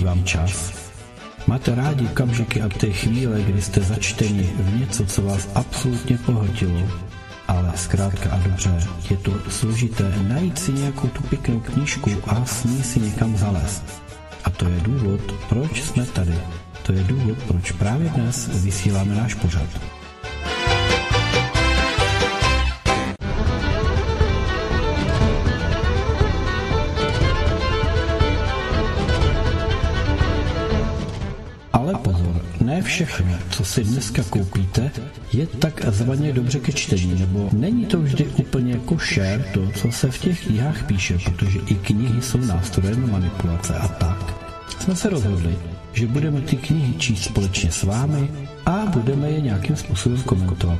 chybí vám čas? Máte rádi okamžiky a ty chvíle, kdy jste začteni v něco, co vás absolutně pohltilo, ale zkrátka a dobře, je to složité najít si nějakou tu pěknou knížku a s ní si někam zalézt. A to je důvod, proč jsme tady. To je důvod, proč právě dnes vysíláme náš pořad. Ale pozor, ne všechno, co si dneska koupíte, je takzvaně dobře ke čtení, nebo není to vždy úplně košer to, co se v těch knihách píše, protože i knihy jsou nástrojem manipulace a tak. Jsme se rozhodli, že budeme ty knihy číst společně s vámi a budeme je nějakým způsobem komentovat.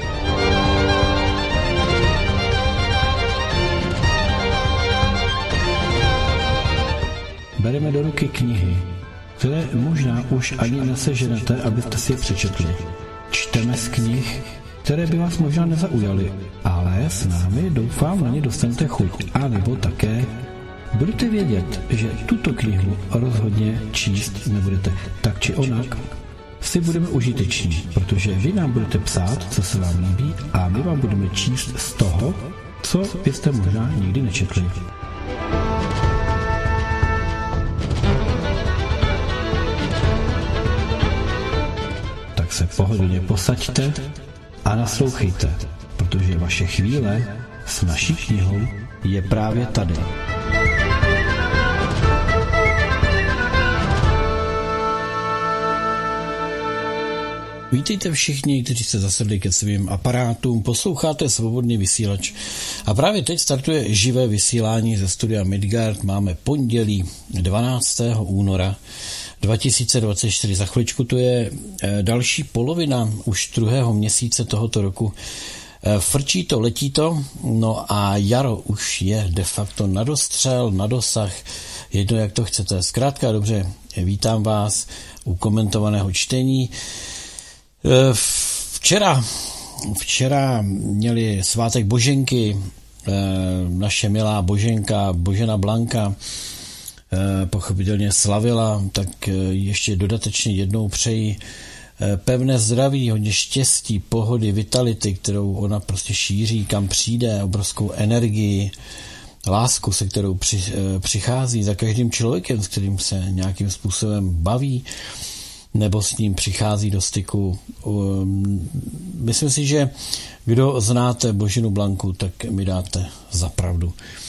Bereme do ruky knihy, které možná už ani neseženete, abyste si je přečetli. Čteme z knih, které by vás možná nezaujaly, ale s námi doufám na ně dostanete chuť. A nebo také budete vědět, že tuto knihu rozhodně číst nebudete. Tak či onak si budeme užiteční, protože vy nám budete psát, co se vám líbí, a my vám budeme číst z toho, co byste možná nikdy nečetli. Tak se pohodlně posaďte a naslouchejte, protože vaše chvíle s naší knihou je právě tady. Vítejte všichni, kteří jste zasedli ke svým aparátům, posloucháte Svobodný vysílač a právě teď startuje živé vysílání ze studia Midgard. Máme pondělí 12. února 2024. Za chviličku to je další polovina už druhého měsíce tohoto roku. Frčí to, letí to, no a jaro už je de facto na dostřel, na dosah, jedno jak to chcete. Zkrátka dobře, vítám vás u komentovaného čtení. Včera měli svátek Boženky, naše milá Boženka, Božena Blanka, pochopitelně slavila, tak ještě dodatečně jednou přeji pevné zdraví, hodně štěstí, pohody, vitality, kterou ona prostě šíří, kam přijde, obrovskou energii, lásku, se kterou přichází za každým člověkem, s kterým se nějakým způsobem baví, nebo s ním přichází do styku. Myslím si, že kdo znáte Boženu Blanku, tak mi dáte za pravdu.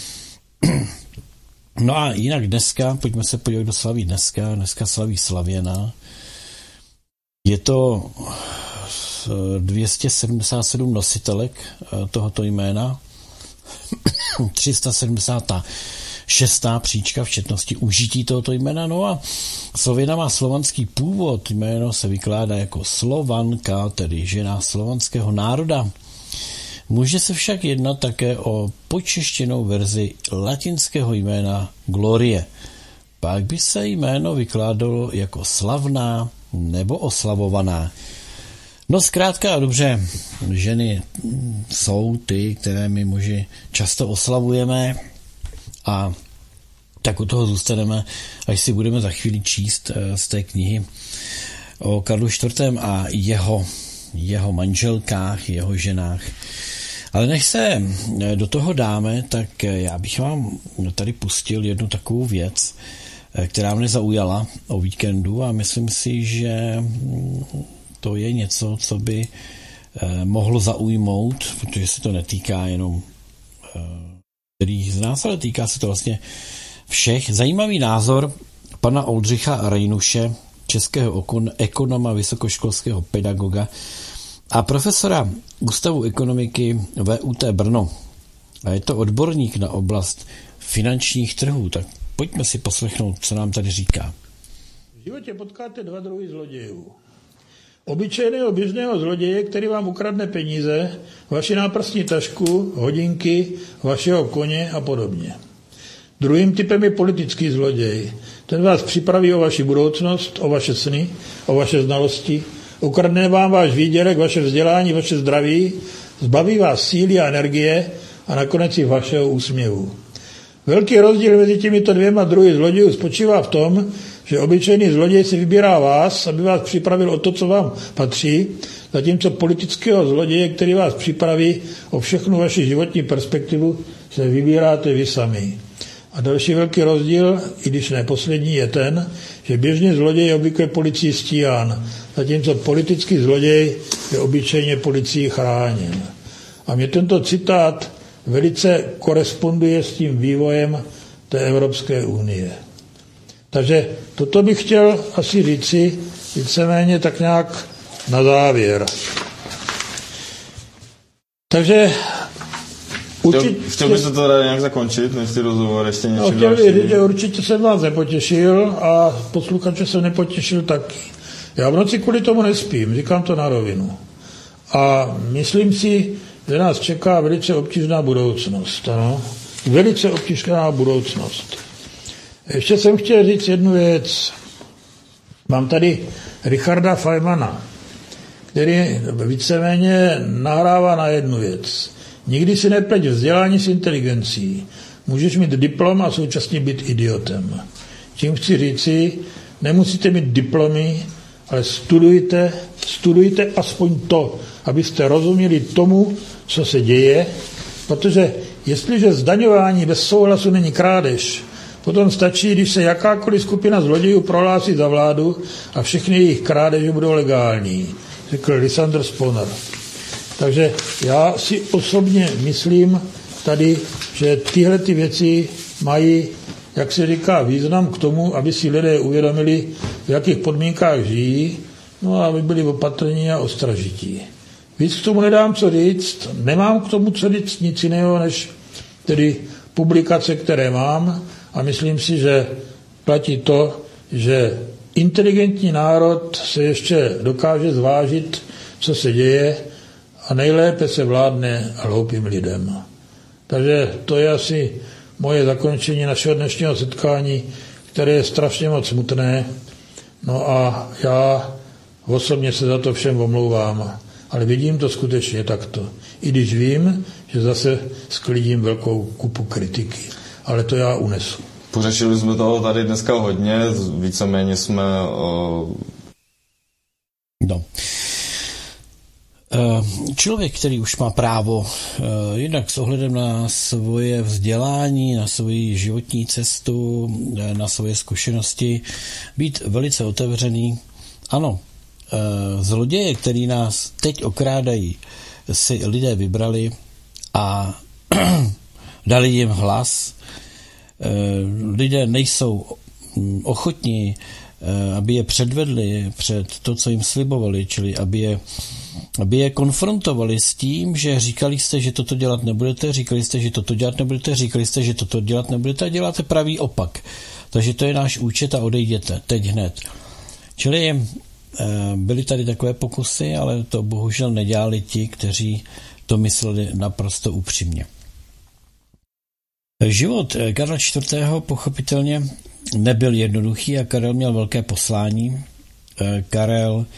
No a jinak dneska, pojďme se podívat, kdo slaví dneska. Dneska slaví Slavěna. Je to 277 nositelek tohoto jména, 376. příčka v četnosti užití tohoto jména. No a Slověna má slovanský původ, jméno se vykládá jako Slovanka, tedy žena slovanského národa. Může se však jednat také o počeštěnou verzi latinského jména Glorie. Pak by se jméno vykládalo jako slavná nebo oslavovaná. No zkrátka a dobře, ženy jsou ty, které my muži často oslavujeme, a tak u toho zůstaneme, až si budeme za chvíli číst z té knihy o Karlu IV. A jeho manželkách, jeho ženách. Ale než se do toho dáme, tak já bych vám tady pustil jednu takovou věc, která mě zaujala o víkendu, a myslím si, že to je něco, co by mohlo zaujmout, protože se to netýká jenom kterých z nás, ale týká se to vlastně všech. Zajímavý názor pana Oldřicha Rejnuše, českého ekonoma, vysokoškolského pedagoga a profesora Ústavu ekonomiky VUT Brno. A je to odborník na oblast finančních trhů. Tak pojďme si poslechnout, co nám tady říká. V životě potkáte dva druhy zlodějů. Obyčejného běžného zloděje, který vám ukradne peníze, vaši náprstní tašku, hodinky, vašeho koně a podobně. Druhým typem je politický zloděj. Ten vás připraví o vaši budoucnost, o vaše sny, o vaše znalosti, ukradne vám váš výdělek, vaše vzdělání, vaše zdraví, zbaví vás síly a energie a nakonec i vašeho úsměvu. Velký rozdíl mezi těmito dvěma druhy zlodějů spočívá v tom, že obyčejný zloděj si vybírá vás, aby vás připravil o to, co vám patří, zatímco politického zloděje, který vás připraví o všechnu vaši životní perspektivu, se vybíráte vy sami. A další velký rozdíl, i když ne poslední, je ten, že běžný zloděj je obvykle policií stíhán, zatímco politický zloděj je obyčejně policií chráněn. A mě tento citát velice koresponduje s tím vývojem té Evropské unie. Takže toto bych chtěl asi říci víceméně tak nějak na závěr. Takže Chtěl bys to teda nějak zakončit, než ty rozhovor ještě něčím dalším? Chtěl bych říct, že určitě jsem vás nepotěšil a posluchače jsem nepotěšil taky. Já v noci kvůli tomu nespím, říkám to na rovinu. A myslím si, že nás čeká velice obtížná budoucnost. Ano? Velice obtížná budoucnost. Ještě jsem chtěl říct jednu věc. Mám tady Richarda Feynmana, který víceméně nahrává na jednu věc. Nikdy si nepleť vzdělání s inteligencí. Můžeš mít diplom a současně být idiotem. Tím chci říci, nemusíte mít diplomy, ale studujte aspoň to, abyste rozuměli tomu, co se děje, protože jestliže zdaňování bez souhlasu není krádež, potom stačí, když se jakákoliv skupina zlodějů prohlásí za vládu a všechny jejich krádeže budou legální, řekl Lysander Spooner. Takže já si osobně myslím tady, že tyhle ty věci mají, jak se říká, význam k tomu, aby si lidé uvědomili, v jakých podmínkách žijí, no a aby byli opatrní a ostražití. Víc k tomu nedám co říct, nemám k tomu co říct nic jiného, než tedy publikace, které mám, a myslím si, že platí to, že inteligentní národ se ještě dokáže zvážit, co se děje, a nejlépe se vládne hloupým lidem. Takže to je asi moje zakončení našeho dnešního setkání, které je strašně moc smutné. No a já osobně se za to všem omlouvám, ale vidím to skutečně takto. I když vím, že zase sklidím velkou kupu kritiky. Ale to já unesu. Pořešili jsme toho tady dneska hodně, víceméně jsme... No. Člověk, který už má právo jednak s ohledem na svoje vzdělání, na svoji životní cestu, na svoje zkušenosti, být velice otevřený. Ano, zloděje, který nás teď okrádají, si lidé vybrali a dali jim hlas. Lidé nejsou ochotní, aby je předvedli před to, co jim slibovali, čili aby je konfrontovali s tím, že říkali jste, že toto dělat nebudete, říkali jste, že toto dělat nebudete, říkali jste, že toto dělat nebudete a děláte pravý opak. Takže to je náš účet a odejděte teď hned. Čili byly tady takové pokusy, ale to bohužel nedělali ti, kteří to mysleli naprosto upřímně. Život Karla IV. Pochopitelně nebyl jednoduchý a Karel měl velké poslání. Karel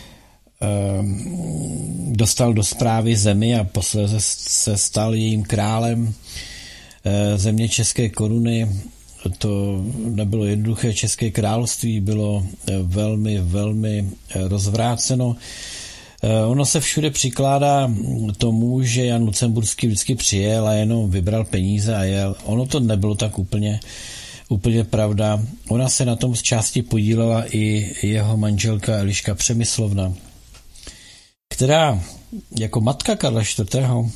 dostal do správy zemi a posléze se stal jejím králem země České koruny. To nebylo jednoduché, České království bylo velmi, velmi rozvráceno. Ono se všude přikládá tomu, že Jan Lucemburský vždycky přijel a jenom vybral peníze a jel. Ono to nebylo tak úplně pravda. Ona se na tom z části podílela i jeho manželka Eliška Přemyslovna, která jako matka Karla IV.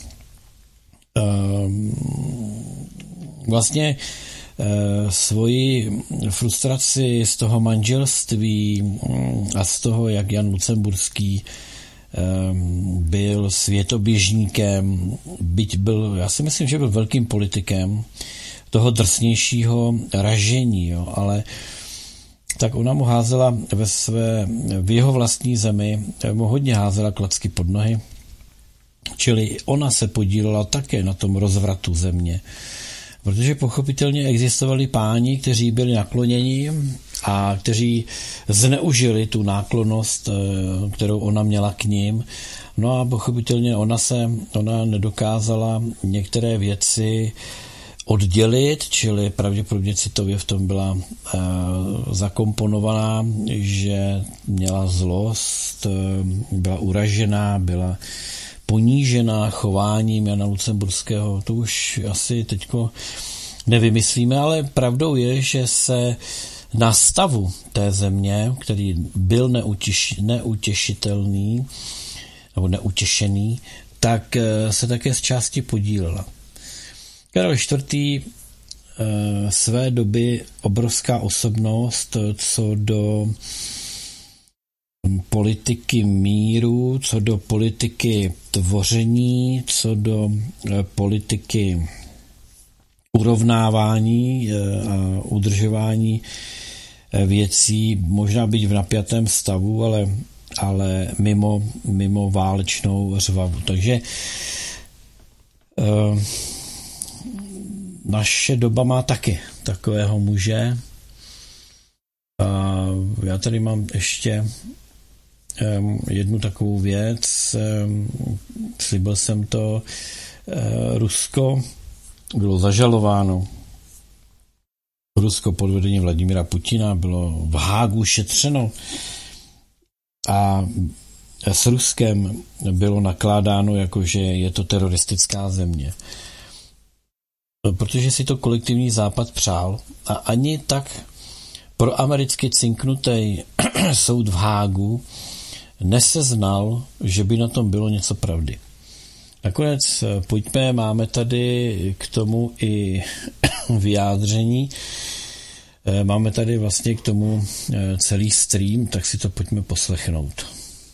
Vlastně svoji frustraci z toho manželství a z toho, jak Jan Lucemburský byl světoběžníkem, byť byl, já si myslím, že byl velkým politikem toho drsnějšího ražení, jo, ale tak ona mu házela v jeho vlastní zemi, mu hodně házela klacky pod nohy, čili ona se podílela také na tom rozvratu země, protože pochopitelně existovali páni, kteří byli nakloněni a kteří zneužili tu náklonnost, kterou ona měla k ním. No a pochopitelně ona nedokázala některé věci oddělit, čili pravděpodobně citově v tom byla zakomponovaná, že měla zlost, byla uražená, byla ponížená chováním Jana Lucemburského. To už asi teďko nevymyslíme, ale pravdou je, že se na stavu té země, který byl neutěšitelný nebo neutěšený, tak se také z části podílela. Karel IV. Své doby obrovská osobnost, co do politiky míru, co do politiky tvoření, co do politiky urovnávání a udržování věcí, možná být v napjatém stavu, ale mimo válečnou řvavu. Takže naše doba má taky takového muže. A já tady mám ještě jednu takovou věc. Slíbil jsem to. Rusko bylo zažalováno. Rusko pod vedením Vladimira Putina bylo v Hágu šetřeno a s Ruskem bylo nakládáno jako, že je to teroristická země. Protože si to kolektivní západ přál a ani tak proamericky cinknutý soud v Hágu neseznal, že by na tom bylo něco pravdy. Nakonec pojďme, máme tady k tomu i vyjádření, máme tady vlastně k tomu celý stream, tak si to pojďme poslechnout.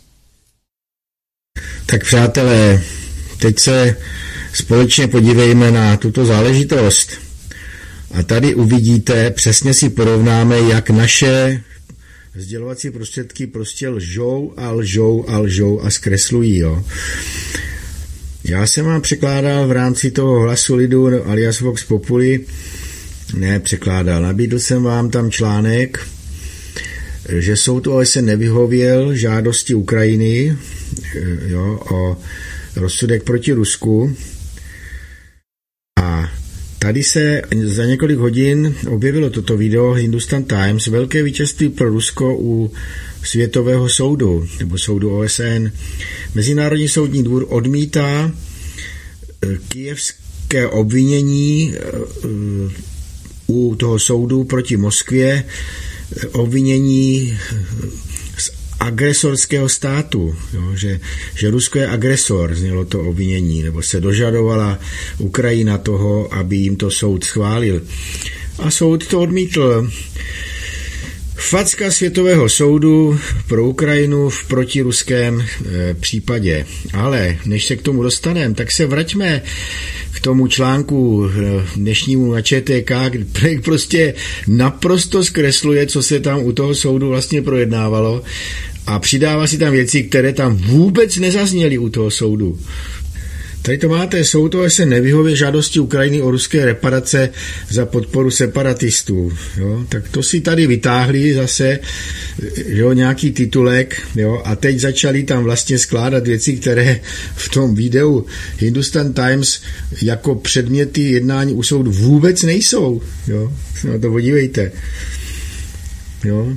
Tak přátelé, teď se společně podívejme na tuto záležitost a tady uvidíte, přesně si porovnáme, jak naše sdělovací prostředky prostě lžou a zkreslují. Jo. Já jsem vám překládal v rámci toho Hlasu lidu alias Vox Populi, nabídl jsem vám tam článek, že soud OSN nevyhověl žádosti Ukrajiny o rozsudek proti Rusku. A tady se za několik hodin objevilo toto video Hindustan Times, velké vítězství pro Rusko u Světového soudu, nebo soudu OSN. Mezinárodní soudní dvůr odmítá kyjevské obvinění u toho soudu proti Moskvě, obvinění z agresorského státu, jo, že Rusko je agresor, znělo to obvinění, nebo se dožadovala Ukrajina toho, aby jim to soud schválil. A soud to odmítl. Facka Světového soudu pro Ukrajinu v protiruském případě. Ale než se k tomu dostaneme, tak se vraťme k tomu článku dnešnímu na ČTK, kde prostě naprosto zkresluje, co se tam u toho soudu vlastně projednávalo a přidává si tam věci, které tam vůbec nezazněly u toho soudu. Tady to máte, soud OSN nevyhověl žádosti Ukrajiny o ruské reparace za podporu separatistů. Jo? Tak to si tady vytáhli zase, jo, nějaký titulek, jo? A teď začali tam vlastně skládat věci, které v tom videu Hindustan Times jako předměty jednání u soudu vůbec nejsou. Jo? No to podívejte. Jo?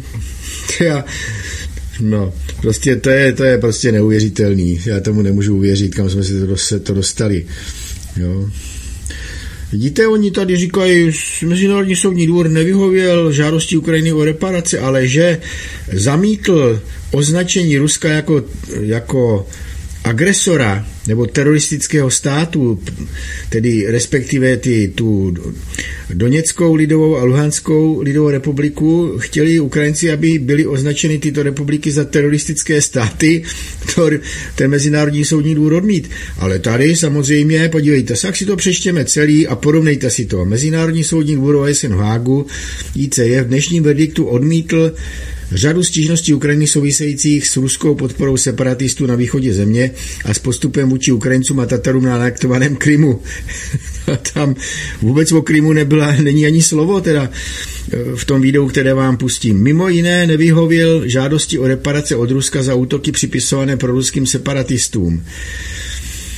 No, prostě to je prostě neuvěřitelný. Já tomu nemůžu uvěřit, kam jsme se to dostali. Jo. Vidíte, oni tady říkají, Mezinárodní soudní dvůr nevyhověl žádosti Ukrajiny o reparaci, ale že zamítl označení Ruska jako agresora nebo teroristického státu, tedy respektive tu Doněckou lidovou a Luhanskou lidovou republiku, chtěli Ukrajinci, aby byly označeny tyto republiky za teroristické státy, ten Mezinárodní soudní dvůr odmít. Ale tady samozřejmě, podívejte se, jak si to přečtěme celý a porovnejte si to. Mezinárodní soudní dvůr OSN v Hágu, ICJ, v dnešním verdiktu odmítl řadu stížností Ukrajiny souvisejících s ruskou podporou separatistů na východě země a s postupem vůči Ukrajincům a Tatarům na anektovaném Krymu. Tam vůbec o Krymu není ani slovo teda v tom videu, které vám pustím. Mimo jiné nevyhověl žádosti o reparace od Ruska za útoky připisované proruským separatistům.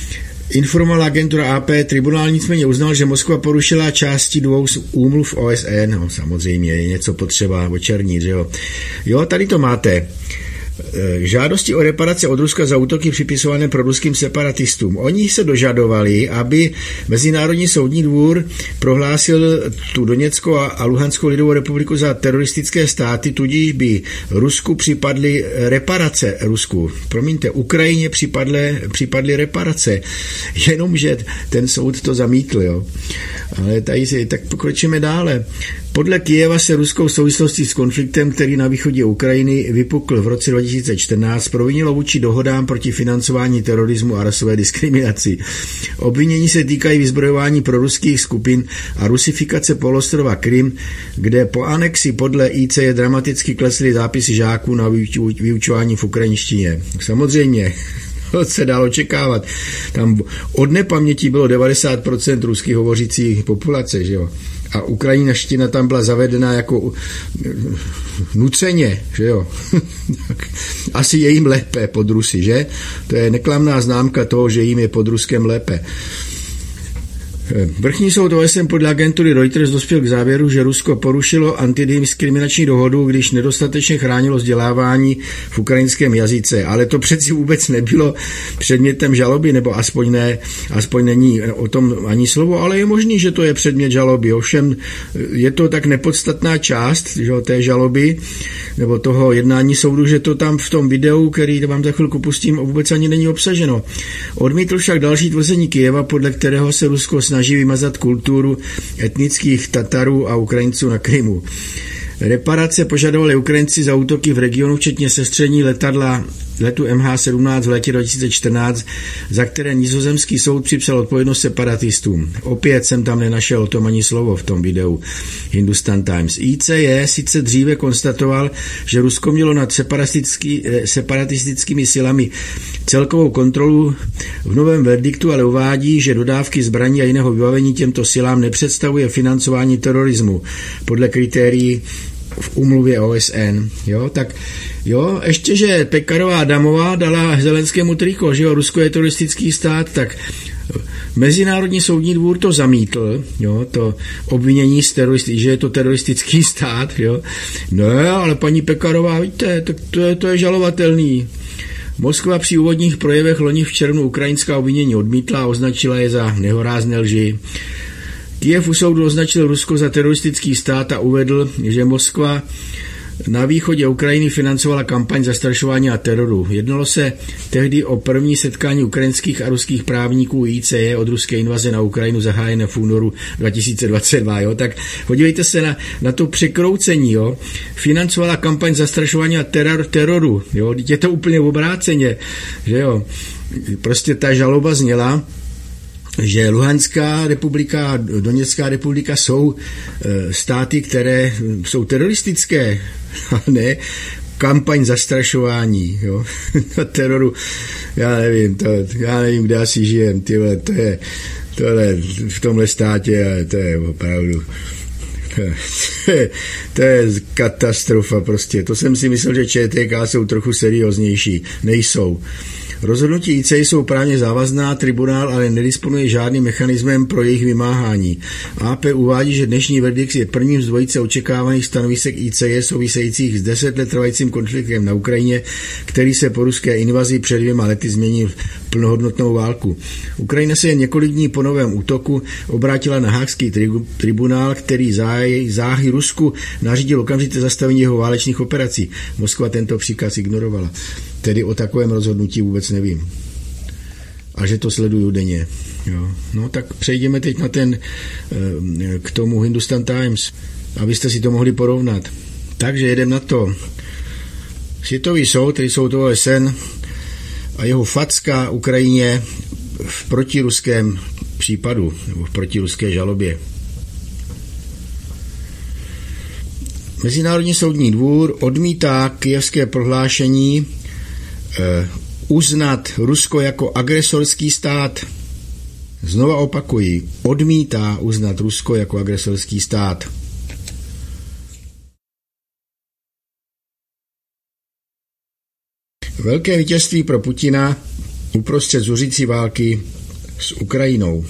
informovala agentura AP, tribunál nicméně uznal, že Moskva porušila části 2 úmluv OSN, no samozřejmě je něco potřeba očernit, že jo. Jo, tady to máte. Žádosti o reparace od Ruska za útoky připisované proruským separatistům. Oni se dožadovali, aby Mezinárodní soudní dvůr prohlásil tu Doněckou a Luhanskou lidovou republiku za teroristické státy, tudíž by Rusku připadly reparace. Ukrajině připadly reparace. Jenomže ten soud to zamítl, jo. Ale tady tak pokročíme dále. Podle Kyjeva se Rusko v souvislosti s konfliktem, který na východě Ukrajiny vypukl v roce 2014, provinilo vůči dohodám proti financování terorismu a rasové diskriminaci. Obvinění se týkají vyzbrojování proruských skupin a rusifikace poloostrova Krym, kde po anexi podle ICE dramaticky klesly zápisy žáků na vyučování v ukrajinštině. Samozřejmě, to se dalo očekávat. Tam od nepaměti bylo 90% rusky hovořící populace, že jo. A ukrajinština tam byla zavedena jako nuceně, že jo. Asi je jim lépe pod Rusy, že? To je neklamná známka toho, že jim je pod Ruskem lépe. Vrchní soud OSN podle agentury Reuters dospěl k závěru, že Rusko porušilo antidiskriminační dohodu, když nedostatečně chránilo vzdělávání v ukrajinském jazyce, ale to přeci vůbec nebylo předmětem žaloby, nebo aspoň není o tom ani slovo, ale je možný, že to je předmět žaloby. Ovšem je to tak nepodstatná část, že, té žaloby nebo toho jednání soudu, že to tam v tom videu, který vám za chvilku pustím, vůbec ani není obsaženo. Odmítl však další tvrzení Kyjeva, podle kterého se Rusko snaží vymazat kulturu etnických Tatarů a Ukrajinců na Krymu. Reparace požadovali Ukrajinci za útoky v regionu, včetně sestřelení letu MH17 v létě 2014, za které nizozemský soud připsal odpovědnost separatistům. Opět jsem tam nenašel o tom ani slovo v tom videu Hindustan Times. ICE sice dříve konstatoval, že Rusko mělo nad separatistickými silami celkovou kontrolu v novém verdiktu, ale uvádí, že dodávky zbraní a jiného vybavení těmto silám nepředstavuje financování terorismu podle kritérií v úmluvě OSN. Jo, tak jo, ještě, že Pekarová Adamová dala Zelenskému triko, že jo, Rusko je teroristický stát, tak Mezinárodní soudní dvůr to zamítl, jo, to obvinění že je to teroristický stát, jo. No, ale paní Pekarová, víte, tak to je žalovatelný. Moskva při úvodních projevech loni v červnu ukrajinská obvinění odmítla a označila je za nehorázné lži. Kyjev u soudu označil Rusko za teroristický stát a uvedl, že Moskva na východě Ukrajiny financovala kampaň zastrašování a teroru. Jednalo se tehdy o první setkání ukrajinských a ruských právníků ICE od ruské invaze na Ukrajinu zahájené v únoru 2022. Jo? Tak podívejte se na to překroucení. Jo? Financovala kampaň zastrašování a teroru. Jo? Je to úplně obráceně. Že jo? Prostě ta žaloba zněla, že Luhanská republika a Doněcká republika jsou státy, které jsou teroristické, a ne kampaň zastrašování, jo, na teroru. Já nevím, kde asi žijem, tohle v tomhle státě, to je opravdu to je katastrofa prostě. To jsem si myslel, že ČTK jsou trochu serióznější. Nejsou. Rozhodnutí ICE jsou právně závazná, tribunál ale nedisponuje žádným mechanismem pro jejich vymáhání. AP uvádí, že dnešní verdikt je prvním z dvojice očekávaných stanovisek ICE souvisejících s 10 let trvajícím konfliktem na Ukrajině, který se po ruské invazi před 2 lety změnil v plnohodnotnou válku. Ukrajina se jen několik dní po novém útoku obrátila na Haagský tribunál, který záhy Rusku nařídil okamžité zastavení jeho válečných operací. Moskva tento příkaz ignorovala. Tedy o takovém rozhodnutí vůbec nevím. A že to sleduju denně. Jo. No tak přejdeme teď k tomu Hindustan Times, abyste si to mohli porovnat. Takže jedem na to. Světový soud, tedy soud OSN a jeho facka Ukrajině v protiruském případu, nebo v protiruské žalobě. Mezinárodní soudní dvůr odmítá kyjevské prohlášení uznat Rusko jako agresorský stát. Znova opakuji, odmítá uznat Rusko jako agresorský stát. Velké vítězství pro Putina uprostřed zuřící války s Ukrajinou.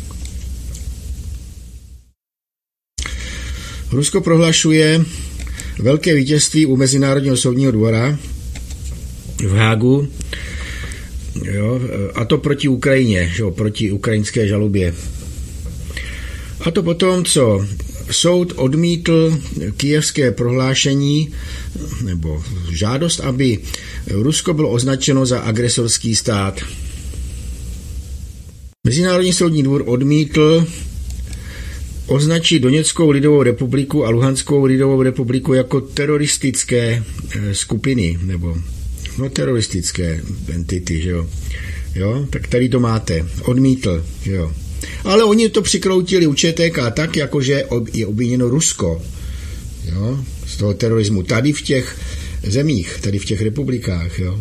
Rusko prohlašuje velké vítězství u Mezinárodního soudního dvora v Hágu, jo, a to proti Ukrajině, jo, proti ukrajinské žalobě. A to potom, co soud odmítl kyjevské prohlášení nebo žádost, aby Rusko bylo označeno za agresorský stát. Mezinárodní soudní dvůr odmítl označit Doněckou lidovou republiku a Luhanskou lidovou republiku jako teroristické skupiny, nebo teroristické entity, že jo. Jo, tak tady to máte. Odmítl, jo. Ale oni to přikroutili u ČTK tak, jakože je obviněno Rusko, jo, z toho terorismu. Tady v těch zemích, tady v těch republikách, jo.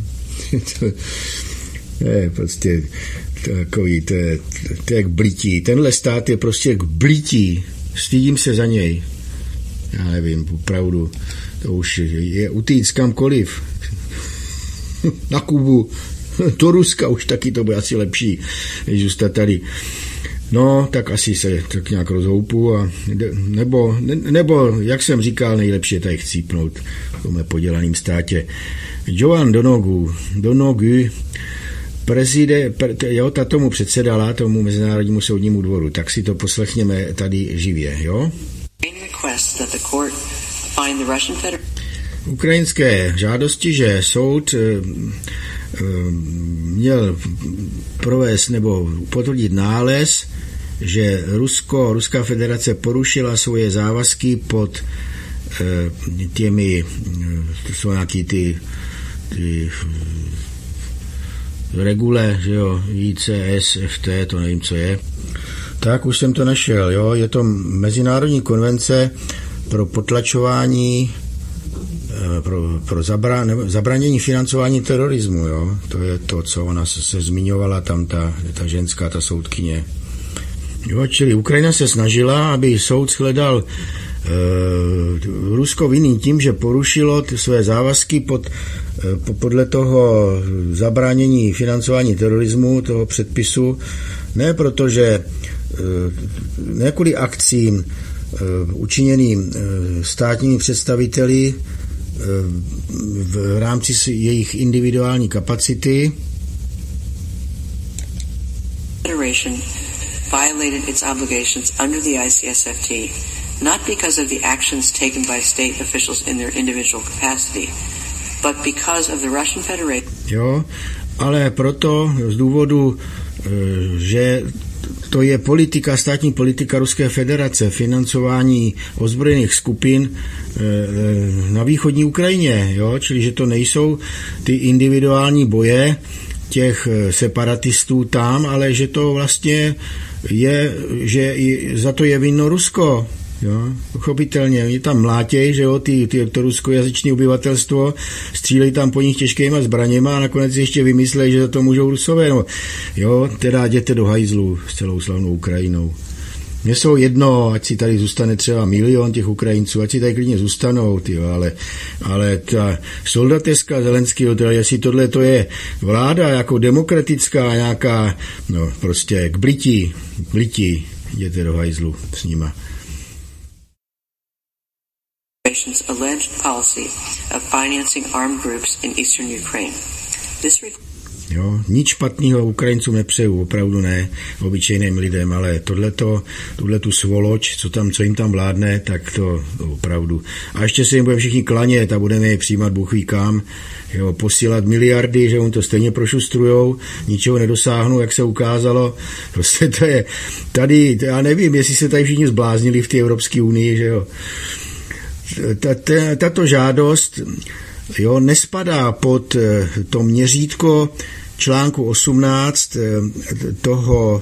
To je prostě takový, to je jak blití. Tenhle stát je prostě jak blití. Stydím se za něj. Já nevím, opravdu, to už je utíct kamkoliv. Na Kubu, do Ruska už taky to bude asi lepší, než zůstat tady. No, tak asi se tak nějak rozhoupu a nebo jak jsem říkal, nejlepší je tady chcípnout v tomhle podělaném státě. Joan Donoghue, ta tomu předsedala, tomu Mezinárodnímu soudnímu dvoru, tak si to poslechněme tady živě, jo? Ukrajinské žádosti, že soud měl provést nebo potvrdit nález, že Ruská federace porušila svoje závazky pod těmi, to jsou nějaký ty regule, že jo, ICS, FT, to nevím, co je. Tak už jsem to našel, jo, je to Mezinárodní konvence pro potlačování, pro zabranění financování terorismu, jo. To je to, co ona se zmiňovala tam, ta ženská, ta soudkyně. Jo, čili Ukrajina se snažila, aby soud shledal Rusko vinný tím, že porušilo své závazky podle toho zabránění financování terorismu, toho předpisu, ne protože ne kvůli akcím učiněným státními představiteli v rámci jejich individuální kapacity, violated its obligations under the ICSFT, not because of the actions taken by state officials in their individual capacity, but because of the Russian Federation. Jo, ale proto z důvodu, že to je státní politika Ruské federace, financování ozbrojených skupin na východní Ukrajině, jo, čili že to nejsou ty individuální boje těch separatistů tam, ale že to vlastně je, že za to je vinno Rusko. Jo, pochopitelně, oni tam mlátějí, že jo, to ruskojazyčné obyvatelstvo, střílejí tam po nich těžkýma zbraněma a nakonec ještě vymyslejí, že za to můžou Rusové. No, jo, teda jděte do hajzlu s celou slavnou Ukrajinou. Mně jsou jedno, ať si tady zůstane třeba 1 milion těch Ukrajinců, ať si tady klidně zůstanou, ale ta soldateska Zelenského, teda jestli tohle to je vláda jako demokratická nějaká, no prostě k blití, jděte do hajzlu s nima. Alleged policy of financing armed groups in eastern Ukraine. Jo, nic špatného Ukrajincům nepřeju, opravdu ne, obyčejným lidem, ale tuhletu svoloč, co jim tam vládne, tak to opravdu. A ještě se jim budeme všichni klanět a budeme je přijímat Bůh ví kam, jo, posílat miliardy, že on to stejně prošustrujou, ničeho nedosáhnou, jak se ukázalo. Prostě to je tady, já nevím, jestli se tady všichni zbláznili v té Evropské unii, že jo. Tato žádost, jo, nespadá pod to měřítko článku 18 toho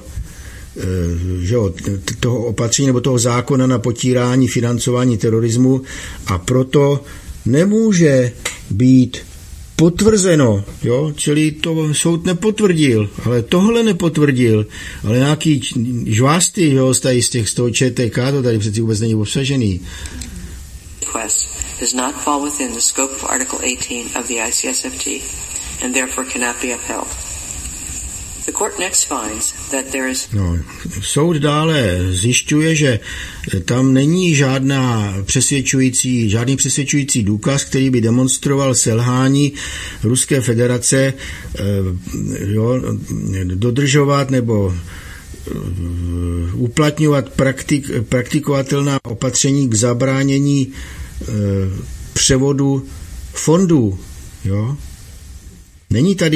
opatření nebo toho zákona na potírání financování terorismu a proto nemůže být potvrzeno, jo, čili to soud nepotvrdil, ale tohle nepotvrdil, ale nějaký žvásty, jo, z toho ČTK, to tady přeci vůbec není obsažený. Does not fall within the scope of Article 18 of the ICSFT and therefore cannot be upheld. The Soud dále zjišťuje, že tam není žádný přesvědčující důkaz, který by demonstroval selhání Ruské federace dodržovat nebo uplatňovat praktikovatelná opatření k zabránění převodu fondů. Jo? Není tady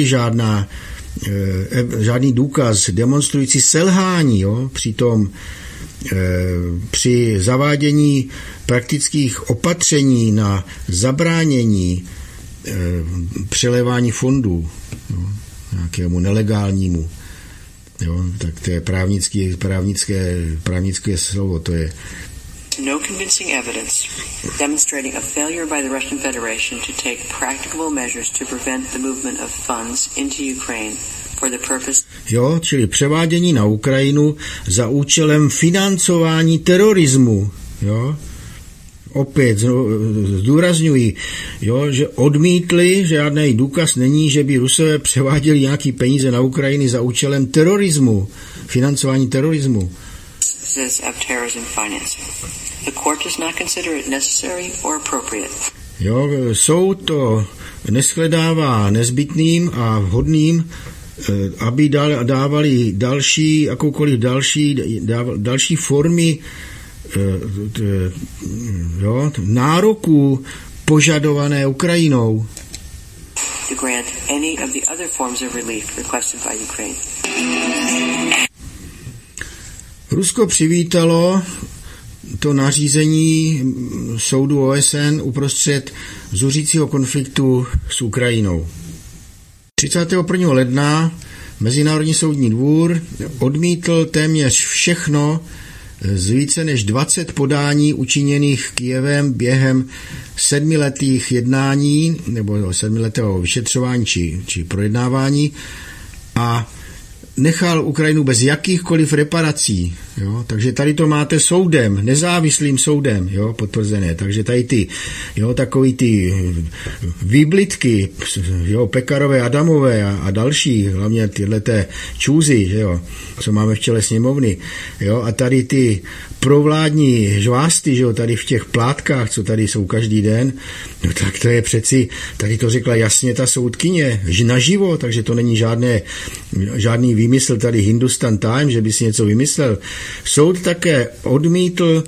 žádný důkaz demonstrující selhání, jo? Přitom při zavádění praktických opatření na zabránění přelévání fondů, jo? Nějakému nelegálnímu. Jo? Tak to je právnické slovo, to je no convincing evidence demonstrating a failure by the Russian Federation to take practicable measures to prevent the movement of funds into Ukraine for the purpose. Jo, čili převádění na Ukrajinu za účelem financování terorismu, jo. Opět zdůrazňuji, jo, že odmítli, že žádný důkaz není, že by Rusové převáděli nějaký peníze na Ukrajinu za účelem terorismu, financování terorismu. Of terrorism financing. The court does not consider it necessary or appropriate. Jo, soud to neshledává nezbytným a vhodným, aby dávali další formy nároků požadované Ukrajinou. To grant any of the other forms of relief requested by Ukraine. Rusko přivítalo to nařízení soudu OSN uprostřed zuřícího konfliktu s Ukrajinou. 31. ledna Mezinárodní soudní dvůr odmítl téměř všechno z více než 20 podání učiněných Kyjevem během 7letých jednání nebo 7letého vyšetřování či projednávání a nechal Ukrajinu bez jakýchkoliv reparací. Jo? Takže tady to máte soudem, nezávislým soudem, jo, potvrzené. Takže tady takový ty výblitky, jo, Pekarové, Adamové a další, hlavně tyhleté čůzy, že jo, co máme v čele sněmovny, jo, a tady ty provládní žvásty, že jo, tady v těch plátkách, co tady jsou každý den, no tak to je přeci, tady to řekla jasně ta soudkyně, naživo, takže to není žádný výmysl tady Hindustan Times, že by si něco vymyslel. Soud také odmítl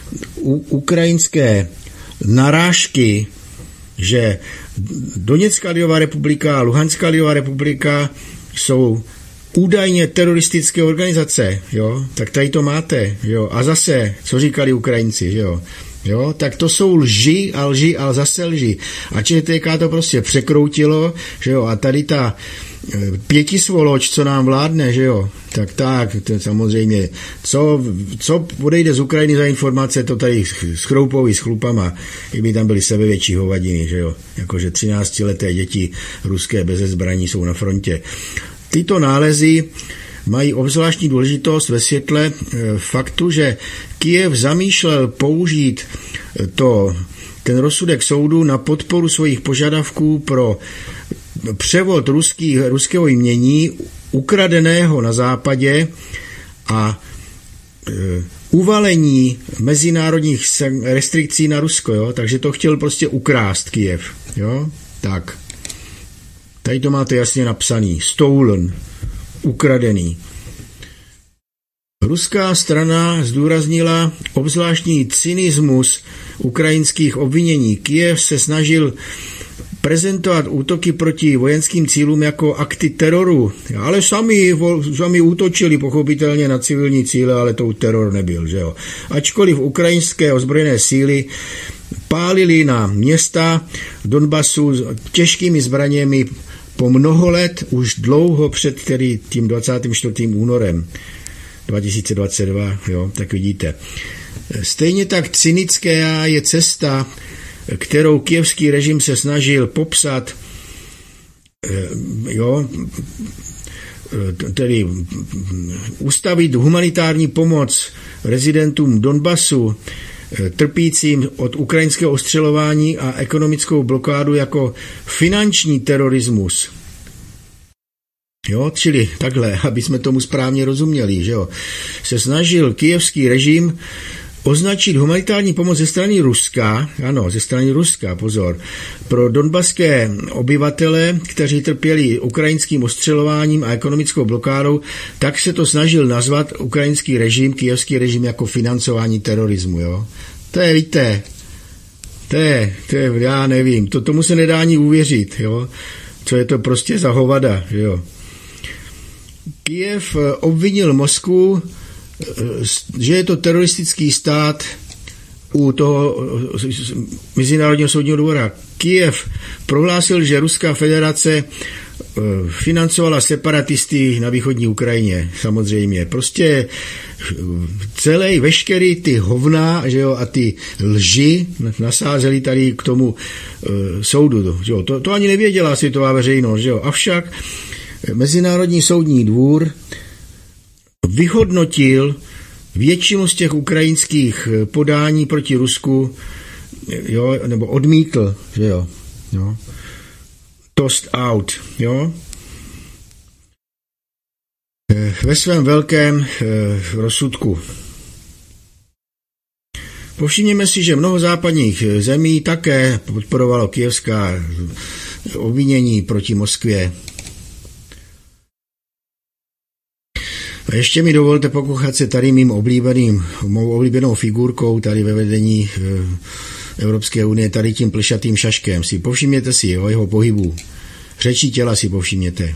ukrajinské narážky, že Doněcká lidová republika a Luhanská lidová republika jsou údajně teroristické organizace, jo, tak tady to máte, jo, a zase, co říkali Ukrajinci, jo, jo, tak to jsou lži a zase lži. A ČTK to prostě překroutilo, že jo, a tady ta pětisvoloč, co nám vládne, že jo, tak, to samozřejmě, co odejde z Ukrajiny za informace, to tady schroupou i s chlupama, kdyby tam byly sebevětší hovadiny, že jo, jakože 13leté děti ruské bez zbraní jsou na frontě. Tyto nálezy mají obzvláštní důležitost ve světle faktu, že Kyjev zamýšlel použít ten rozsudek soudu na podporu svých požadavků pro převod ruského jmění ukradeného na západě a uvalení mezinárodních restrikcí na Rusko, jo? Takže to chtěl prostě ukrást Kyjev, jo? Tak. Tady to máte jasně napsaný. Stolen. Ukradený. Ruská strana zdůraznila obzvláštní cynismus ukrajinských obvinění. Kyjev se snažil prezentovat útoky proti vojenským cílům jako akty teroru, ale sami útočili pochopitelně na civilní cíle, ale to teror nebyl, že jo. Ačkoliv ukrajinské ozbrojené síly pálili na města Donbasu těžkými zbraněmi po mnoho let, už dlouho před tím 24. únorem 2022, jo, tak vidíte. Stejně tak cynická je cesta, kterou kyjevský režim se snažil popsat, jo, tedy ustavit humanitární pomoc rezidentům Donbasu, trpícím od ukrajinského ostřelování a ekonomickou blokádu jako finanční terorismus. Jo, čili takhle, aby jsme tomu správně rozuměli, že jo, se snažil kyjevský režim označit humanitární pomoc ze strany Ruska, ano, ze strany Ruska, pozor, pro donbaské obyvatele, kteří trpěli ukrajinským ostřelováním a ekonomickou blokádou, tak se to snažil nazvat ukrajinský režim, kyjevský režim jako financování terorismu, jo. To je, víte, to je, já nevím, tomu se nedá ani uvěřit, jo, co je to prostě za hovada, jo. Kyjev obvinil Moskvu, že je to teroristický stát u toho Mezinárodního soudního dvora. Kyjev prohlásil, že Ruská federace financovala separatisty na východní Ukrajině, samozřejmě. Prostě celý, veškerý ty hovna, že jo, a ty lži nasázeli tady k tomu soudu. Že jo. To ani nevěděla světová veřejnost, že jo. Avšak Mezinárodní soudní dvůr vyhodnotil většinu z těch ukrajinských podání proti Rusku, jo, nebo odmítl, že jo, jo. Tossed out, jo. Ve svém velkém rozsudku. Povšimněme si, že mnoho západních zemí také podporovalo kyjevská obvinění proti Moskvě. A ještě mi dovolte pokouchat se tady mou oblíbenou figurkou tady ve vedení Evropské unie, tady tím plešatým šaškem. Povšimněte si o jeho pohybu. Řečí těla si povšimněte.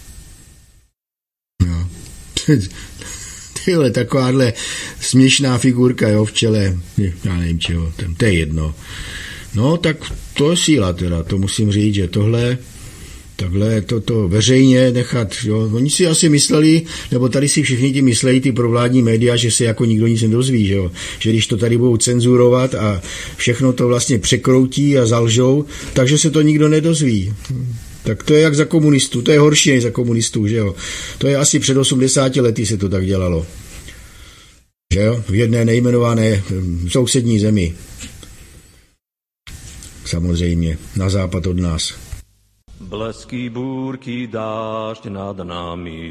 No. Tyhle, takováhle směšná figurka, jo, v čele, já nevím čeho, to je jedno. No, tak to je síla teda, to musím říct, že tohle takhle to veřejně nechat, jo. Oni si asi mysleli, nebo tady si všichni ti myslejí, ty provládní média, že se jako nikdo nic nedozví, že jo. Že když to tady budou cenzurovat a všechno to vlastně překroutí a zalžou, takže se to nikdo nedozví. Tak to je jak za komunistů, to je horší než za komunistů, že jo. To je asi před 80 lety se to tak dělalo. Že jo, v jedné nejmenované sousední zemi. Samozřejmě, na západ od nás. Blesky, búrky, dážď nad nami.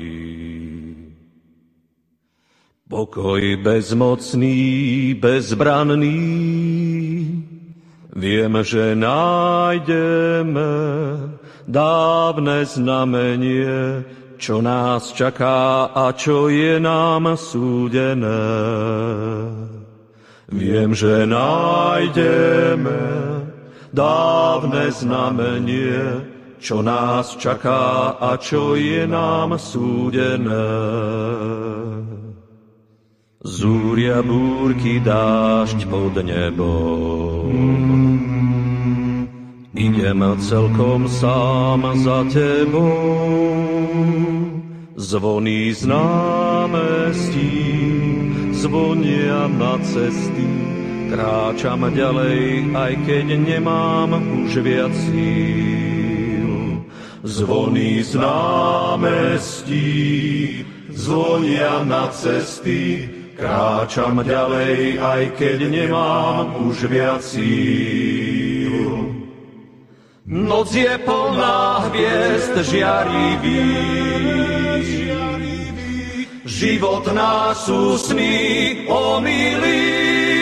Pokoj bezmocný, bezbranný. Viem, že nájdeme dávne znamenie, čo nás čaká a čo je nám súdené. Viem, že nájdeme dávne znamenie, čo nás čaká a čo je nám súdené. Zúria, búrky, dážď pod nebom. Idem celkom sám za tebou. Zvoní z námestí, zvonia na cesty. Kráčam ďalej, aj keď nemám už viac síl. Zvony z námestí, zvonia na cesty. Kráčam ďalej, aj keď nemám už viac síl. Noc je plná hviezd žiarivých, život nás úsny omýli.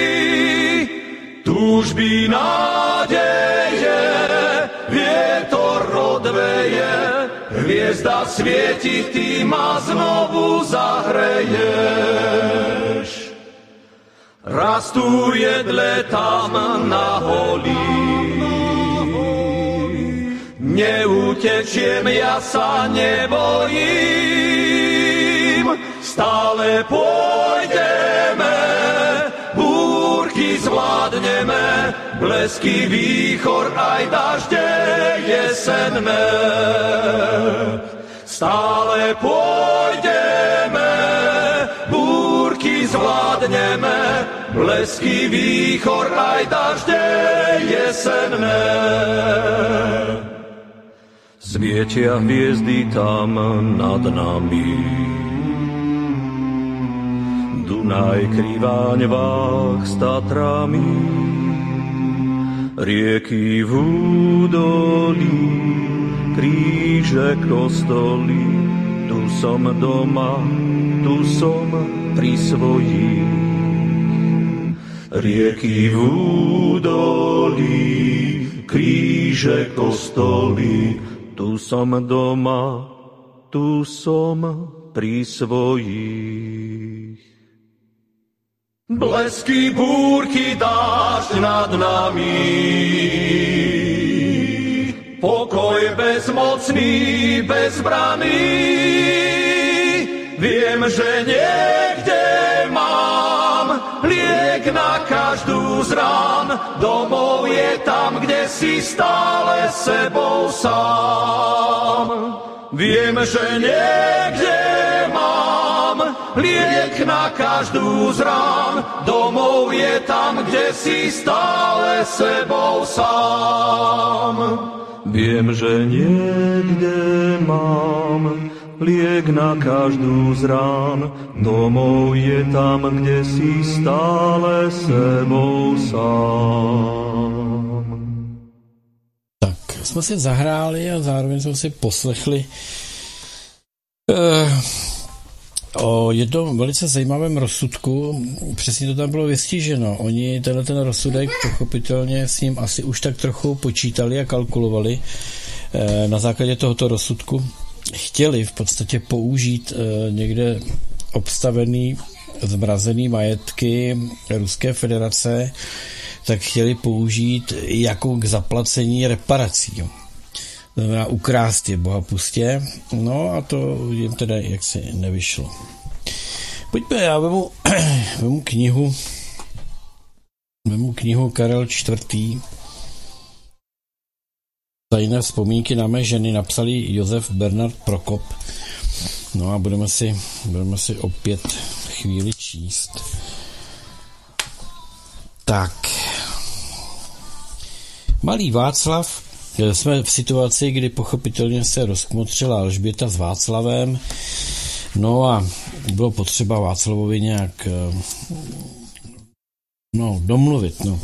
Túžby, nádeje, vietor odveje, hviezda svieti, ty ma znovu zahreješ. Rastú jedle tam na holí, neutečiem, ja sa nebojím, stále pôjdeme, búrky zvládneme, blesky, výchor aj dažde jesenné. Stále pôjdeme, búrky zvládneme, blesky, výchor aj dažde jesenné. Svietia hviezdy tam nad nami, Dunaj kriváň váh s Tatrami, rieky v údolí, kríže, kostoly, som doma, tu som pri svojich. Rieky v údolí, kríže, kostoly, tu som doma, tu som pri svojich. Blesky, búrky, dážď nad nami, pokoj bezmocný, bezbraný. Viem, že niekde mám liek na každú z rán. Domov je tam, kde si stále sebou sám. Viem, že niekde mám liek na každú z rán. Domov je tam, kde si stále sebou sám. Viem, že niekde mám liek na každú z rán. Domov je tam, kde si stále sebou sám. Tak, jsme si zahráli a zároveň jsme si poslechli o jednom velice zajímavém rozsudku. Přesně to tam bylo vystiženo. Oni ten rozsudek pochopitelně s ním asi už tak trochu počítali a kalkulovali. Na základě tohoto rozsudku chtěli v podstatě použít někde obstavený zmrazený majetky Ruské federace, tak chtěli použít jako k zaplacení reparací. To znamená ukrást je bohapustě. No a to jim teda jaksi nevyšlo. Pojďme, já vemu knihu Karel IV. Tajné vzpomínky na mé ženy napsali Josef Bernard Prokop. No a budeme si opět chvíli číst. Tak. Malý Václav. Jsme v situaci, kdy pochopitelně se rozkmotřila Alžběta s Václavem. No a bylo potřeba Václavovi nějak domluvit. No.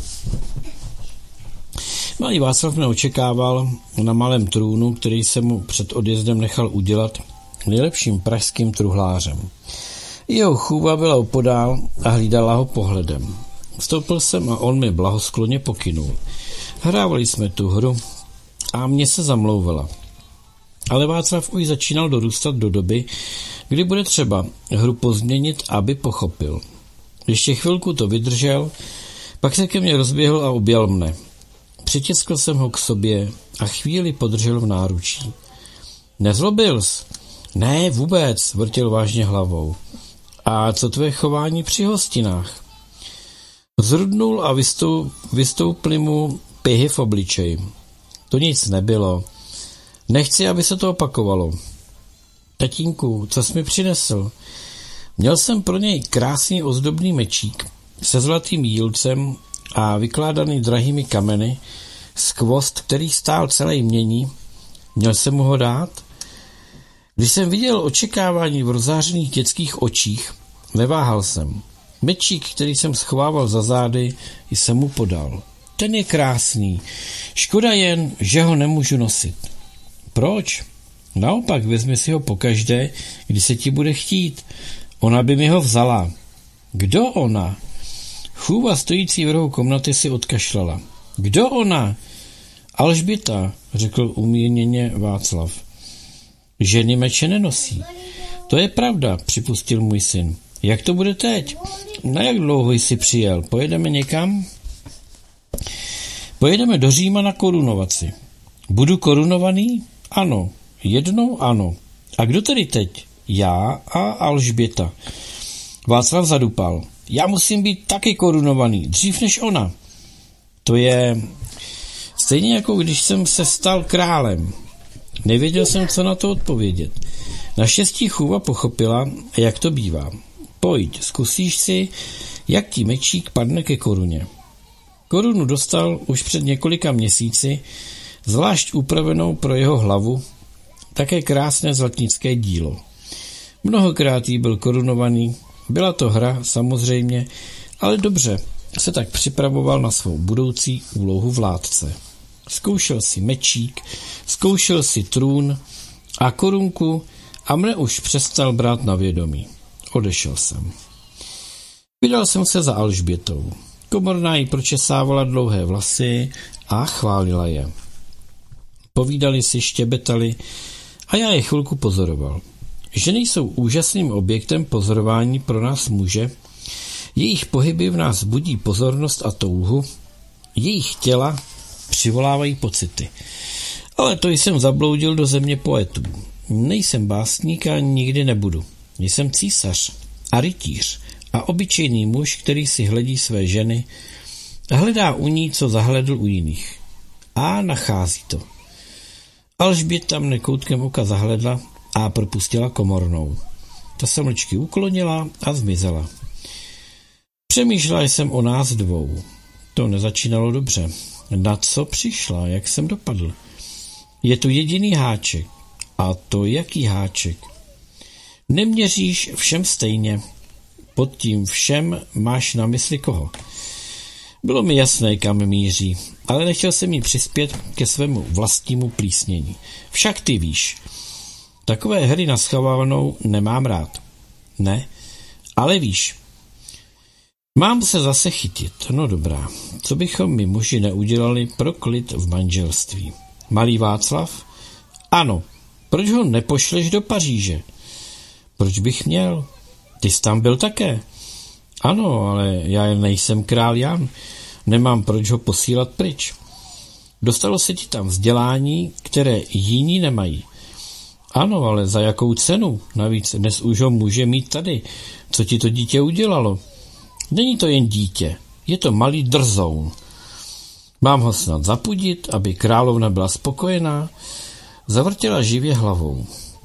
Malý Václav mě očekával na malém trůnu, který se mu před odjezdem nechal udělat nejlepším pražským truhlářem. Jeho chůva byla opodál a hlídala ho pohledem. Vstoupil jsem a on mi blahoskloně pokynul. Hrávali jsme tu hru a mě se zamlouvala. Ale Václav už začínal dorůstat do doby, kdy bude třeba hru pozměnit, aby pochopil. Ještě chvilku to vydržel, pak se ke mně rozběhl a objal mne. Přitiskl jsem ho k sobě a chvíli podržel v náručí. Nezlobil jsi? Ne, vůbec, vrtěl vážně hlavou. A co tvé chování při hostinách? Zrudnul a vystouply mu pihy v obličeji. To nic nebylo. Nechci, aby se to opakovalo. Tatínku, co jsi mi přinesl? Měl jsem pro něj krásný ozdobný mečík se zlatým jílcem a vykládaný drahými kameny, skvost, který stál celé jmění. Měl jsem mu ho dát? Když jsem viděl očekávání v rozářených dětských očích, neváhal jsem. Mečík, který jsem schovával za zády, jsem mu podal. Ten je krásný. Škoda jen, že ho nemůžu nosit. Proč? Naopak, vezmi si ho pokaždé, kdy se ti bude chtít. Ona by mi ho vzala. Kdo ona? Chůva stojící v rohu komnaty si odkašlala. Kdo ona? Alžběta, řekl umírněně Václav. Ženy meče nenosí. To je pravda, připustil můj syn. Jak to bude teď? Na jak dlouho jsi přijel? Pojedeme někam? Pojedeme do Říma na korunovaci. Budu korunovaný? Ano. Jednou ano. A kdo tedy teď? Já a Alžběta. Václav zadupal. Já musím být taky korunovaný, dřív než ona. To je stejně jako když jsem se stal králem. Nevěděl jsem, co na to odpovědět. Naštěstí chůva pochopila, jak to bývá. Pojď, zkusíš si, jak ti mečík padne ke koruně. Korunu dostal už před několika měsíci, zvlášť upravenou pro jeho hlavu, také krásné zlatnické dílo. Mnohokrát jí byl korunovaný, byla to hra, samozřejmě, ale dobře se tak připravoval na svou budoucí úlohu vládce. Zkoušel si mečík, zkoušel si trůn a korunku a mne už přestal brát na vědomí. Odešel jsem. Vydal jsem se za Alžbětou. Komorná jí pročesávala dlouhé vlasy a chválila je. Povídali si, štěbetali a já je chvilku pozoroval. Ženy jsou úžasným objektem pozorování pro nás muže. Jejich pohyby v nás budí pozornost a touhu. Jejich těla přivolávají pocity. Ale to jsem zabloudil do země poetů. Nejsem básník a nikdy nebudu. Jsem císař a rytíř a obyčejný muž, který si hledí své ženy a hledá u ní, co zahledl u jiných. A nachází to. Alžběta mne koutkem oka zahledla a propustila Komornou. Ta se mlčky uklonila a zmizela. Přemýšlela jsem o nás dvou. To nezačínalo dobře. Na co přišla, jak jsem dopadl? Je tu jediný háček. A to jaký háček? Neměříš všem stejně. Pod tím všem máš na mysli koho? Bylo mi jasné, kam míří, ale nechtěl jsem jí přispět ke svému vlastnímu plísnění. Však ty víš. Takové hry na schovávanou nemám rád. Ne, ale víš. Mám se zase chytit. No dobrá. Co bychom my muži neudělali pro klid v manželství? Malý Václav? Ano. Proč ho nepošleš do Paříže? Proč bych měl? Ty jsi tam byl také. Ano, ale já nejsem král Jan. Nemám proč ho posílat pryč. Dostalo se ti tam vzdělání, které jiní nemají. Ano, ale za jakou cenu? Navíc dnes už ho může mít tady. Co ti to dítě udělalo? Není to jen dítě, je to malý drzoun. Mám ho snad zapudit, aby královna byla spokojená? Zavrtěla živě hlavou.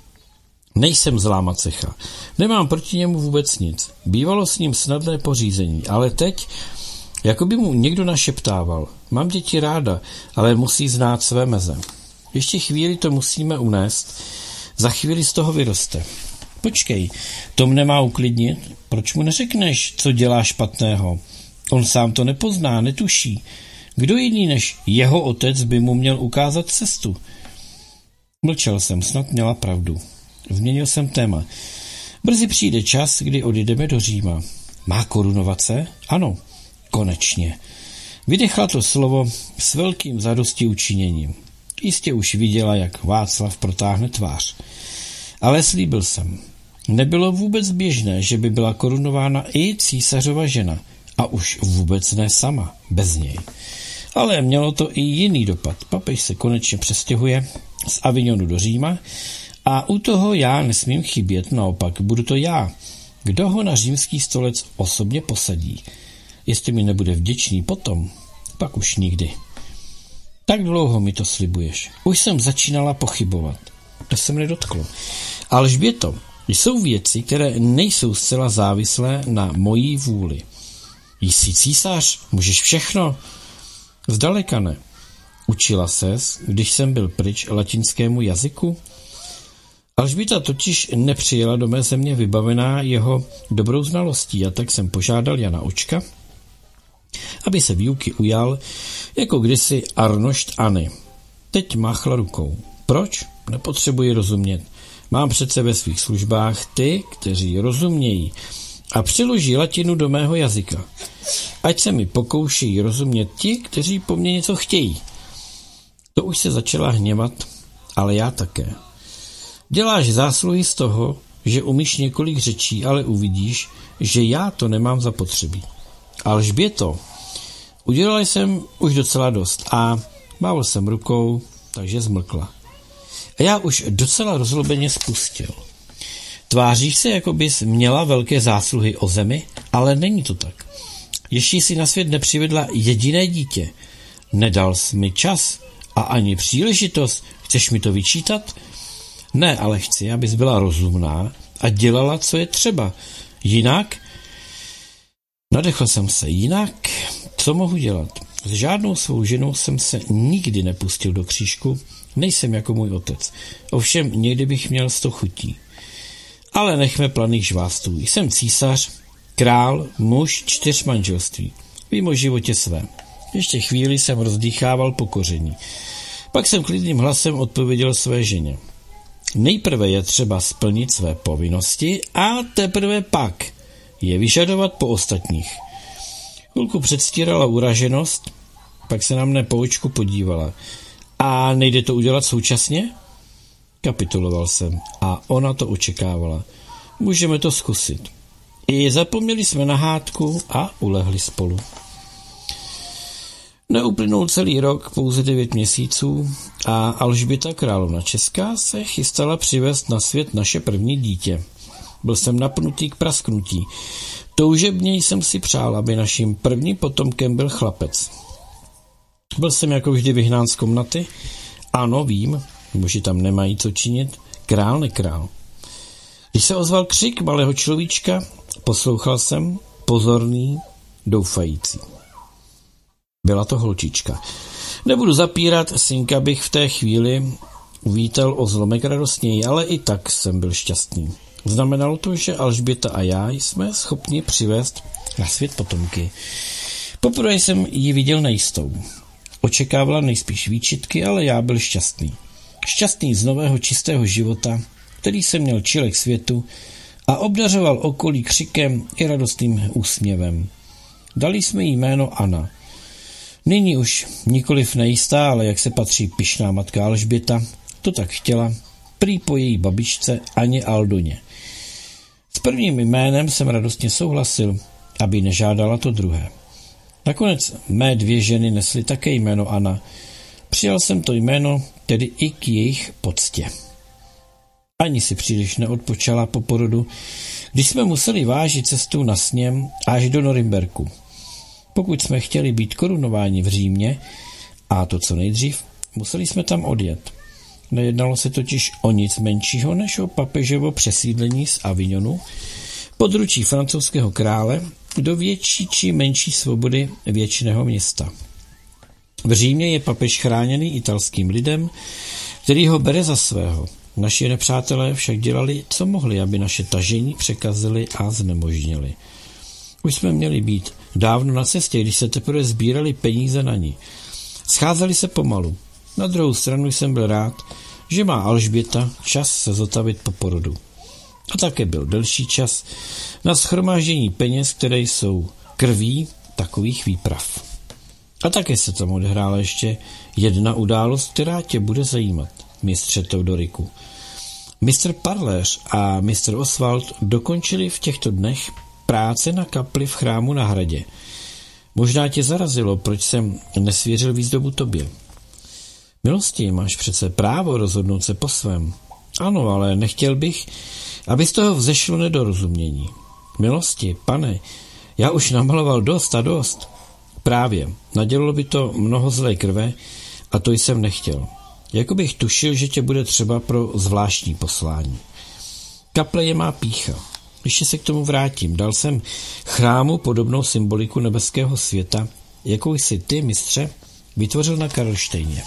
Nejsem zlá macecha. Nemám proti němu vůbec nic. Bývalo s ním snadné pořízení, ale teď, jako by mu někdo našeptával. Mám děti ráda, ale musí znát své meze. Ještě chvíli to musíme unést. Za chvíli z toho vyroste. Počkej, to mne má uklidnit. Proč mu neřekneš, co dělá špatného? On sám to nepozná, netuší. Kdo jiný než jeho otec by mu měl ukázat cestu? Mlčel jsem, snad měla pravdu. Změnil jsem téma. Brzy přijde čas, kdy odjedeme do Říma. Má korunovat se? Ano, konečně. Vydechla to slovo s velkým zadosti učiněním. Jistě už viděla, jak Václav protáhne tvář. Ale slíbil jsem. Nebylo vůbec běžné, že by byla korunována i císařova žena. A už vůbec ne sama, bez něj. Ale mělo to i jiný dopad. Papež se konečně přestěhuje z Avignonu do Říma a u toho já nesmím chybět, naopak budu to já. Kdo ho na římský stolec osobně posadí? Jestli mi nebude vděčný potom, pak už nikdy. Tak dlouho mi to slibuješ. Už jsem začínala pochybovat. To se mne dotklo. Alžběto, jsou věci, které nejsou zcela závislé na mojí vůli. Jsi císař, můžeš všechno. Zdaleka ne. Učila ses, když jsem byl pryč latinskému jazyku? Alžběta totiž nepřijela do mé země vybavená jeho dobrou znalostí a tak jsem požádal Jana Očka, aby se výuky ujal, jako kdysi Arnošt Anny. Teď máchla rukou. Proč? Nepotřebuji rozumět. Mám přece ve svých službách ty, kteří rozumějí a přeloží latinu do mého jazyka. Ať se mi pokoušejí rozumět ti, kteří po mně něco chtějí. To už se začala hněvat, ale já také. Děláš zásluhy z toho, že umíš několik řečí, ale uvidíš, že já to nemám zapotřebí. Alžběto, udělal jsem už docela dost a mával jsem rukou, takže zmlkla. A já už docela rozlobeně spustil. Tváříš se, jako bys měla velké zásluhy o zemi, ale není to tak. Ještě si na svět nepřivedla jediné dítě. Nedal jsi mi čas a ani příležitost. Chceš mi to vyčítat? Ne, ale chci, abys byla rozumná a dělala, co je třeba. Jinak? Nadechl jsem se. Jinak? Co mohu dělat? S žádnou svou ženou jsem se nikdy nepustil do křížku. Nejsem jako můj otec. Ovšem někdy bych měl 100 chutí. Ale nechme planých žvástů. Jsem císař, král, muž 4 manželství. Vím o životě svém. Ještě chvíli jsem rozdýchával pokoření. Pak jsem klidným hlasem odpověděl své ženě. Nejprve je třeba splnit své povinnosti a teprve pak je vyžadovat po ostatních. Chvilku předstírala uraženost, pak se na mne po očku podívala. A nejde to udělat současně? Kapituloval jsem a ona to očekávala. Můžeme to zkusit. I zapomněli jsme na hádku a ulehli spolu. Neuplynul celý rok, pouze 9 měsíců a Alžběta královna Česká se chystala přivést na svět naše první dítě. Byl jsem napnutý k prasknutí. Toužebně jsem si přál, aby naším prvním potomkem byl chlapec. Byl jsem jako vždy vyhnán z komnaty. Ano, vím, muži tam nemají co činit. Král nekrál. Když se ozval křik malého človíčka, poslouchal jsem, pozorný, doufající. Byla to holčička. Nebudu zapírat, synka bych v té chvíli uvítal o zlomek radostněji, ale i tak jsem byl šťastný. Znamenalo to, že Alžběta a já jsme schopni přivést na svět potomky. Poprvé jsem ji viděl nejistou. Očekávala nejspíš výčitky, ale já byl šťastný. Šťastný z nového čistého života, který se měl čile k světu a obdařoval okolí křikem i radostným úsměvem. Dali jsme jí jméno Anna. Nyní už nikoliv nejistá, ale jak se patří pyšná matka Alžběta, to tak chtěla, prý po její babičce Aně Aldoně. S prvním jménem jsem radostně souhlasil, aby nežádala to druhé. Nakonec mé 2 ženy nesly také jméno Anna. Přijal jsem to jméno tedy i k jejich poctě. Ani si příliš neodpočala po porodu, když jsme museli vážit cestu na sněm až do Norimberku. Pokud jsme chtěli být korunováni v Římě, a to co nejdřív, museli jsme tam odjet. Nejednalo se totiž o nic menšího než o papežovo přesídlení z Avignonu područí francouzského krále do větší či menší svobody věčného města. V Římě je papež chráněný italským lidem, který ho bere za svého. Naši nepřátelé však dělali, co mohli, aby naše tažení překazili a znemožnili. Už jsme měli být dávno na cestě, když se teprve sbírali peníze na ní. Scházeli se pomalu. Na druhou stranu jsem byl rád, že má Alžběta čas se zotavit po porodu. A také byl delší čas na shromáždění peněz, které jsou krví takových výprav. A také se tam odehrála ještě jedna událost, která tě bude zajímat, mistře Teodoriku. Mistr Parléř a mistr Oswald dokončili v těchto dnech práce na kapli v chrámu na hradě. Možná tě zarazilo, proč jsem nesvěřil výzdobu tobě. Milosti, máš přece právo rozhodnout se po svém. Ano, ale nechtěl bych, aby z toho vzešlo nedorozumění. Milosti, pane, já už namaloval dost a dost. Právě, nadělalo by to mnoho zlé krve a to jsem nechtěl. Jako bych tušil, že tě bude třeba pro zvláštní poslání. Kaple je má pýcha. Ještě se k tomu vrátím. Dal jsem chrámu podobnou symboliku nebeského světa, jakou jsi ty, mistře, vytvořil na Karlštejně.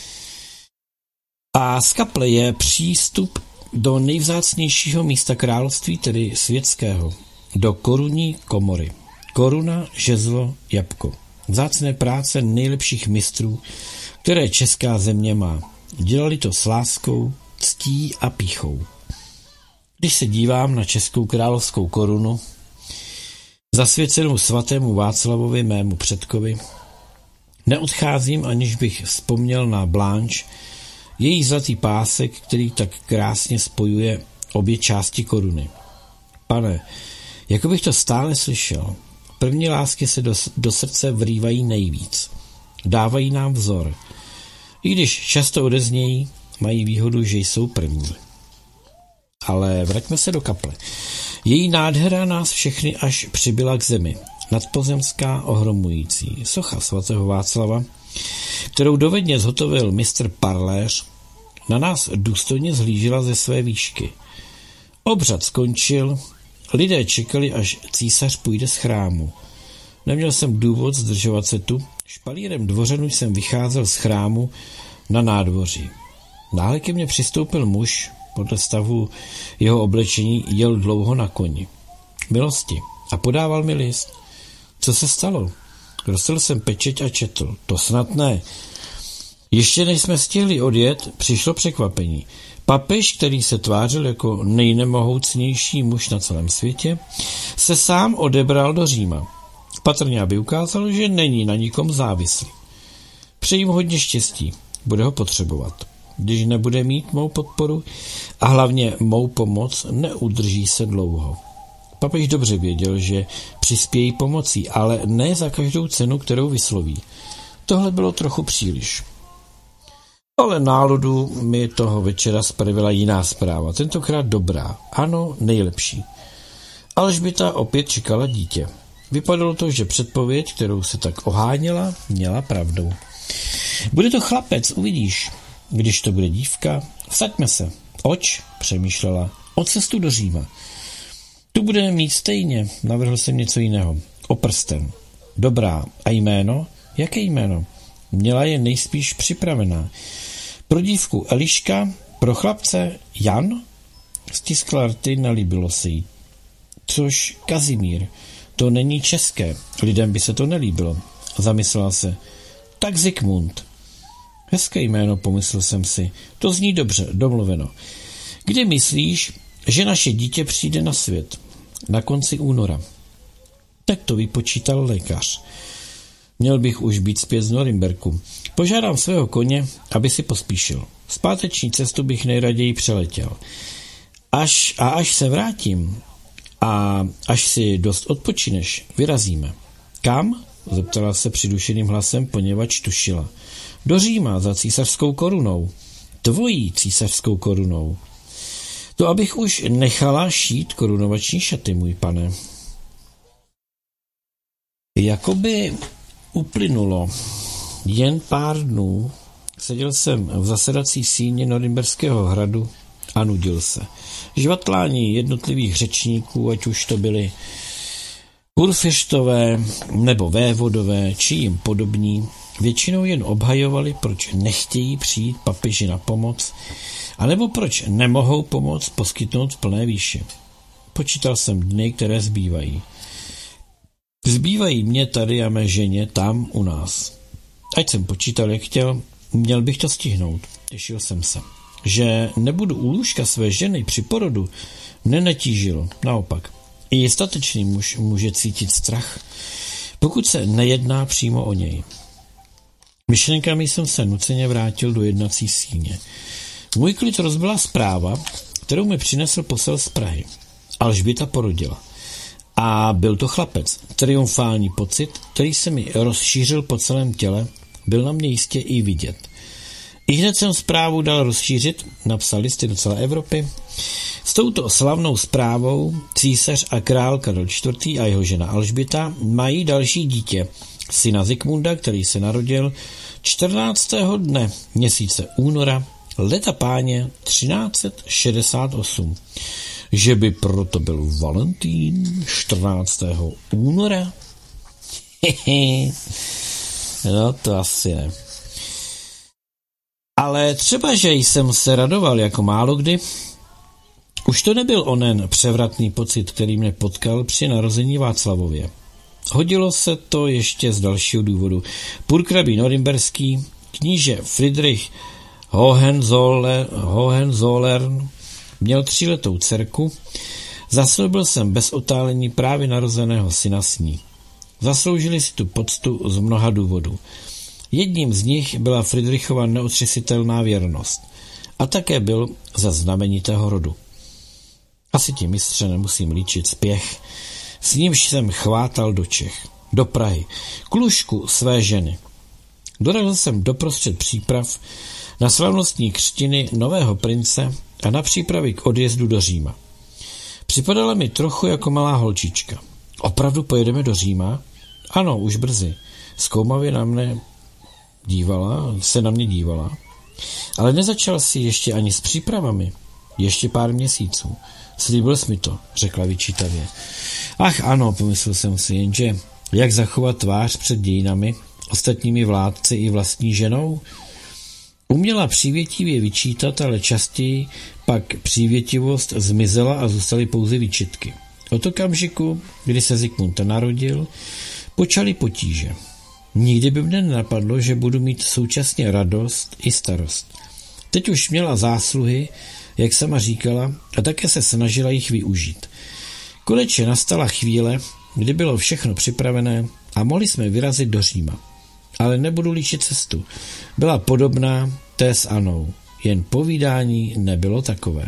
A z kaple je přístup do nejvzácnějšího místa království, tedy světského, do korunní komory. Koruna, žezlo, jabko. Vzácné práce nejlepších mistrů, které česká země má. Dělali to s láskou, ctí a pýchou. Když se dívám na českou královskou korunu, zasvěcenou svatému Václavovi, mému předkovi, neodcházím, aniž bych vzpomněl na Blanche, její zlatý pásek, který tak krásně spojuje obě části koruny. Pane, jako bych to stále slyšel, první lásky se do srdce vrývají nejvíc. Dávají nám vzor. I když často odeznějí, mají výhodu, že jsou první. Ale vraťme se do kaple. Její nádhera nás všechny až přibyla k zemi. Nadpozemská, ohromující. Socha svatého Václava, kterou dovedně zhotovil mistr Parléř, na nás důstojně zhlížela ze své výšky. Obřad skončil, lidé čekali, až císař půjde z chrámu. Neměl jsem důvod zdržovat se tu, špalírem dvořanů jsem vycházel z chrámu na nádvoří. Náhle ke mně přistoupil muž, podle stavu jeho oblečení jel dlouho na koni. Milosti, a podával mi list. Co se stalo? Rozsil jsem pečeť a četl. To snad ne. Ještě než jsme stihli odjet, přišlo překvapení. Papež, který se tvářil jako nejnemohoucnější muž na celém světě, se sám odebral do Říma. Patrně aby ukázal, že není na nikom závislý. Přeji mu hodně štěstí, bude ho potřebovat. Když nebude mít mou podporu a hlavně mou pomoc, neudrží se dlouho. Papež dobře věděl, že přispějí pomocí, ale ne za každou cenu, kterou vysloví. Tohle bylo trochu příliš. Ale náladu mi toho večera spravila jiná zpráva, tentokrát dobrá, ano, nejlepší. Alžběta opět čekala dítě. Vypadalo to, že předpověď, kterou se tak oháněla, měla pravdu. Bude to chlapec, uvidíš. Když to bude dívka, vsaďme se. Oč, přemýšlela, o cestu do Říma. Tu budeme mít stejně, navrhl jsem něco jiného. O prsten. Dobrá, a jméno? Jaké jméno? Měla je nejspíš připravená. Pro dívku Eliška, pro chlapce Jan? Stiskla rty, nelíbilo se jí. Což Kazimír, to není české, lidem by se to nelíbilo. Zamyslela se. Tak Zikmund. Hezké jméno, pomyslel jsem si. To zní dobře, domluveno. Kdy myslíš, že naše dítě přijde na svět? Na konci února. Tak to vypočítal lékař. Měl bych už být zpět z Norimberku. Požádám svého koně, aby si pospíšil. Zpáteční cestu bych nejraději přeletěl. Až se vrátím a až si dost odpočineš, vyrazíme. Kam? Zeptala se přidušeným hlasem, poněvadž tušila. Do Říma za císařskou korunou. Tvojí císařskou korunou. To abych už nechala šít korunovační šaty, můj pane. Jakoby uplynulo jen pár dnů, seděl jsem v zasedací síni Norimberského hradu a nudil se. Žvatlání jednotlivých řečníků, ať už to byli kurfištové nebo vévodové, či jim podobní, většinou jen obhajovali, proč nechtějí přijít papeži na pomoc, anebo proč nemohou pomoc poskytnout v plné výši. Počítal jsem dny, které zbývají. Zbývají mě tady a mé ženě tam u nás. Ať jsem počítal, jak chtěl, měl bych to stihnout. Těšil jsem se. Že nebudu u lůžka své ženy při porodu, mne netížilo. Naopak. I statečný muž může cítit strach, pokud se nejedná přímo o něj. Myšlenkami jsem se nuceně vrátil do jednací síně. Můj klid rozbila zpráva, kterou mi přinesl posel z Prahy. Alžběta porodila. A byl to chlapec. Triumfální pocit, který se mi rozšířil po celém těle, byl na mě jistě i vidět. I hned jsem zprávu dal rozšířit, napsal listy do celé Evropy. S touto slavnou zprávou císař a král Karel IV. A jeho žena Alžběta mají další dítě, syna Zikmunda, který se narodil 14. dne měsíce února leta páně 1368. Že by proto byl Valentín 14. února? No to asi ne. Ale třeba, že jsem se radoval jako málo kdy, už to nebyl onen převratný pocit, který mě potkal při narození Václavově. Hodilo se to ještě z dalšího důvodu. Purkrabí norimberský, kníže Friedrich Hohenzollern měl 3letou dcerku, zasloubil jsem bez otálení právě narozeného syna s ní. Zasloužili si tu poctu z mnoha důvodů. Jedním z nich byla Friedrichova neotřesitelná věrnost a také byl ze znamenitého rodu. Asi ti, mistře, nemusím líčit spěch, s nímž jsem chvátal do Čech, do Prahy, k lůžku své ženy. Dorazil jsem doprostřed příprav na slavnostní křtiny nového prince a na přípravy k odjezdu do Říma. Připadala mi trochu jako malá holčička. Opravdu pojedeme do Říma? Ano, už brzy. Zkoumavě se na mě dívala. Ale nezačal si ještě ani s přípravami. Ještě pár měsíců. Slíbil jsi mi to, řekla vyčítavě. Ach ano, pomyslel jsem si, jenže jak zachovat tvář před dějinami, ostatními vládci i vlastní ženou? Uměla přívětivě vyčítat, ale častěji pak přívětivost zmizela a zůstaly pouze výčitky. Od okamžiku, kdy se Zikmund narodil, počaly potíže. Nikdy by mne nenapadlo, že budu mít současně radost i starost. Teď už měla zásluhy jak sama říkala, a také se snažila jich využít. Konečně nastala chvíle, kdy bylo všechno připravené a mohli jsme vyrazit do Říma. Ale nebudu líčit cestu. Byla podobná té s Anou, jen povídání nebylo takové.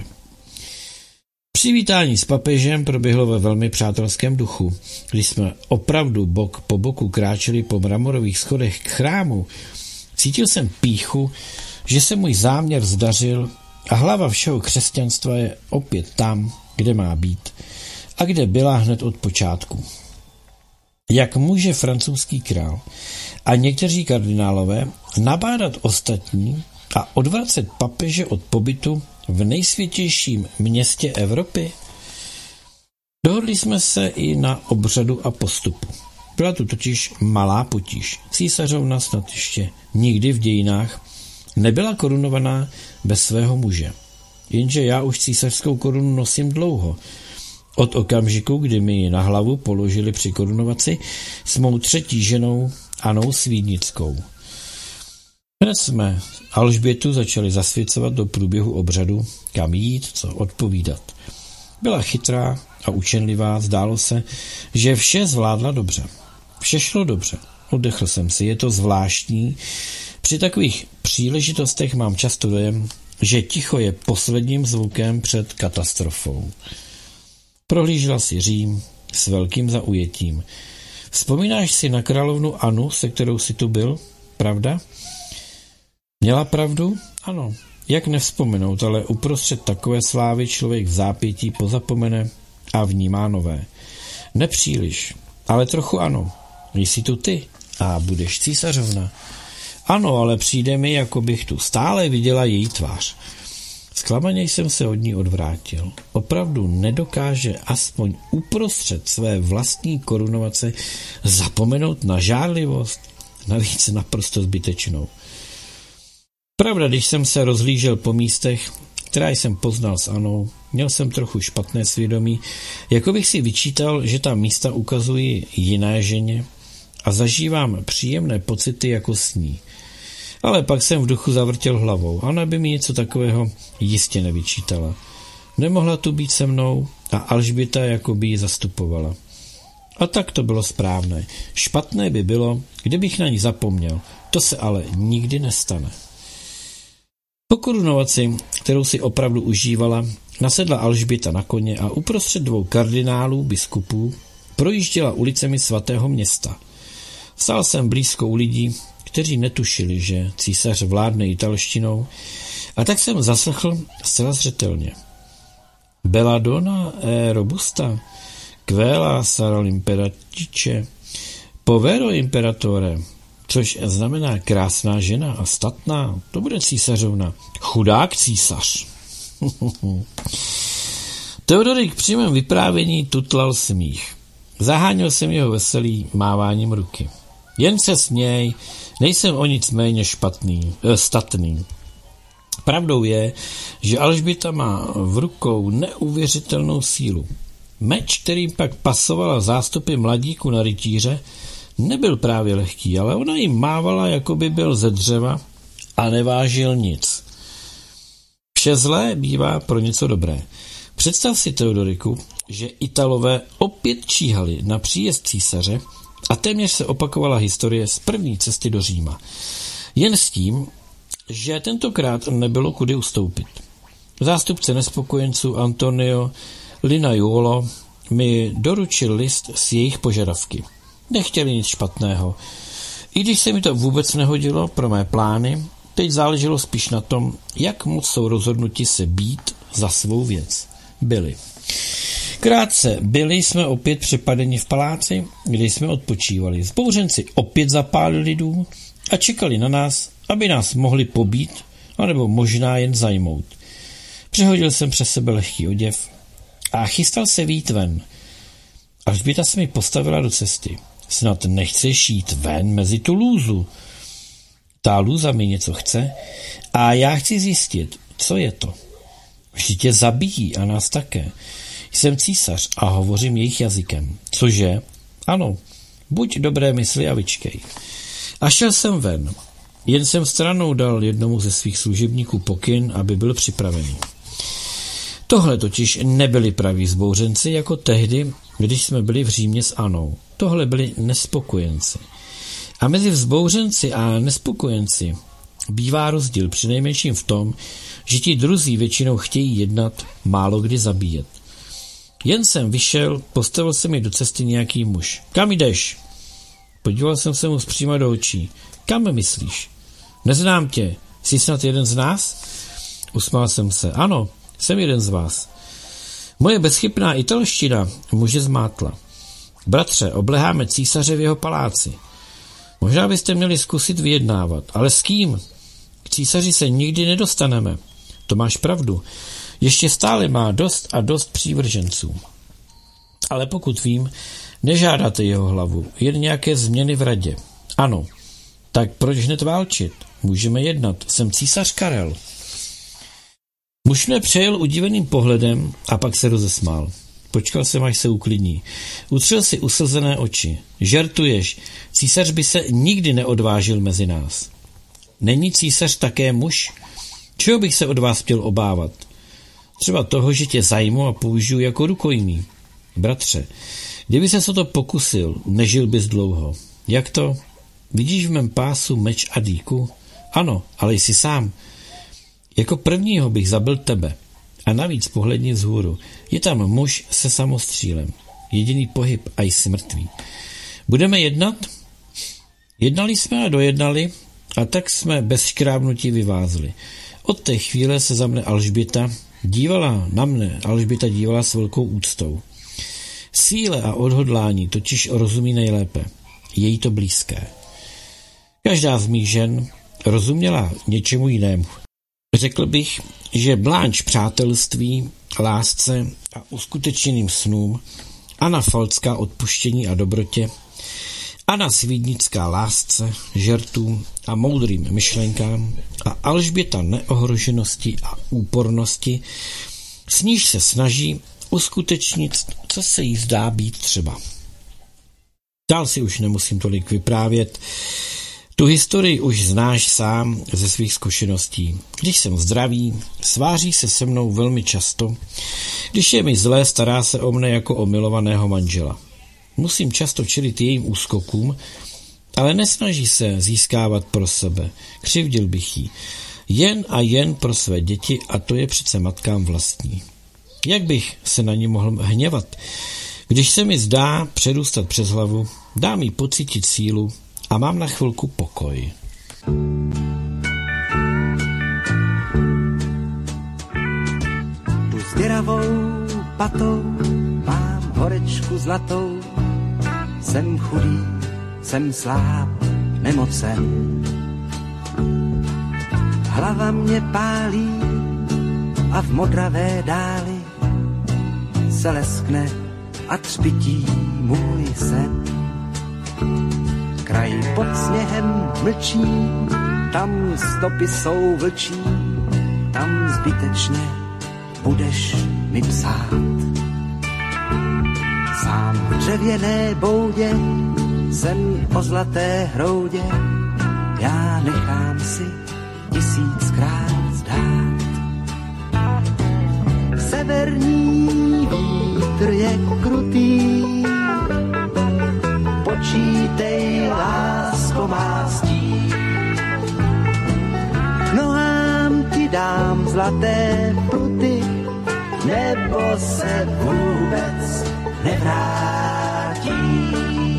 Přivítání s papežem proběhlo ve velmi přátelském duchu. Když jsme opravdu bok po boku kráčeli po mramorových schodech k chrámu, cítil jsem pýchu, že se můj záměr zdařil a hlava všeho křesťanstva je opět tam, kde má být a kde byla hned od počátku. Jak může francouzský král a někteří kardinálové nabádat ostatní a odvracet papeže od pobytu v nejsvětějším městě Evropy? Dohodli jsme se i na obřadu a postupu. Byla tu totiž malá potíž. Císařovna snad ještě nikdy v dějinách nebyla korunovaná bez svého muže. Jenže já už císařskou korunu nosím dlouho. Od okamžiku, kdy mi ji na hlavu položili při korunovaci s mou třetí ženou Anou Svídnickou. Hned jsme Alžbětu začali zasvěcovat do průběhu obřadu, kam jít, co odpovídat. Byla chytrá a učenlivá, zdálo se, že vše zvládla dobře. Vše šlo dobře. Oddechl jsem si, je to zvláštní. Při takových příležitostech mám často dojem, že ticho je posledním zvukem před katastrofou. Prohlížela si Řím s velkým zaujetím. Vzpomínáš si na královnu Anu, se kterou si tu byl? Pravda? Měla pravdu? Ano. Jak nevzpomenout, ale uprostřed takové slávy člověk v zápětí pozapomene a vnímá nové. Nepříliš, ale trochu ano. Jsi tu ty a budeš císařovna. Ano, ale přijde mi, jako bych tu stále viděla její tvář. Zklamaně jsem se od ní odvrátil. Opravdu nedokáže aspoň uprostřed své vlastní korunovace zapomenout na žárlivost, navíc naprosto zbytečnou. Pravda, když jsem se rozhlížel po místech, která jsem poznal s Anou, měl jsem trochu špatné svědomí, jako bych si vyčítal, že ta místa ukazují jiné ženě a zažívám příjemné pocity jako s ní. Ale pak jsem v duchu zavrtěl hlavou. Ana by mi něco takového jistě nevyčítala. Nemohla tu být se mnou a Alžběta jako by ji zastupovala. A tak to bylo správné. Špatné by bylo, kdybych na ní zapomněl. To se ale nikdy nestane. Po korunovaci, kterou si opravdu užívala, nasedla Alžběta na koně a uprostřed dvou kardinálů, biskupů, projížděla ulicemi svatého města. Stál jsem blízko u lidí, kteří netušili, že císař vládne italštinou, a tak jsem zaslechl zcela zřetelně. Belladonna è robusta, quella sarà l'imperatrice, povero imperatore, což znamená krásná žena a statná, to bude císařovna. Chudák císař. Teodorik při mém vyprávění tutlal smích. Zaháněl jsem jeho veselý máváním ruky. Jen se směj, nejsem o nic méně statný. Pravdou je, že Alžběta má v rukou neuvěřitelnou sílu. Meč, kterým pak pasovala zástupy mladíku na rytíře, nebyl právě lehký, ale ona jim mávala, jako by byl ze dřeva a nevážil nic. Vše zlé bývá pro něco dobré. Představ si, Teodoriku, že Italové opět číhali na příjezd císaře a téměř se opakovala historie z první cesty do Říma. Jen s tím, že tentokrát nebylo kudy ustoupit. Zástupce nespokojenců Antonio Linaiuolo mi doručil list s jejich požadavky. Nechtěli nic špatného. I když se mi to vůbec nehodilo pro mé plány, teď záleželo spíš na tom, jak moc jsou rozhodnuti se být za svou věc. Byli. Krátce byli jsme opět přepadeni v paláci, kde jsme odpočívali. Zbouřenci opět zapálili dům a čekali na nás, aby nás mohli pobít, anebo možná jen zajmout. Přehodil jsem přes sebe lehký oděv a chystal se vyjít ven. Alžběta se mi postavila do cesty. Snad nechceš jít ven mezi tu lůzu. Ta lůza mi něco chce a já chci zjistit, co je to. Vždyť tě zabijí a nás také. Jsem císař a hovořím jejich jazykem. Cože? Ano, buď dobré mysli a vyčkej. A šel jsem ven. Jen jsem stranou dal jednomu ze svých služebníků pokyn, aby byl připravený. Tohle totiž nebyli praví vzbouřenci jako tehdy, když jsme byli v Římě s Anou. Tohle byli nespokojenci. A mezi vzbouřenci a nespokojenci bývá rozdíl přinejmenším v tom, že ti druzí většinou chtějí jednat, málo kdy zabíjet. Jen jsem vyšel, postavil se mi do cesty nějaký muž. Kam jdeš? Podíval jsem se mu zpříma do očí. Kam myslíš? Neznám tě. Jsi snad jeden z nás? Usmál jsem se. Ano, jsem jeden z vás. Moje bezchybná italština muže zmátla. Bratře, obleháme císaře v jeho paláci. Možná byste měli zkusit vyjednávat, ale s kým? K císaři se nikdy nedostaneme. To máš pravdu. Ještě stále má dost a dost přívrženců. Ale pokud vím, nežádáte jeho hlavu, jen nějaké změny v radě. Ano, tak proč hned válčit? Můžeme jednat, jsem císař Karel. Muž mě přejel udiveným pohledem a pak se rozesmál. Počkal jsem, až se uklidní. Utřel si uslzené oči. Žertuješ, císař by se nikdy neodvážil mezi nás. Není císař také muž? Čeho bych se od vás měl obávat? Třeba toho, že tě zajmu a použiju jako rukojmí. Bratře, kdyby ses o to pokusil, nežil bys dlouho. Jak to? Vidíš v mém pásu meč a dýku? Ano, ale jsi sám. Jako prvního bych zabil tebe. A navíc pohledni vzhůru. Je tam muž se samostřílem. Jediný pohyb a jsi mrtvý. Budeme jednat? Jednali jsme a dojednali a tak jsme bez škrábnutí vyvázli. Od té chvíle se za mne Alžběta dívala s velkou úctou. Síle a odhodlání totiž rozumí nejlépe. Je jí to blízké. Každá z mých žen rozuměla něčemu jinému. Řekl bych, že Blanche přátelství, lásce a uskutečněným snům, Anna Falcká odpuštění a dobrotě, Anna Svídnická lásce, žertům a moudrým myšlenkám a Alžběta neohroženosti a úpornosti, s níž se snaží uskutečnit, co se jí zdá být třeba. Dál si už nemusím tolik vyprávět. Tu historii už znáš sám ze svých zkušeností. Když jsem zdravý, sváří se se mnou velmi často. Když je mi zlé, stará se o mne jako o milovaného manžela. Musím často čelit jejím úskokům, ale nesnaží se získávat pro sebe. Křivdil bych jí. Jen a jen pro své děti a to je přece matkám vlastní. Jak bych se na ní mohl hněvat? Když se mi zdá přerůstat přes hlavu, dám jí pocítit sílu a mám na chvilku pokoj. Tu s děravou patou mám horečku zlatou, jsem chudý, jsem sláb, nemocen. Hlava mě pálí a v modravé dáli se leskne a třpití můj sen. Kraj pod sněhem mlčí, tam stopy jsou vlčí, tam zbytečně budeš mi psát. Sám v dřevěné boudě jsem o zlaté hroudě, já nechám si 1000krát zdát. Severní vítr je krutý, počítej, lásko má stín. K nohám ti dám zlaté pruty, nebo se vůbec nevrátím.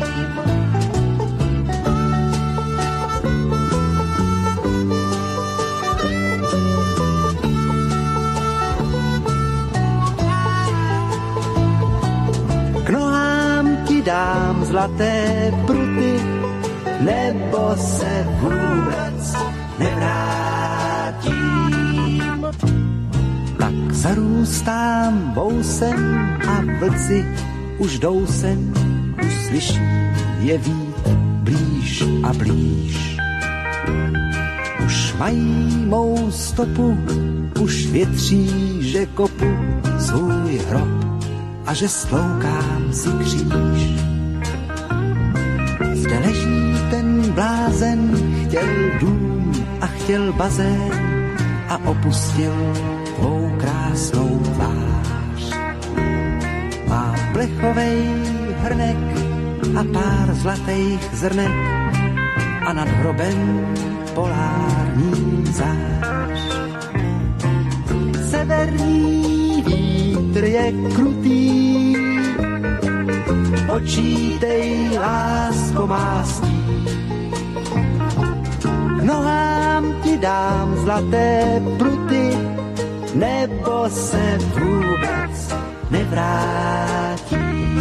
K nohám ti dám zlaté pruty, nebo se vůbec nevrátím. Tak zarůstám vousem a vlci už jdou sem, uslyší je vít blíž a blíž. Už mají mou stopu, už větří, že kopu svůj hrob a že stloukám si kříž. Zde leží ten blázen, chtěl dům a chtěl bazén a opustil tvou krásnou tvář. Má plechovej hrnek a pár zlatých zrnek a nad hrobem polární zář. Severní vítr je krutý, počítej, lásko má stí. K nohám ti dám zlaté pruty, nebo se vůbec nevrátí.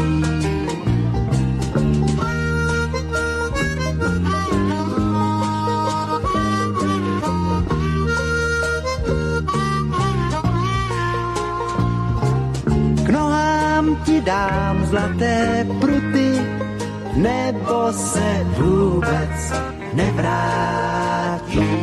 K nohám ti dám zlaté pruty, nebo se vůbec nevrátí.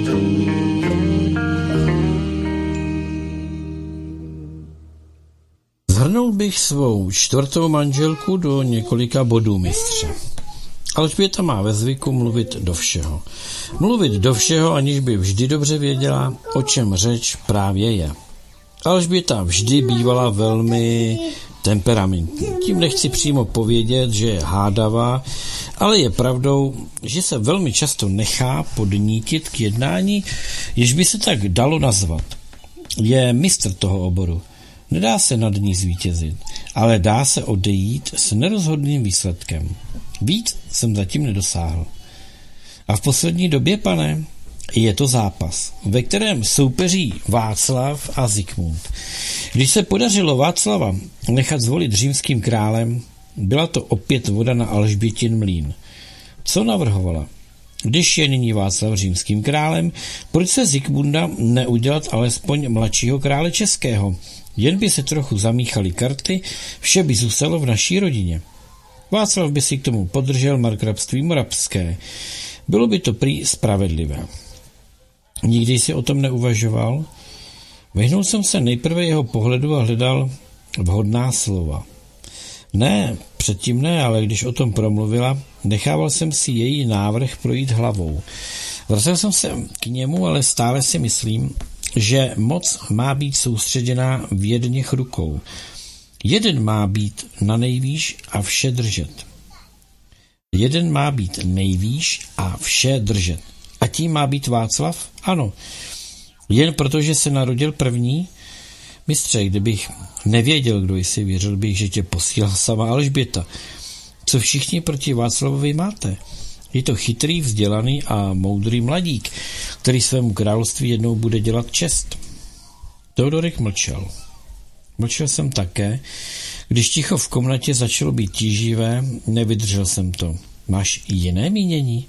Zhrnul bych svou čtvrtou manželku do několika bodů, mistře. Alžběta má ve zvyku mluvit do všeho. Mluvit do všeho, aniž by vždy dobře věděla, o čem řeč právě je. Alžběta vždy bývala velmi temperamentní. Tím nechci přímo povědět, že je hádavá, ale je pravdou, že se velmi často nechá podnítit k jednání, jež by se tak dalo nazvat. Je mistr toho oboru. Nedá se nad ní zvítězit, ale dá se odejít s nerozhodným výsledkem. Víc jsem zatím nedosáhl. A v poslední době, pane, je to zápas, ve kterém soupeří Václav a Zikmund. Když se podařilo Václava nechat zvolit římským králem, byla to opět voda na Alžbětin mlýn. Co navrhovala? Když je nyní Václav římským králem, proč se Zikmunda neudělat alespoň mladšího krále českého? Jen by se trochu zamíchaly karty, vše by zůstalo v naší rodině. Václav by si k tomu podržel markrabství moravské. Bylo by to prý spravedlivé. Nikdy jsi o tom neuvažoval? Vyhnul jsem se nejprve jeho pohledu a hledal vhodná slova. Ne, předtím ne, ale když o tom promluvila, nechával jsem si její návrh projít hlavou. Vracel jsem se k němu, ale stále si myslím, že moc má být soustředěná v jedněch rukou. Jeden má být na nejvýš a vše držet. Jeden má být nejvýš a vše držet. A tím má být Václav? Ano. Jen protože se narodil první? Mistře, kdybych nevěděl, kdo jsi, věřil bych, že tě posílala sama Alžběta. Co všichni proti Václavovi máte? Je to chytrý, vzdělaný a moudrý mladík, který svému království jednou bude dělat čest. Teodorik mlčel. Mlčel jsem také. Když ticho v komnatě začalo být tíživé, nevydržel jsem to. Máš jiné mínění?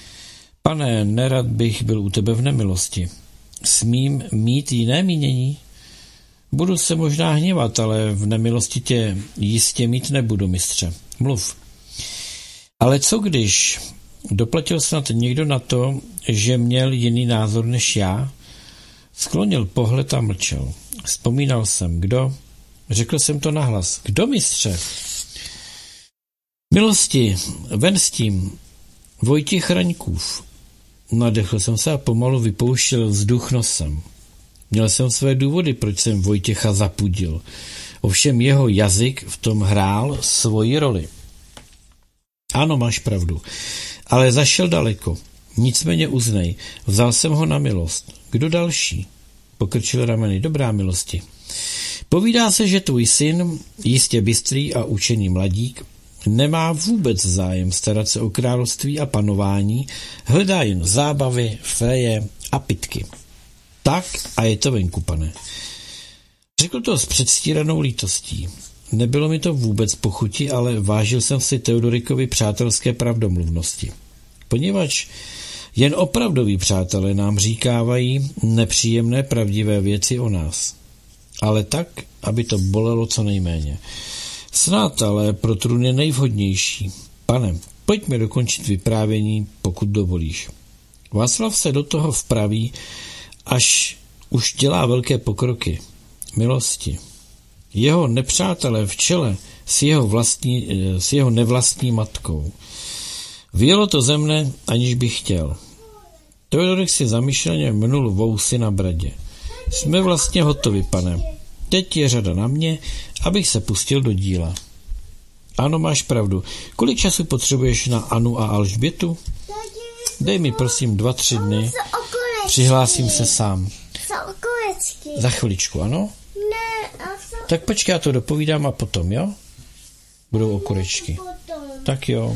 Pane, nerad bych byl u tebe v nemilosti. Smím mít jiné mínění? Budu se možná hněvat, ale v nemilosti tě jistě mít nebudu, mistře. Mluv. Ale co když doplatil snad někdo na to, že měl jiný názor než já? Sklonil pohled a mlčel. Vzpomínal jsem, kdo? Řekl jsem to nahlas. Kdo, mistře? Milosti, ven s tím. Vojtěch Raňkův. Nadechl jsem se a pomalu vypouštěl vzduch nosem. Měl jsem své důvody, proč jsem Vojtěcha zapudil. Ovšem jeho jazyk v tom hrál svoji roli. Ano, máš pravdu, ale zašel daleko. Nicméně uznej, vzal jsem ho na milost. Kdo další? Pokrčil rameny. Dobrá, milosti. Povídá se, že tvůj syn, jistě bystrý a učený mladík, nemá vůbec zájem starat se o království a panování, hledá jen zábavy, féje a pytky. Tak a je to venku, pane. Řekl to s předstíranou lítostí. Nebylo mi to vůbec pochutí, ale vážil jsem si Teodorikovi přátelské pravdomluvnosti. Poněvadž jen opravdoví přátelé nám říkávají nepříjemné pravdivé věci o nás. Ale tak, aby to bolelo co nejméně. Snad ale pro trůn je nejvhodnější. Pane, pojďme dokončit vyprávění, pokud dovolíš. Václav se do toho vpraví, až už dělá velké pokroky. Milosti. Jeho nepřátelé v čele s jeho nevlastní matkou. Vyjelo to ze mne, aniž bych chtěl. Teodorik si zamýšleně mnul vousy na bradě. Jsme vlastně hotovi, pane. Teď je řada na mě, abych se pustil do díla. Ano, máš pravdu. Kolik času potřebuješ na Anu a Alžbětu? Dej mi prosím 2-3 dny. Přihlásím se sám. Za chviličku, ano? Tak počkej, já to dopovídám a potom, jo? Budou okurečky. Tak jo.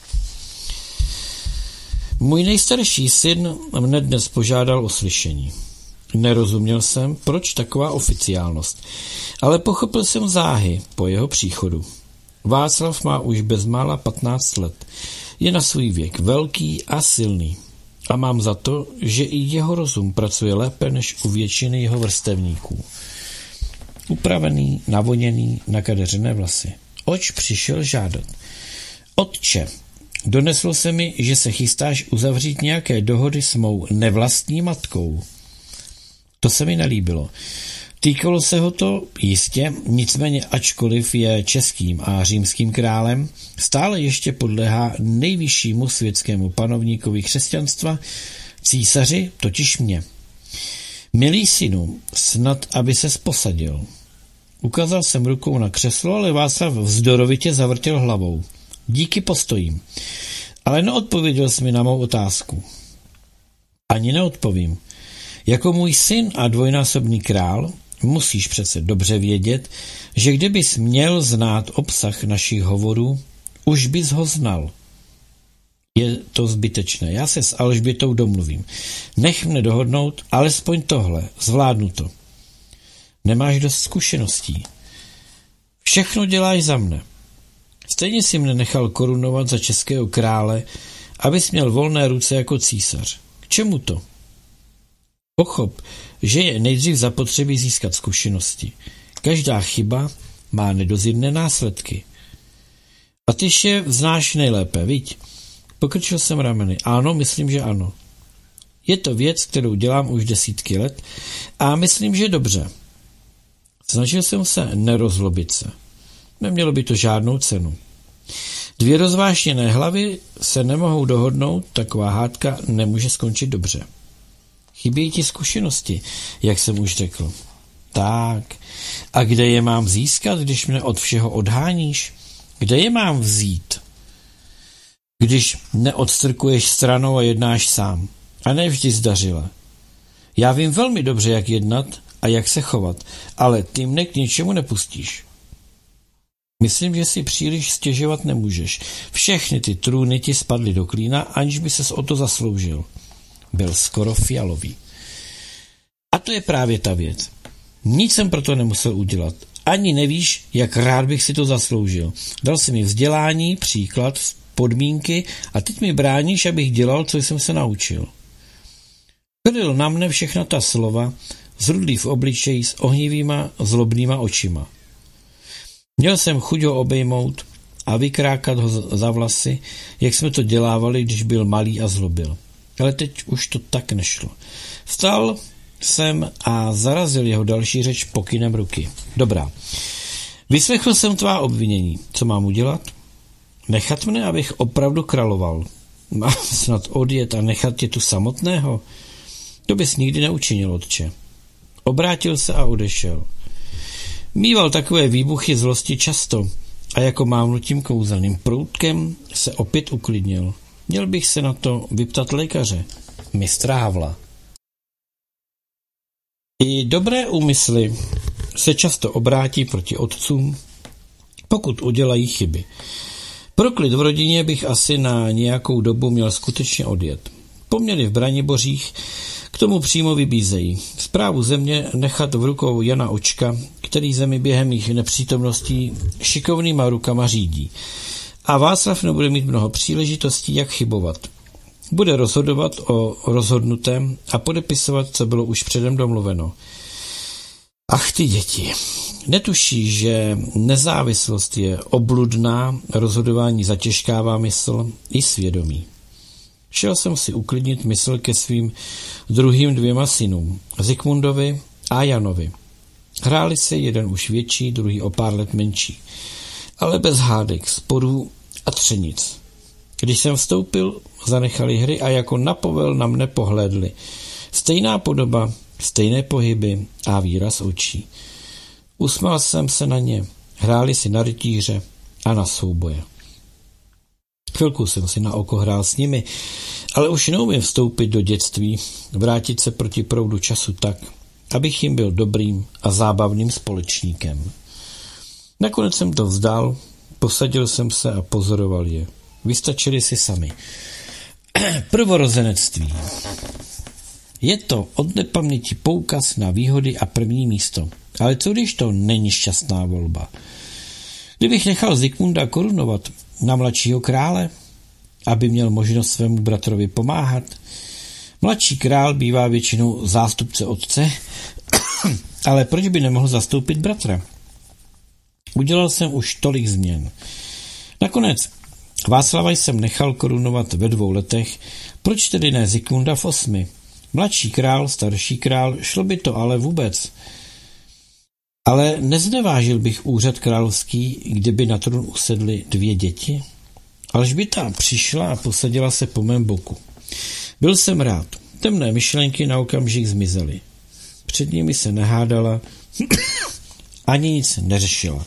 Můj nejstarší syn mne dnes požádal o slyšení. Nerozuměl jsem, proč taková oficiálnost, ale pochopil jsem záhy po jeho příchodu. Václav má už bezmála 15 let. Je na svůj věk velký a silný. A mám za to, že i jeho rozum pracuje lépe než u většiny jeho vrstevníků. Upravený, navoněný, nakadeřené vlasy. Oč přišel žádat? Otče, doneslo se mi, že se chystáš uzavřít nějaké dohody s mou nevlastní matkou. To se mi nelíbilo. Týkalo se ho to jistě, nicméně ačkoliv je českým a římským králem, stále ještě podléhá nejvyššímu světskému panovníkovi křesťanstva, císaři, totiž mě. Milý synu, snad aby ses posadil. Ukázal jsem rukou na křeslo, ale Václav vzdorovitě zavrtěl hlavou. Díky, postojím. Ale neodpověděl jsi mi na mou otázku. Ani neodpovím. Jako můj syn a dvojnásobný král musíš přece dobře vědět, že kdybys měl znát obsah našich hovorů, už bys ho znal. Je to zbytečné. Já se s Alžbětou domluvím. Nech mne dohodnout alespoň tohle. Zvládnu to. Nemáš dost zkušeností. Všechno děláš za mne. Stejně si mne nechal korunovat za českého krále, abys měl volné ruce jako císař. K čemu to? Pochop, že je nejdřív zapotřebí získat zkušenosti. Každá chyba má nedozírné následky. A tyž je znáš nejlépe, viď? Pokrčil jsem rameny. Ano, myslím, že ano. Je to věc, kterou dělám už desítky let a myslím, že dobře. Snažil jsem se nerozlobit se. Nemělo by to žádnou cenu. Dvě rozvášněné hlavy se nemohou dohodnout, taková hádka nemůže skončit dobře. Chybějí ti zkušenosti, jak jsem už řekl. Tak, a kde je mám získat, když mne od všeho odháníš? Kde je mám vzít? Když neodstrkuješ stranou a jednáš sám. A ne vždy zdařile. Já vím velmi dobře, jak jednat a jak se chovat, ale ty mne k ničemu nepustíš. Myslím, že si příliš stěžovat nemůžeš. Všechny ty trůny ti spadly do klína, aniž by ses o to zasloužil. Byl skoro fialový. A to je právě ta věc. Nic jsem proto nemusel udělat. Ani nevíš, jak rád bych si to zasloužil. Dal si mi vzdělání, příklad, podmínky a teď mi bráníš, abych dělal, co jsem se naučil. Chrlil na mne všechna ta slova, zrudlý v obličeji s ohnivýma, zlobnýma očima. Měl jsem chuť ho obejmout a vykrákat ho za vlasy, jak jsme to dělávali, když byl malý a zlobil. Ale teď už to tak nešlo. Vstal jsem a zarazil jeho další řeč pokynem ruky. Dobrá. Vyslechl jsem tvá obvinění. Co mám udělat? Nechat mne, abych opravdu královal. Mám snad odjet a nechat tě tu samotného? To bys nikdy neučinil, otče. Obrátil se a odešel. Mýval takové výbuchy zlosti často a jako mávnutím kouzelným proutkem se opět uklidnil. Měl bych se na to vyptat lékaře, mistra Havla. I dobré úmysly se často obrátí proti otcům, pokud udělají chyby. Pro klid v rodině bych asi na nějakou dobu měl skutečně odjet. Poměry v Branibořích k tomu přímo vybízejí. Správu země nechat v rukou Jana Očka, který zemi během jejich nepřítomností šikovnýma rukama řídí. A Václav nebude mít mnoho příležitostí, jak chybovat. Bude rozhodovat o rozhodnutém a podepisovat, co bylo už předem domluveno. Ach ty děti, netuší, že nezávislost je obludná, rozhodování zatěžkává mysl i svědomí. Šel jsem si uklidnit mysl ke svým druhým 2 synům, Zikmundovi a Janovi. Hráli se, jeden už větší, druhý o pár let menší, ale bez hádek, sporů a třenic. Když jsem vstoupil, zanechali hry a jako na povel na mne pohlédli. Stejná podoba, Stejné pohyby a výraz očí. Usmál jsem se na ně, hráli si na rytíře a na souboje. Chvilku jsem si na oko hrál s nimi, ale už neumím vstoupit do dětství, vrátit se proti proudu času tak, abych jim byl dobrým a zábavným společníkem. Nakonec jsem to vzdal, posadil jsem se a pozoroval je. Vystačili si sami. Prvorozenectví. Je to od nepaměti poukaz na výhody a první místo. Ale co když to není šťastná volba? Kdybych nechal Zikmunda korunovat na mladšího krále, aby měl možnost svému bratrovi pomáhat. Mladší král bývá většinou zástupce otce, ale proč by nemohl zastoupit bratra? Udělal jsem už tolik změn. Nakonec Václava jsem nechal korunovat ve 2 letech, proč tedy ne Zikmunda v 8? Mladší král, starší král, šlo by to ale vůbec. Ale neznevážil bych úřad královský, kdyby na trůn usedly 2 děti? Alžběta přišla a posadila se po mém boku. Byl jsem rád. Temné myšlenky na okamžik zmizely. Před nimi se nehádala, ani nic neřešila.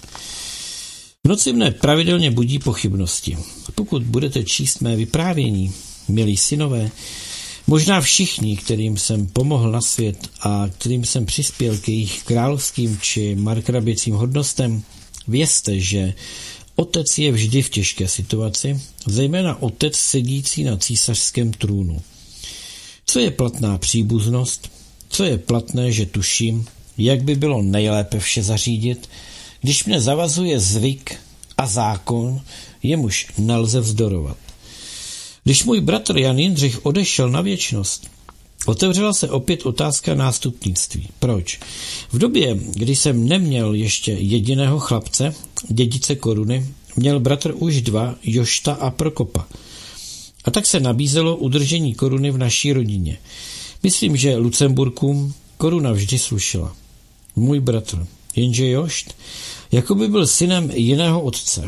V noci mne pravidelně budí pochybnosti. Pokud budete číst mé vyprávění, milí synové, možná všichni, kterým jsem pomohl na svět a kterým jsem přispěl k jejich královským či markraběcím hodnostem, vězte, že otec je vždy v těžké situaci, zejména otec sedící na císařském trůnu. Co je platná příbuznost, co je platné, že tuším, jak by bylo nejlépe vše zařídit, když mne zavazuje zvyk a zákon, jemuž nelze vzdorovat. Když můj bratr Jan Jindřich odešel na věčnost, otevřela se opět otázka nástupnictví. Proč? V době, kdy jsem neměl ještě jediného chlapce, dědice koruny, měl bratr už 2, Jošta a Prokopa. A tak se nabízelo udržení koruny v naší rodině. Myslím, že Lucemburkům koruna vždy slušela. Můj bratr, jenže Jošt, jako by byl synem jiného otce.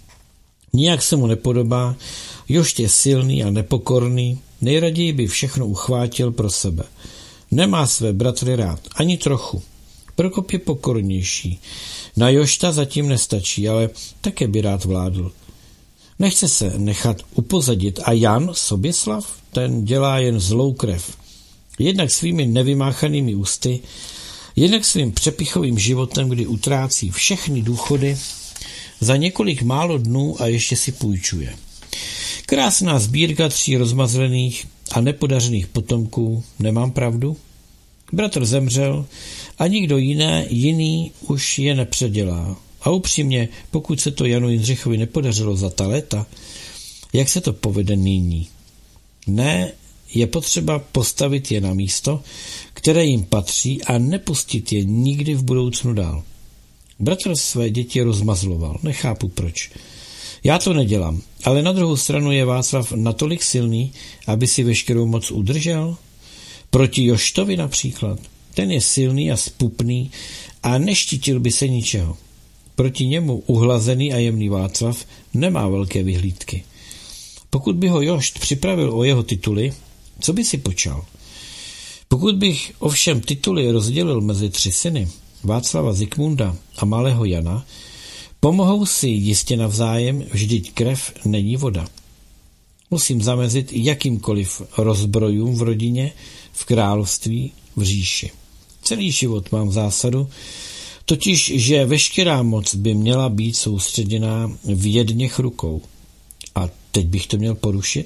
Nijak se mu nepodobá, Jošt je silný a nepokorný, nejraději by všechno uchvátil pro sebe. Nemá své bratry rád, ani trochu. Prokop je pokornější. Na Jošta zatím nestačí, ale také by rád vládl. Nechce se nechat upozadit a Jan Soběslav, ten dělá jen zlou krev. Jednak svými nevymáchanými ústy, jednak svým přepichovým životem, kdy utrácí všechny důchody za několik málo dnů a ještě si půjčuje. Krásná sbírka 3 rozmazlených a nepodařených potomků, nemám pravdu? Bratr zemřel a nikdo jiný už je nepředělá. A upřímně, pokud se to Janu Jindřichovi nepodařilo za ta léta, jak se to povede nyní? Ne, je potřeba postavit je na místo, které jim patří a nepustit je nikdy v budoucnu dál. Bratr své děti rozmazloval, nechápu proč. Já to nedělám, ale na druhou stranu je Václav natolik silný, aby si veškerou moc udržel? Proti Joštovi například. Ten je silný a spupný a neštítil by se ničeho. Proti němu uhlazený a jemný Václav nemá velké vyhlídky. Pokud by ho Jošt připravil o jeho tituly, co by si počal? Pokud bych ovšem tituly rozdělil mezi 3 syny, Václava, Zikmunda a malého Jana, pomohou si jistě navzájem, vždyť krev není voda. Musím zamezit jakýmkoliv rozbrojům v rodině, v království, v říši. Celý život mám zásadu, totiž, že veškerá moc by měla být soustředěná v jedněch rukou. A teď bych to měl porušit?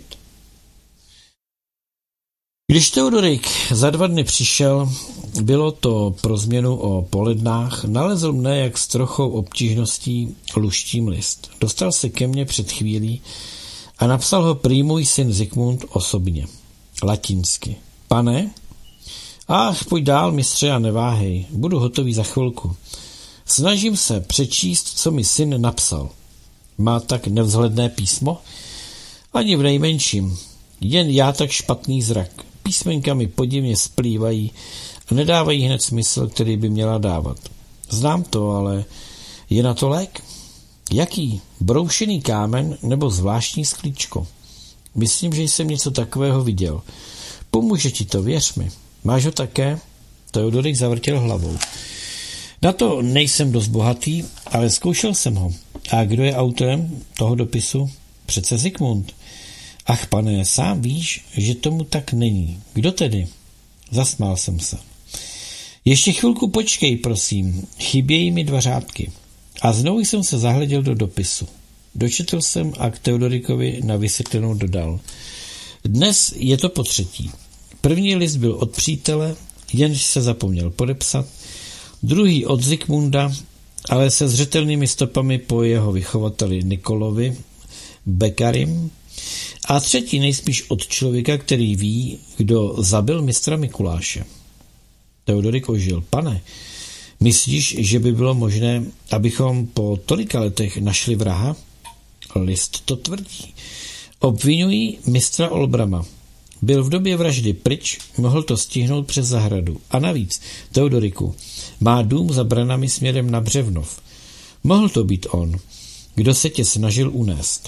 Když Teodorik za 2 dny přišel, bylo to pro změnu o polednách, nalezl mne jak s trochou obtížností luštím list. Dostal se ke mně před chvílí a napsal ho prý můj syn Zikmund osobně, latinsky. Pane? Ach, pojď dál, mistře, a neváhej, budu hotový za chvilku. Snažím se přečíst, co mi syn napsal. Má tak nevzhledné písmo? Ani v nejmenším. Jen já tak špatný zrak. Písmenka mi podivně splývají a nedávají hned smysl, který by měla dávat. Znám to, ale je na to lék? Jaký? Broušený kámen nebo zvláštní sklíčko? Myslím, že jsem něco takového viděl. Pomůže ti to, věř mi. Máš ho také? Teodorik zavrtěl hlavou. Na to nejsem dost bohatý, ale zkoušel jsem ho. A kdo je autorem toho dopisu? Přece Zikmund. Ach, pane, sám víš, že tomu tak není. Kdo tedy? Zasmál jsem se. Ještě chvilku počkej, prosím. Chybějí mi 2 řádky. A znovu jsem se zahleděl do dopisu. Dočetl jsem a k Teodorikovi na vysvětlenou dodal. Dnes je to po 3. První list byl od přítele, jenž se zapomněl podepsat. Druhý od Zikmunda, ale se zřetelnými stopami po jeho vychovateli Nikolovi Bekarim. A 3. nejspíš od člověka, který ví, kdo zabil mistra Mikuláše. Teodorik ožil. Pane, myslíš, že by bylo možné, abychom po tolika letech našli vraha? List to tvrdí. Obvinují mistra Olbrama. Byl v době vraždy pryč, mohl to stihnout přes zahradu. A navíc, Teodoriku, má dům za branami směrem na Břevnov. Mohl to být on, kdo se tě snažil unést.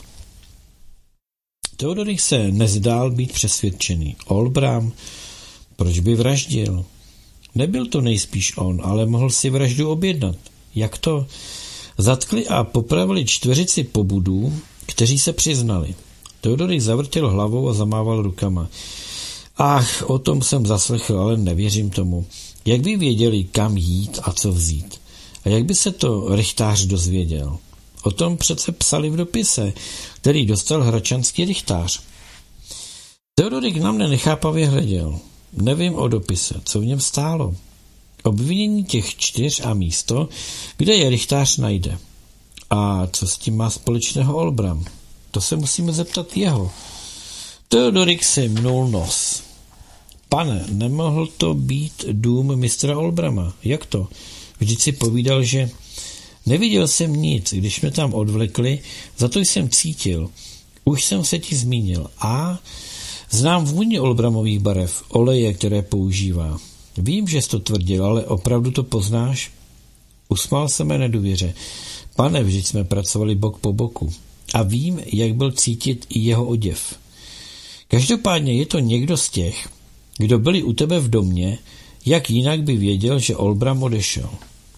Teodorik se nezdál být přesvědčený. Olbram, proč by vraždil? Nebyl to nejspíš on, ale mohl si vraždu objednat. Jak to? Zatkli a popravili 4 pobudů, kteří se přiznali. Teodorik zavrtěl hlavou a zamával rukama. Ach, o tom jsem zaslechl, ale nevěřím tomu. Jak by věděli, kam jít a co vzít? A jak by se to rychtář dozvěděl? O tom přece psali v dopise, který dostal hračanský rychtář. Teodorik na mne nechápavě hleděl. Nevím o dopise, co v něm stálo. Obvinění těch 4 a místo, kde je rychtář najde. A co s tím má společného Olbram? To se musíme zeptat jeho. Teodorik si mnul nos. Pane, nemohl to být dům mistra Olbrama. Jak to? Vždyť si povídal, že... Neviděl jsem nic, když mě tam odvlekli, za to jsem cítil. Už jsem se ti zmínil. A znám vůni Olbramových barev, oleje, které používá. Vím, že jsi to tvrdil, ale opravdu to poznáš? Usmál se mé nedůvěře. Pane, vždyť jsme pracovali bok po boku. A vím, jak byl cítit i jeho oděv. Každopádně je to někdo z těch, kdo byli u tebe v domě, jak jinak by věděl, že Olbram odešel.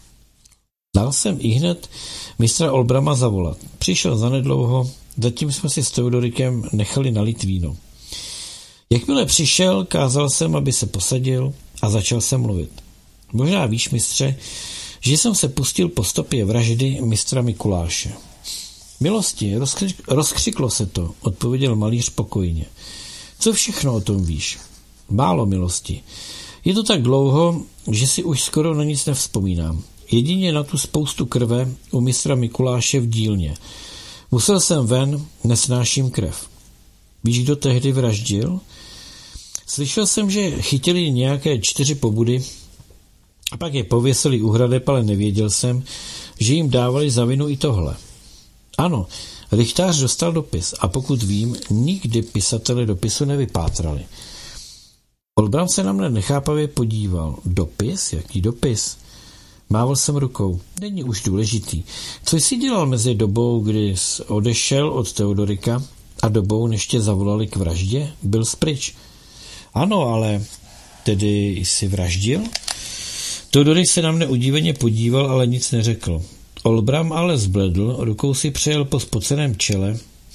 Dal jsem ihned mistra Olbrama zavolat. Přišel zanedlouho, zatím jsme si s Teodorikem nechali nalít víno. Jakmile přišel, kázal jsem, aby se posadil a začal jsem mluvit. Možná víš, mistře, že jsem se pustil po stopě vraždy mistra Mikuláše. Milosti, rozkřiklo se to, odpověděl malíř pokojně. Co všechno o tom víš? Málo, milosti. Je to tak dlouho, že si už skoro na nic nevzpomínám. Jedině na tu spoustu krve u mistra Mikuláše v dílně. Musel jsem ven, nesnáším krev. Víš, kdo tehdy vraždil? Slyšel jsem, že chytili nějaké 4 pobudy a pak je pověsili u hradeb, ale nevěděl jsem, že jim dávali za vinu i tohle. Ano, rychtář dostal dopis a pokud vím, nikdy pisatele dopisu nevypátrali. Olbram se na mne nechápavě podíval. Dopis? Jaký dopis? Mával jsem rukou. Není už důležitý. Co jsi dělal mezi dobou, kdy jsi odešel od Teodorika a dobou, než tě zavolali k vraždě? Byl jsi pryč. Ano, ale tedy jsi vraždil? Teodorik se na mne udíveně podíval, ale nic neřekl. Olbram ale zbledl, rukou si přejel po spoceném čele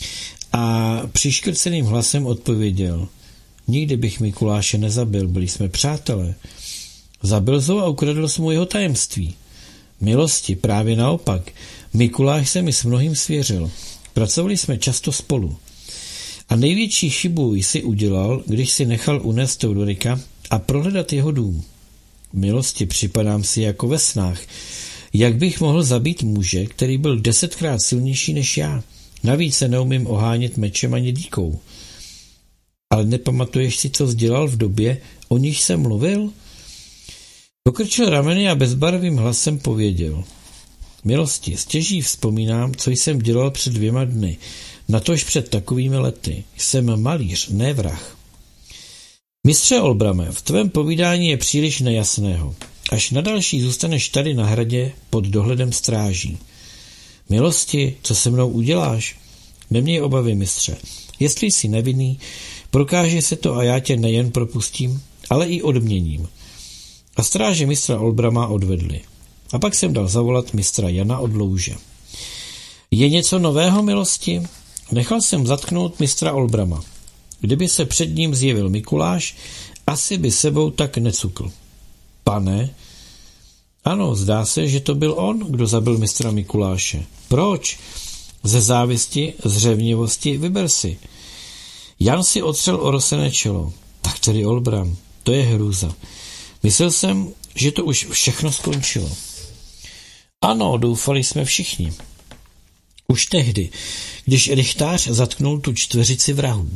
a přiškrceným hlasem odpověděl. Nikdy bych Mikuláše nezabil, byli jsme přátelé. Zabil jsi a ukradl jsi mu jeho tajemství. Milosti, právě naopak. Mikuláš se mi s mnohým svěřil. Pracovali jsme často spolu. A největší chybu jsi udělal, když si nechal unést Teodorika a prohledat jeho dům. Milosti, připadám si jako ve snách. Jak bych mohl zabít muže, který byl 10krát silnější než já? Navíc se neumím ohánět mečem ani dýkou. Ale nepamatuješ si, co jsi dělal v době, o níž jsem mluvil? Pokrčil rameny a bezbarvým hlasem pověděl. Milosti, stěží vzpomínám, co jsem dělal před 2 dny, natož před takovými lety. Jsem malíř, ne vrah. Mistře Olbrame, v tvém povídání je příliš nejasného. Až na další zůstaneš tady na hradě pod dohledem stráží. Milosti, co se mnou uděláš? Neměj obavy, mistře. Jestli jsi nevinný, prokáže se to a já tě nejen propustím, ale i odměním. a stráže mistra Olbrama odvedli. A pak jsem dal zavolat mistra Jana od Louže. Je něco nového, milosti? Nechal jsem zatknout mistra Olbrama. Kdyby se před ním zjevil Mikuláš, asi by sebou tak necukl. Pane? Ano, zdá se, že to byl on, kdo zabil mistra Mikuláše. Proč? Ze závisti, z řevnivosti, vyber si. Jan si otřel orosené čelo. Tak tedy Olbram, to je hrůza. Myslel jsem, že to už všechno skončilo. Ano, doufali jsme všichni. Už tehdy, když rychtář zatknul tu čtveřici vrahů.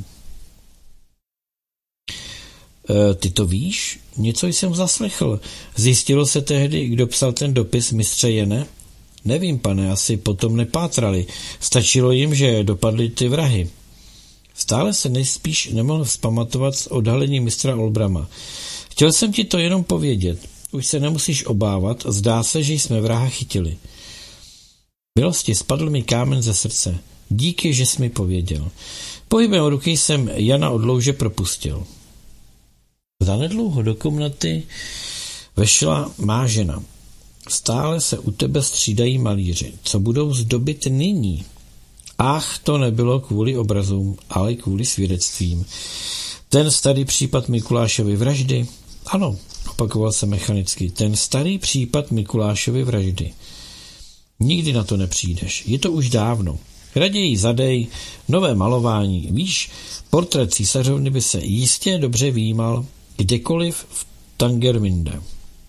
Ty to víš? Něco jsem zaslechl. Zjistilo se tehdy, kdo psal ten dopis mistře Jene? Nevím, pane, asi potom nepátrali. Stačilo jim, že dopadly ty vrahy. Stále se nejspíš nemohl vzpamatovat z odhalení mistra Olbrama. Chtěl jsem ti to jenom povědět. Už se nemusíš obávat, zdá se, že jsme vraha chytili. Milosti, spadl mi kámen ze srdce. Díky, že jsi mi pověděl. Pohybem ruky jsem Jana od Louže propustil. Zanedlouho do komnaty vešla má žena. Stále se u tebe střídají malíři. Co budou zdobit nyní? Ach, to nebylo kvůli obrazům, ale kvůli svědectvím. Ten starý případ Mikulášovy vraždy? Ano, opakoval se mechanicky. Ten starý případ Mikulášovy vraždy. Nikdy na to nepřijdeš. Je to už dávno. Raději zadej nové malování. Víš, portrét císařovny by se jistě dobře výjímal kdekoliv v Tangermünde.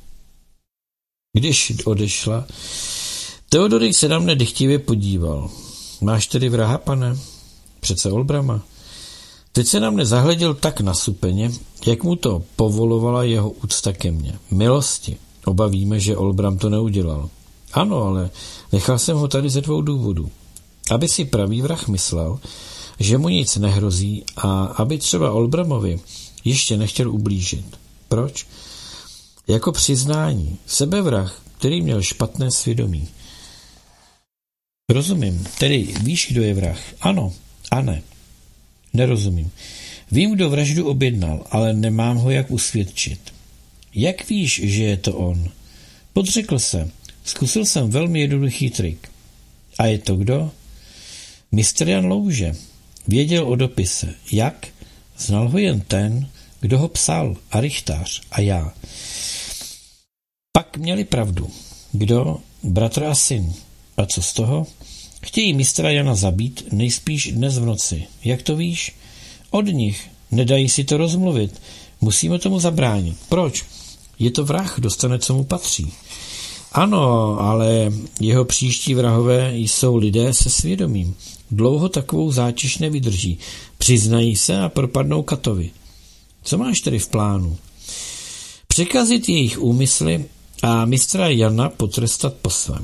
Když odešla, Teodorik se na mne dychtivě podíval. Máš tedy vraha, pane? Přece Olbrama. Teď se na mne zahleděl tak nasupeně, jak mu to povolovala jeho úcta ke mně. Milosti. Oba víme, že Olbram to neudělal. Ano, ale nechal jsem ho tady ze 2 důvodů. Aby si pravý vrah myslel, že mu nic nehrozí a aby třeba Olbramovi ještě nechtěl ublížit. Proč? Jako přiznání. Sebevrah, který měl špatné svědomí. Rozumím. Tedy víš, kdo je vrah? Ano a ne. Nerozumím. Vím, kdo vraždu objednal, ale nemám ho jak usvědčit. Jak víš, že je to on? Podřekl se. Zkusil jsem velmi jednoduchý trik. A je to kdo? Mistr Jan Louže. Věděl o dopise. Jak? Znal ho jen ten, kdo ho psal, a rychtář, a já. Pak měli pravdu. Kdo? Bratr a syn. A co z toho? Chtějí mistra Jana zabít nejspíš dnes v noci. Jak to víš? Od nich. Nedají si to rozmluvit. Musíme tomu zabránit. Proč? Je to vrah, dostane, co mu patří. Ano, ale jeho příští vrahové jsou lidé se svědomím. Dlouho takovou zátěž nevydrží. Přiznají se a propadnou katovi. Co máš tedy v plánu? Překazit jejich úmysly a mistra Jana potrestat po svém.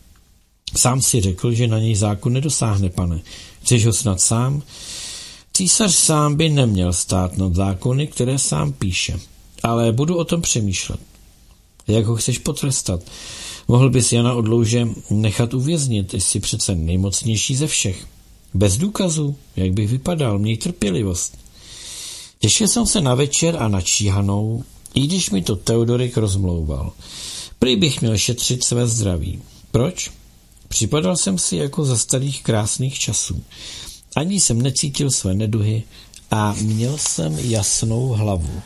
Sám si řekl, že na něj zákon nedosáhne, pane. Chceš ho snad sám? Císař sám by neměl stát nad zákony, které sám píše. Ale budu o tom přemýšlet. Jak ho chceš potrestat? Mohl bys Jana od Louže nechat uvěznit, jsi přece nejmocnější ze všech. Bez důkazů, jak bych vypadal, měj trpělivost. Těšil jsem se na večer a na číhanou, i když mi to Teodorik rozmlouval. Prý bych měl šetřit své zdraví. Proč? Připadal jsem si jako za starých krásných časů. Ani jsem necítil své neduhy a měl jsem jasnou hlavu.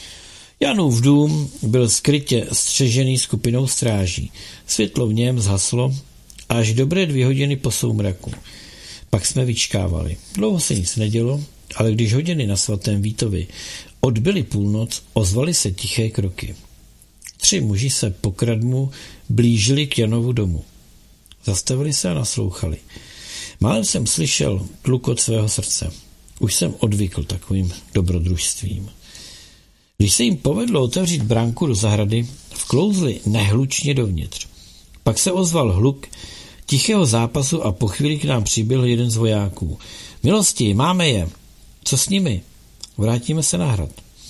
Janův dům byl skrytě střežený skupinou stráží. Světlo v něm zhaslo až dobré 2 hodiny po soumraku. Pak jsme vyčkávali. Dlouho se nic nedělo, ale když hodiny na svatém Vítovi odbyly půlnoc, ozvaly se tiché kroky. 3 muži se po kradmu blížili k Janovu domu. Zastavili se a naslouchali. Málem jsem slyšel tlukot svého srdce. Už jsem odvykl takovým dobrodružstvím. Když se jim povedlo otevřít bránku do zahrady, vklouzli nehlučně dovnitř. Pak se ozval hluk tichého zápasu a po chvíli k nám přibyl jeden z vojáků. Milosti, máme je. Co s nimi? Vrátíme se na hrad.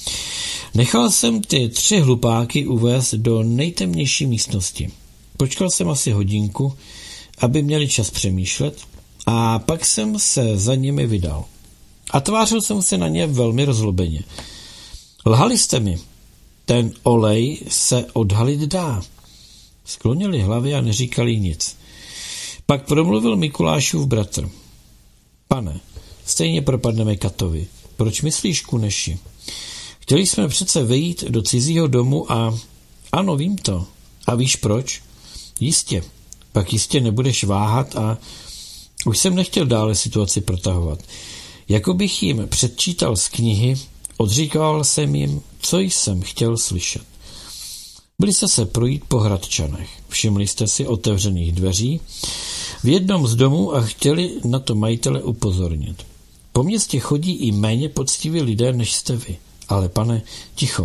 Nechal jsem ty 3 hlupáky uvést do nejtemnější místnosti. Počkal jsem asi hodinku, aby měli čas přemýšlet, a pak jsem se za nimi vydal. A tvářil jsem se na ně velmi rozlobeně. Lhali jste mi. ten olej se odhalit dá. Sklonili hlavy a neříkali nic. Pak promluvil Mikulášův bratr. Pane, stejně propadneme katovi. Proč myslíš, Kuneši? Chtěli jsme přece vejít do cizího domu a... Ano, vím to. A víš proč? Jistě. Pak jistě nebudeš váhat a... Už jsem nechtěl dále situaci protahovat. Jako bych jim předčítal z knihy, odříkával jsem jim, co jsem chtěl slyšet. Byli jste se projít po Hradčanech. Všimli jste si otevřených dveří v jednom z domů a chtěli na to majitele upozornit. Po městě chodí i méně poctiví lidé, než jste vy. Ale pane, ticho.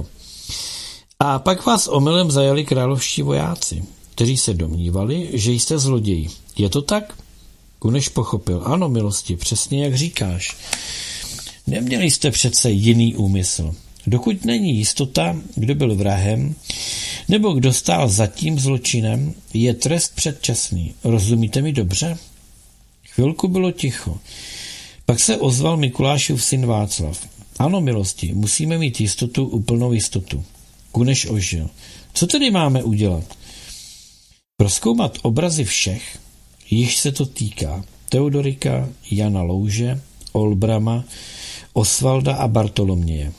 A pak vás omylem zajali královští vojáci, kteří se domnívali, že jste zloději. Je to tak? Kuneš pochopil. Ano, milosti, přesně jak říkáš. Neměli jste přece jiný úmysl. Dokud není jistota, kdo byl vrahem, nebo kdo stál za tím zločinem, je trest předčasný. Rozumíte mi dobře? Chvilku bylo ticho. Pak se ozval Mikulášův syn Václav. Ano, milosti, musíme mít jistotu, úplnou jistotu. Kuneš ožil. Co tedy máme udělat? Prozkoumat obrazy všech, již se to týká. Teodorika, Jana Louže, Olbrama, Osvalda a Bartoloměje.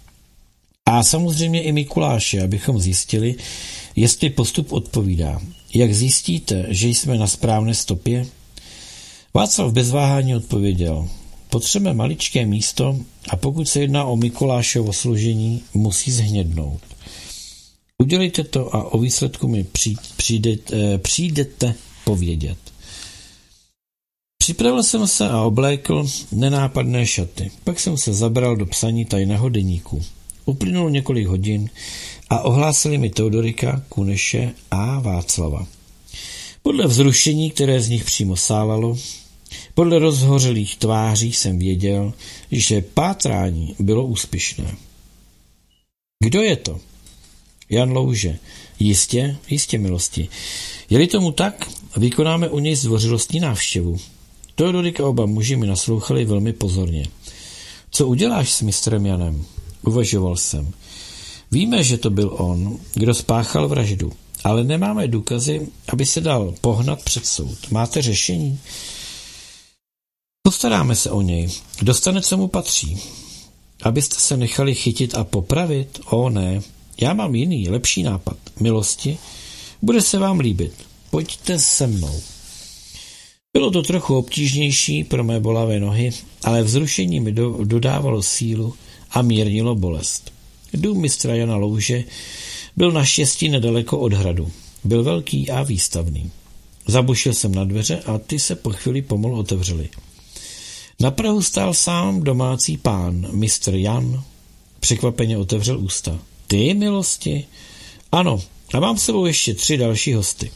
A samozřejmě i Mikuláše, abychom zjistili, jestli postup odpovídá. Jak zjistíte, že jsme na správné stopě? Václav bez váhání odpověděl. Potřebujeme maličké místo a pokud se jedná o Mikulášovo složení, musí zhnědnout. Udělejte to a o výsledku mi přijdete povědět. Připravil jsem se a oblékl nenápadné šaty. Pak jsem se zabral do psaní tajného deníku. Uplynulo několik hodin a ohlásili mi Teodorika, Kuneše a Václava. Podle vzrušení, které z nich přímo sálalo, podle rozhořelých tváří jsem věděl, že pátrání bylo úspěšné. Kdo je to? Jan Louže. Jistě, milosti. Je-li tomu tak, vykonáme u něj zdvořilostní návštěvu. Teodorik a oba muži mi naslouchali velmi pozorně. Co uděláš s mistrem Janem? Uvažoval jsem. Víme, že to byl on, kdo spáchal vraždu, ale nemáme důkazy, aby se dal pohnat před soud. Máte řešení? Postaráme se o něj. Dostane, co mu patří. Abyste se nechali chytit a popravit? O ne, já mám jiný, lepší nápad. Milosti, bude se vám líbit. Pojďte se mnou. Bylo to trochu obtížnější pro mé bolavé nohy, ale vzrušení mi dodávalo sílu a mírnilo bolest. Dům mistra Jana Louže byl naštěstí nedaleko od hradu. Byl velký a výstavný. Zabušil jsem na dveře a ty se po chvíli pomalu otevřely. Na prahu stál sám domácí pán, mistr Jan. Překvapeně otevřel ústa. Ty, milosti? Ano, a mám s sebou ještě 3 další hosty.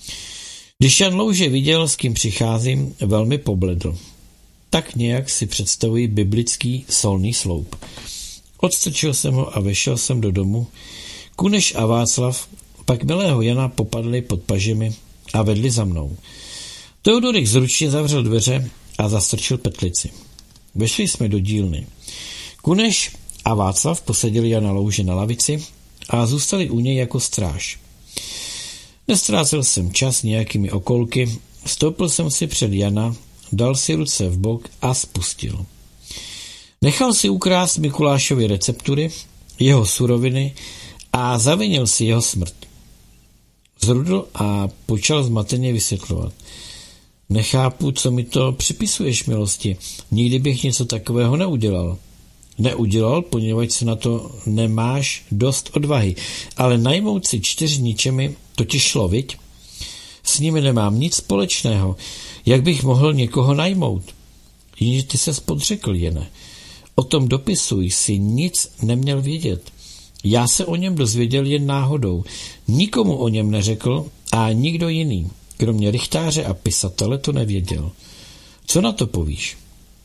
Když Jan Louže viděl, s kým přicházím, velmi pobledl. Tak nějak si představuji biblický solný sloup. Odstrčil jsem ho a vešel jsem do domu. Kuneš a Václav pak milého Jana popadli pod pažemi a vedli za mnou. Teodorik zručně zavřel dveře a zastrčil petlici. Vešli jsme do dílny. Kuneš a Václav posadili Jana Louže na lavici a zůstali u něj jako stráž. Nestrácel jsem čas nějakými okolky, stoupil jsem si před Jana, dal si ruce v bok a spustil. Nechal si ukrást Mikulášovy receptury, jeho suroviny a zavinil si jeho smrt. Zrudl a počal zmateně vysvětlovat. Nechápu, co mi to připisuješ, milosti. Nikdy bych něco takového neudělal. Neudělal, poněvadž se na to nemáš dost odvahy, ale najmout si 4 ničemi, to ti šlo, viď? S nimi nemám nic společného. Jak bych mohl někoho najmout? Jenže ty se podřekl, Jene. O tom dopisu jsi nic neměl vědět. Já se o něm dozvěděl jen náhodou. Nikomu o něm neřekl a nikdo jiný, kromě rychtáře a pisatele, to nevěděl. Co na to povíš?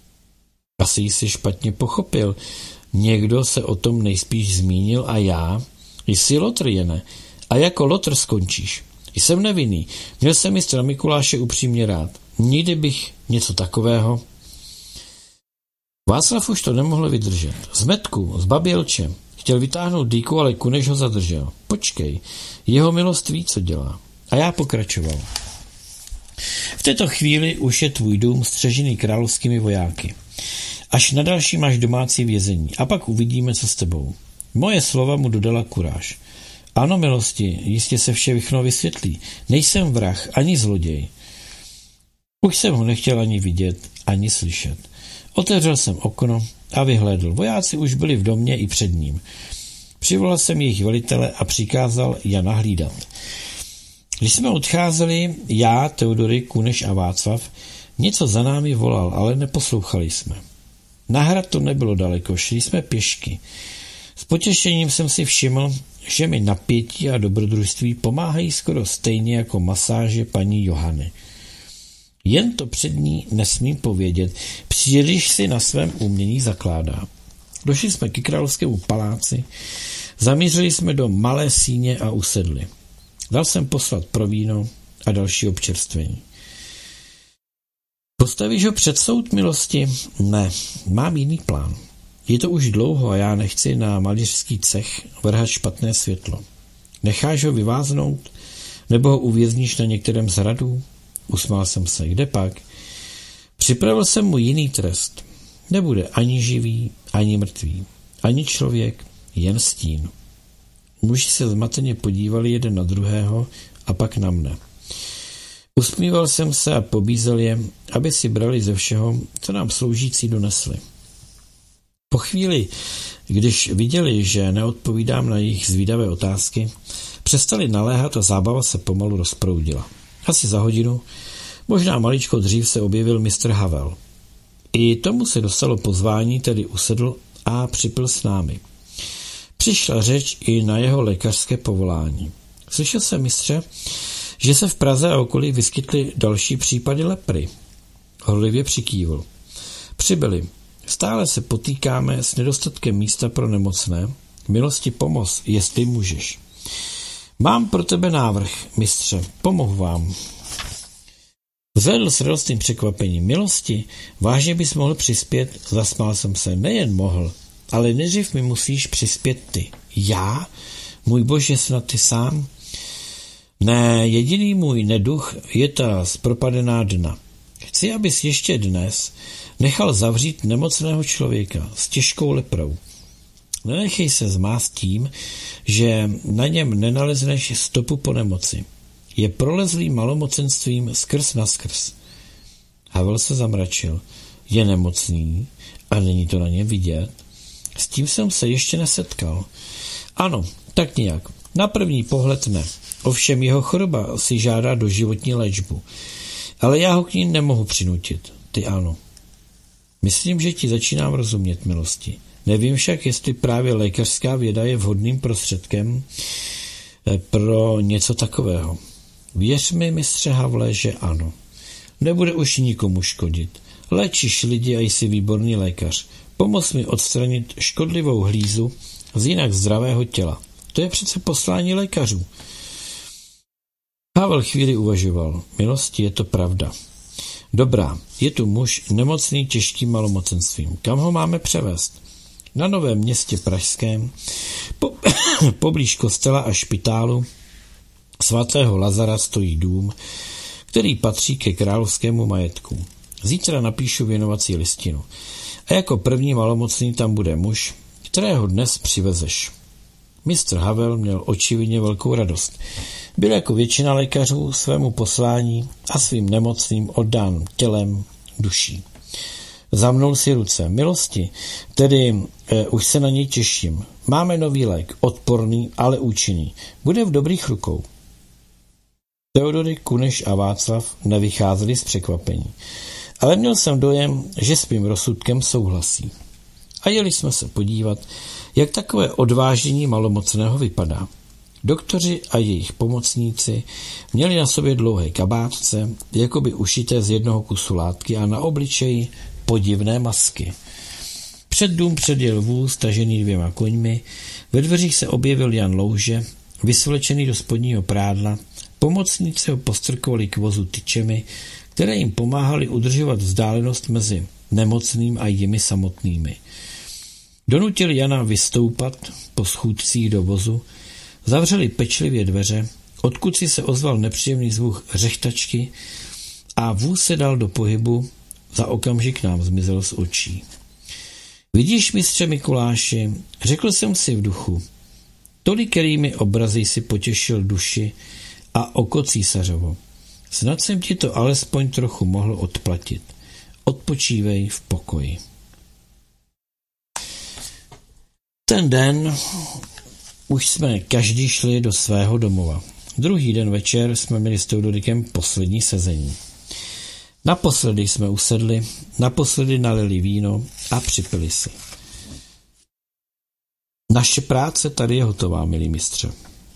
Asi jsi špatně pochopil. Někdo se o tom nejspíš zmínil a já? Jsi lotr, Jene. A jako lotr skončíš. Jsem nevinný. Měl jsem mistra Mikuláše upřímně rád. Nikdy bych něco takového... Václav už to nemohl vydržet. Zmetku, zbabělče. Chtěl vytáhnout dýku, ale Kuneš ho zadržel. Počkej, jeho milost ví, co dělá. A já pokračoval. V této chvíli už je tvůj dům střežený královskými vojáky. Až na další máš domácí vězení a pak uvidíme, co s tebou. Moje slova mu dodala kuráž. Ano, milosti, jistě se všechno vysvětlí. Nejsem vrah, ani zloděj. Už jsem ho nechtěl ani vidět, ani slyšet. Otevřel jsem okno a vyhlédl. Vojáci už byli v domě i před ním. Přivolal jsem jejich velitele a přikázal je nahlídat. Když jsme odcházeli, já, Teodory, Kuneš a Václav, něco za námi volal, ale neposlouchali jsme. Na hrad to nebylo daleko, šli jsme pěšky. S potěšením jsem si všiml, že mi napětí a dobrodružství pomáhají skoro stejně jako masáže paní Johany. Jen to před ní nesmím povědět, příliš si na svém umění zakládá. Došli jsme ke královskému paláci, zamířili jsme do malé síně a usedli. Dal jsem poslat pro víno a další občerstvení. Postavíš ho před soud, milosti? Ne, mám jiný plán. Je to už dlouho a já nechci na malířský cech vrhat špatné světlo. Necháš ho vyváznout? Nebo ho uvězníš na některém z hradů? Usmál jsem se. Kde pak? Připravil jsem mu jiný trest. Nebude ani živý, ani mrtvý. Ani člověk, jen stín. Muži se zmateně podívali jeden na druhého a pak na mne. Usmíval jsem se a pobízel je, aby si brali ze všeho, co nám sloužící donesli. Po chvíli, když viděli, že neodpovídám na jejich zvídavé otázky, přestali naléhat a zábava se pomalu rozproudila. Asi za hodinu, možná maličko dřív, se objevil mistr Havel. I tomu se dostalo pozvání, tedy usedl a připil s námi. Přišla řeč i na jeho lékařské povolání. Slyšel jsem, mistře, že se v Praze a okolí vyskytly další případy lepry. Horlivě přikývl. Přibyli. Stále se potýkáme s nedostatkem místa pro nemocné. Milosti pomoz, jestli můžeš. Mám pro tebe návrh, mistře, pomohu vám. Vzhledl s radostným překvapením. Milosti, vážně bys mohl přispět? Zasmál jsem se. Nejen mohl, ale nejdřív mi musíš přispět ty. Já? Můj bože, snad ty sám? Ne, jediný můj neduch je ta zpropadená dna. Chci, abys ještě dnes nechal zavřít nemocného člověka s těžkou leprou. Nenechej se zmást tím, že na něm nenalezneš stopu po nemoci. Je prolezlý malomocenstvím skrz naskrz. Havel se zamračil. Je nemocný a není to na něm vidět? S tím jsem se ještě nesetkal. Ano, tak nějak. Na první pohled ne. Ovšem jeho choroba si žádá doživotní léčbu. Ale já ho k ní nemohu přinutit. Ty ano. Myslím, že ti začínám rozumět, milosti. Nevím však, jestli právě lékařská věda je vhodným prostředkem pro něco takového. Věř mi, mistře Havle, že ano. Nebude už nikomu škodit. Léčíš lidi a jsi výborný lékař. Pomoz mi odstranit škodlivou hlízu z jinak zdravého těla. To je přece poslání lékařů. Havel chvíli uvažoval. Milosti, je to pravda. Dobrá, je tu muž nemocný těžkým malomocenstvím. Kam ho máme převést? Na Novém Městě pražském, poblíž kostela a špitálu svatého Lazara stojí dům, který patří ke královskému majetku. Zítra napíšu věnovací listinu. A jako první malomocný tam bude muž, kterého dnes přivezeš. Mistr Havel měl očividně velkou radost. Byl jako většina lékařů svému poslání a svým nemocným oddán tělem, duší. Zamnul si ruce. Milosti, tedy už se na něj těším. Máme nový lék, odporný, ale účinný. Bude v dobrých rukou. Teodory, Kuneš a Václav nevycházeli z překvapení. Ale měl jsem dojem, že s mým rozsudkem souhlasí. A jeli jsme se podívat, jak takové odvážení malomocného vypadá. Doktoři a jejich pomocníci měli na sobě dlouhé kabátce, jakoby ušité z jednoho kusu látky a na obličeji podivné masky. Před dům předjel vůz tažený 2 koňmi, ve dveřích se objevil Jan Louže, vysvlečený do spodního prádla, pomocníci ho postrkovali k vozu tyčemi, které jim pomáhali udržovat vzdálenost mezi nemocným a jimi samotnými. Donutili Jana vystoupat po schůdcích do vozu, zavřeli pečlivě dveře, odkud si se ozval nepříjemný zvuk řechtačky a vůz se dal do pohybu, za okamžik nám zmizel z očí. Vidíš, mistře Mikuláši, řekl jsem si v duchu, tolikerými obrazy si potěšil duši a oko císařovo. Snad jsem ti to alespoň trochu mohl odplatit. Odpočívej v pokoji. Ten den už jsme každý šli do svého domova. Druhý den večer jsme měli s Teodorikem poslední sezení. Naposledy jsme usedli, naposledy nalili víno a připili si. Naše práce tady je hotová, milý mistře.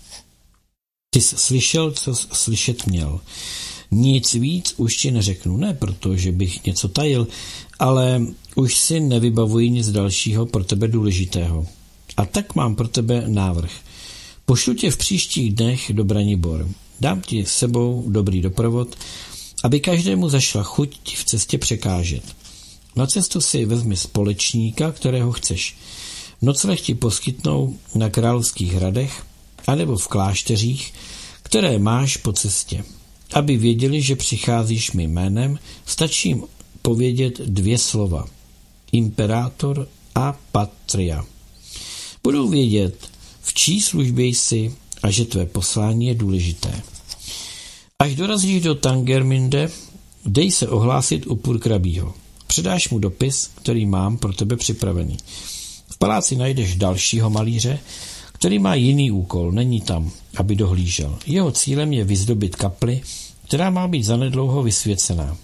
Ty jsi slyšel, co jsi slyšet měl. Nic víc už ti neřeknu, ne proto, že bych něco tajil, ale už si nevybavuji nic dalšího pro tebe důležitého. A tak mám pro tebe návrh. Pošlu tě v příštích dnech do Branibor. Dám ti s sebou dobrý doprovod, aby každému zašla chuť ti v cestě překážet. Na cestu si vezmi společníka, kterého chceš. Nocleh ti poskytnou na Královských hradech anebo v klášteřích, které máš po cestě. Aby věděli, že přicházíš mým jménem, stačí jim povědět 2 slova. Imperátor a patria. Budou vědět, v čí službě jsi a že tvé poslání je důležité. Až dorazíš do Tangermünde, dej se ohlásit u purkrabího. Předáš mu dopis, který mám pro tebe připravený. V paláci najdeš dalšího malíře, který má jiný úkol, není tam, aby dohlížel. Jeho cílem je vyzdobit kapli, která má být zanedlouho vysvěcená.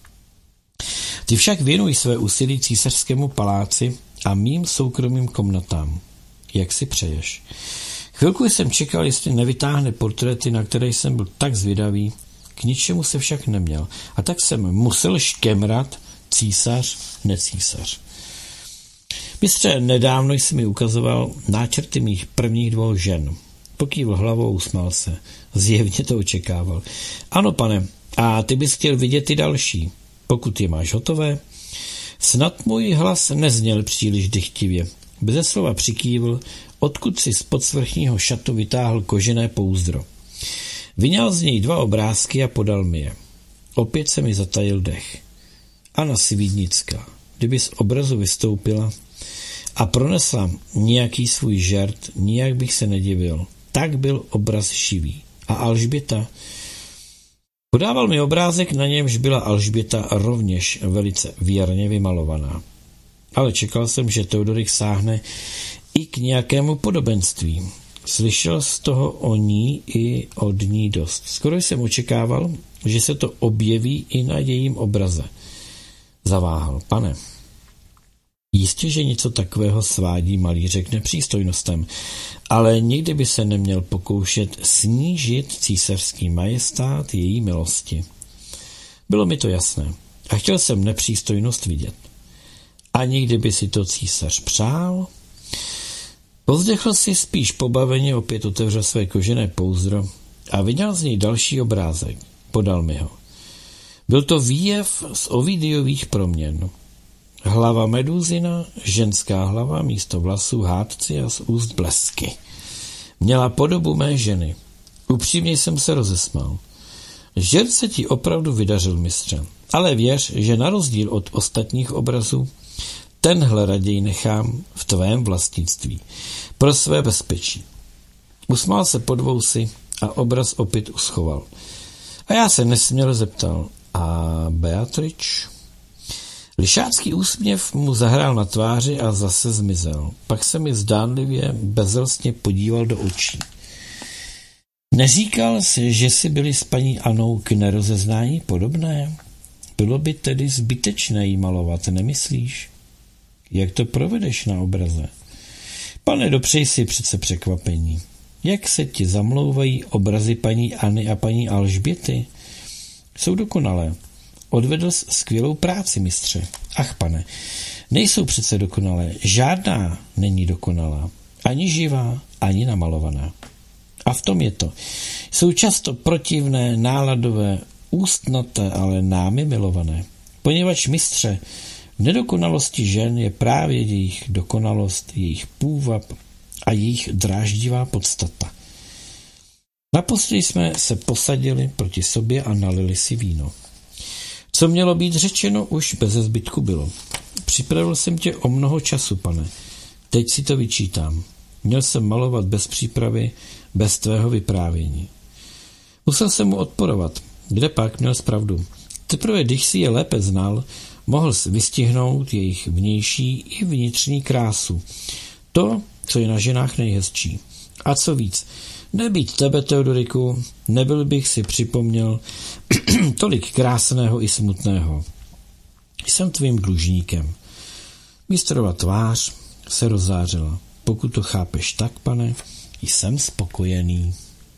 Ty však věnuj své úsilí císařskému paláci a mým soukromým komnatám, jak si přeješ. Chvilku jsem čekal, jestli nevytáhne portréty, na které jsem byl tak zvědavý, k ničemu se však neměl. A tak jsem musel škemrat císař, necísař. Mistře, nedávno jsi mi ukazoval náčrty mých prvních 2 žen. Pokývl hlavou, usmál se. Zjevně to očekával. Ano, pane, a ty bys chtěl vidět ty další. Pokud je máš hotové. Snad můj hlas nezněl příliš dychtivě. Beze slova přikývl, odkud si z podsvrchního šatu vytáhl kožené pouzdro. Vyňal z něj 2 obrázky a podal mi je. Opět se mi zatajil dech. Anna Svídnická, kdyby z obrazu vystoupila a pronesla nějaký svůj žert, nijak bych se nedivil. Tak byl obraz živý. A Alžběta? Podával mi obrázek, na němž byla Alžběta rovněž velice věrně vymalovaná. Ale čekal jsem, že Teodorik sáhne i k nějakému podobenství. Slyšel z toho o ní i od ní dost. Skoro jsem očekával, že se to objeví i na jejím obraze. Zaváhal. Pane, jistě, že něco takového svádí malířek nepřístojnostem, ale nikdy by se neměl pokoušet snížit císařský majestát její milosti. Bylo mi to jasné a chtěl jsem nepřístojnost vidět. A nikdy by si to císař přál? Povzdechl si spíš pobaveně, opět otevřel své kožené pouzdro a vyňal z něj další obrázek. Podal mi ho. Byl to výjev z Ovidiových proměn. Hlava medúzina, ženská hlava, místo vlasů hádci a z úst blesky. Měla podobu mé ženy. Upřímně jsem se rozesmál. Žert se ti opravdu vydařil, mistře, ale věř, že na rozdíl od ostatních obrazů tenhle raději nechám v tvém vlastnictví. Pro své bezpečí. Usmál se pod vousy a obraz opět uschoval. A já se nesměle zeptal. A Beatrič? Lišácký úsměv mu zahrál na tváři a zase zmizel. Pak se mi zdánlivě bezelstně podíval do očí. Neříkal jsi, že si byli s paní Anou k nerozeznání podobné? Bylo by tedy zbytečné jí malovat, nemyslíš? Jak to provedeš na obraze? Pane, dopřej si přece překvapení. Jak se ti zamlouvají obrazy paní Anny a paní Alžběty? Jsou dokonalé. Odvedl jsi skvělou práci, mistře. Ach, pane, nejsou přece dokonalé. Žádná není dokonalá. Ani živá, ani namalovaná. A v tom je to. Jsou často protivné, náladové, ústnaté, ale námi milované. Poněvadž, mistře, V nedokonalosti žen je právě jejich dokonalost, jejich půvab a jejich dráždivá podstata. Naposledy jsme se posadili proti sobě a nalili si víno. Co mělo být řečeno, už beze zbytku bylo. Připravil jsem tě o mnoho času, pane. Teď si to vyčítám. Měl jsem malovat bez přípravy, bez tvého vyprávění. Musel jsem mu odporovat. Kde pak měl pravdu? Teprve, když si je lépe znal, mohl vystihnout jejich vnější i vnitřní krásu. To, co je na ženách nejhezčí. A co víc, nebýt tebe, Teodoriku, nebyl bych si připomněl tolik krásného i smutného. Jsem tvým dlužníkem. Mistrova tvář se rozzářila. Pokud to chápeš tak, pane, jsem spokojený.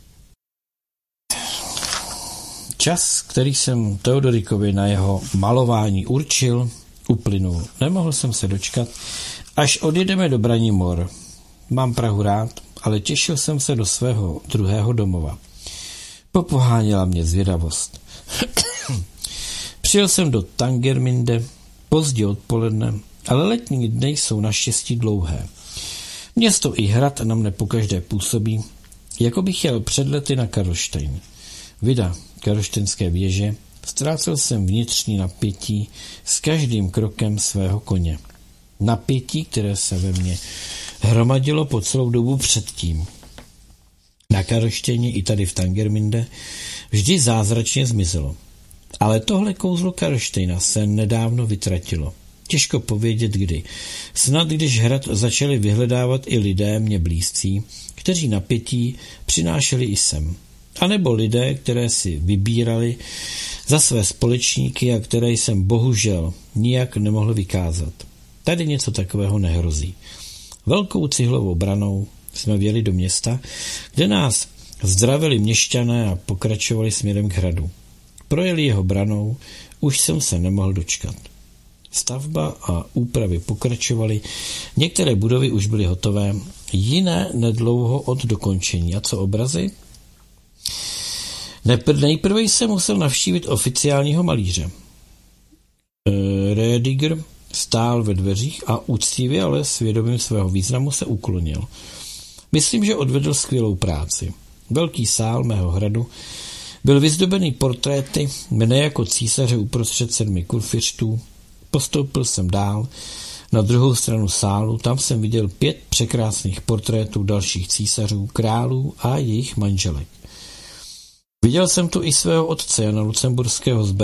Čas, který jsem Teodorikovi na jeho malování určil, uplynul. Nemohl jsem se dočkat, až odjedeme do Branimor. Mám Prahu rád, ale těšil jsem se do svého druhého domova. Popoháněla mě zvědavost. Přijel jsem do Tangermünde pozdě odpoledne, ale letní dny jsou naštěstí dlouhé. Město i hrad na mne pokaždé působí, jako bych jel před lety na Karlštejn. Vida karlštejnské věže, ztrácel jsem vnitřní napětí s každým krokem svého koně. Napětí, které se ve mně hromadilo po celou dobu předtím. Na Karlštejně i tady v Tangermünde vždy zázračně zmizelo. Ale tohle kouzlo Karlštejna se nedávno vytratilo. Těžko povědět kdy. Snad když hrad začali vyhledávat i lidé mě blízcí, kteří napětí přinášeli i sem. A nebo lidé, které si vybírali za své společníky a které jsem bohužel nijak nemohl vykázat. Tady něco takového nehrozí. Velkou cihlovou branou jsme vjeli do města, kde nás zdravili měšťané a pokračovali směrem k hradu. Projeli jeho branou, už jsem se nemohl dočkat. Stavba a úpravy pokračovaly, některé budovy už byly hotové, jiné nedlouho od dokončení. A co obrazy? Nejprve jsem musel navštívit oficiálního malíře. Rediger stál ve dveřích a úctivě, ale s vědomím svého významu se uklonil. Myslím, že odvedl skvělou práci. Velký sál mého hradu byl vyzdobený portréty mne jako císaře uprostřed 7 kurfiřtů. Postoupil jsem dál na druhou stranu sálu, tam jsem viděl 5 překrásných portrétů dalších císařů, králů a jejich manželek. Viděl jsem tu i svého otce Jana Lucemburského z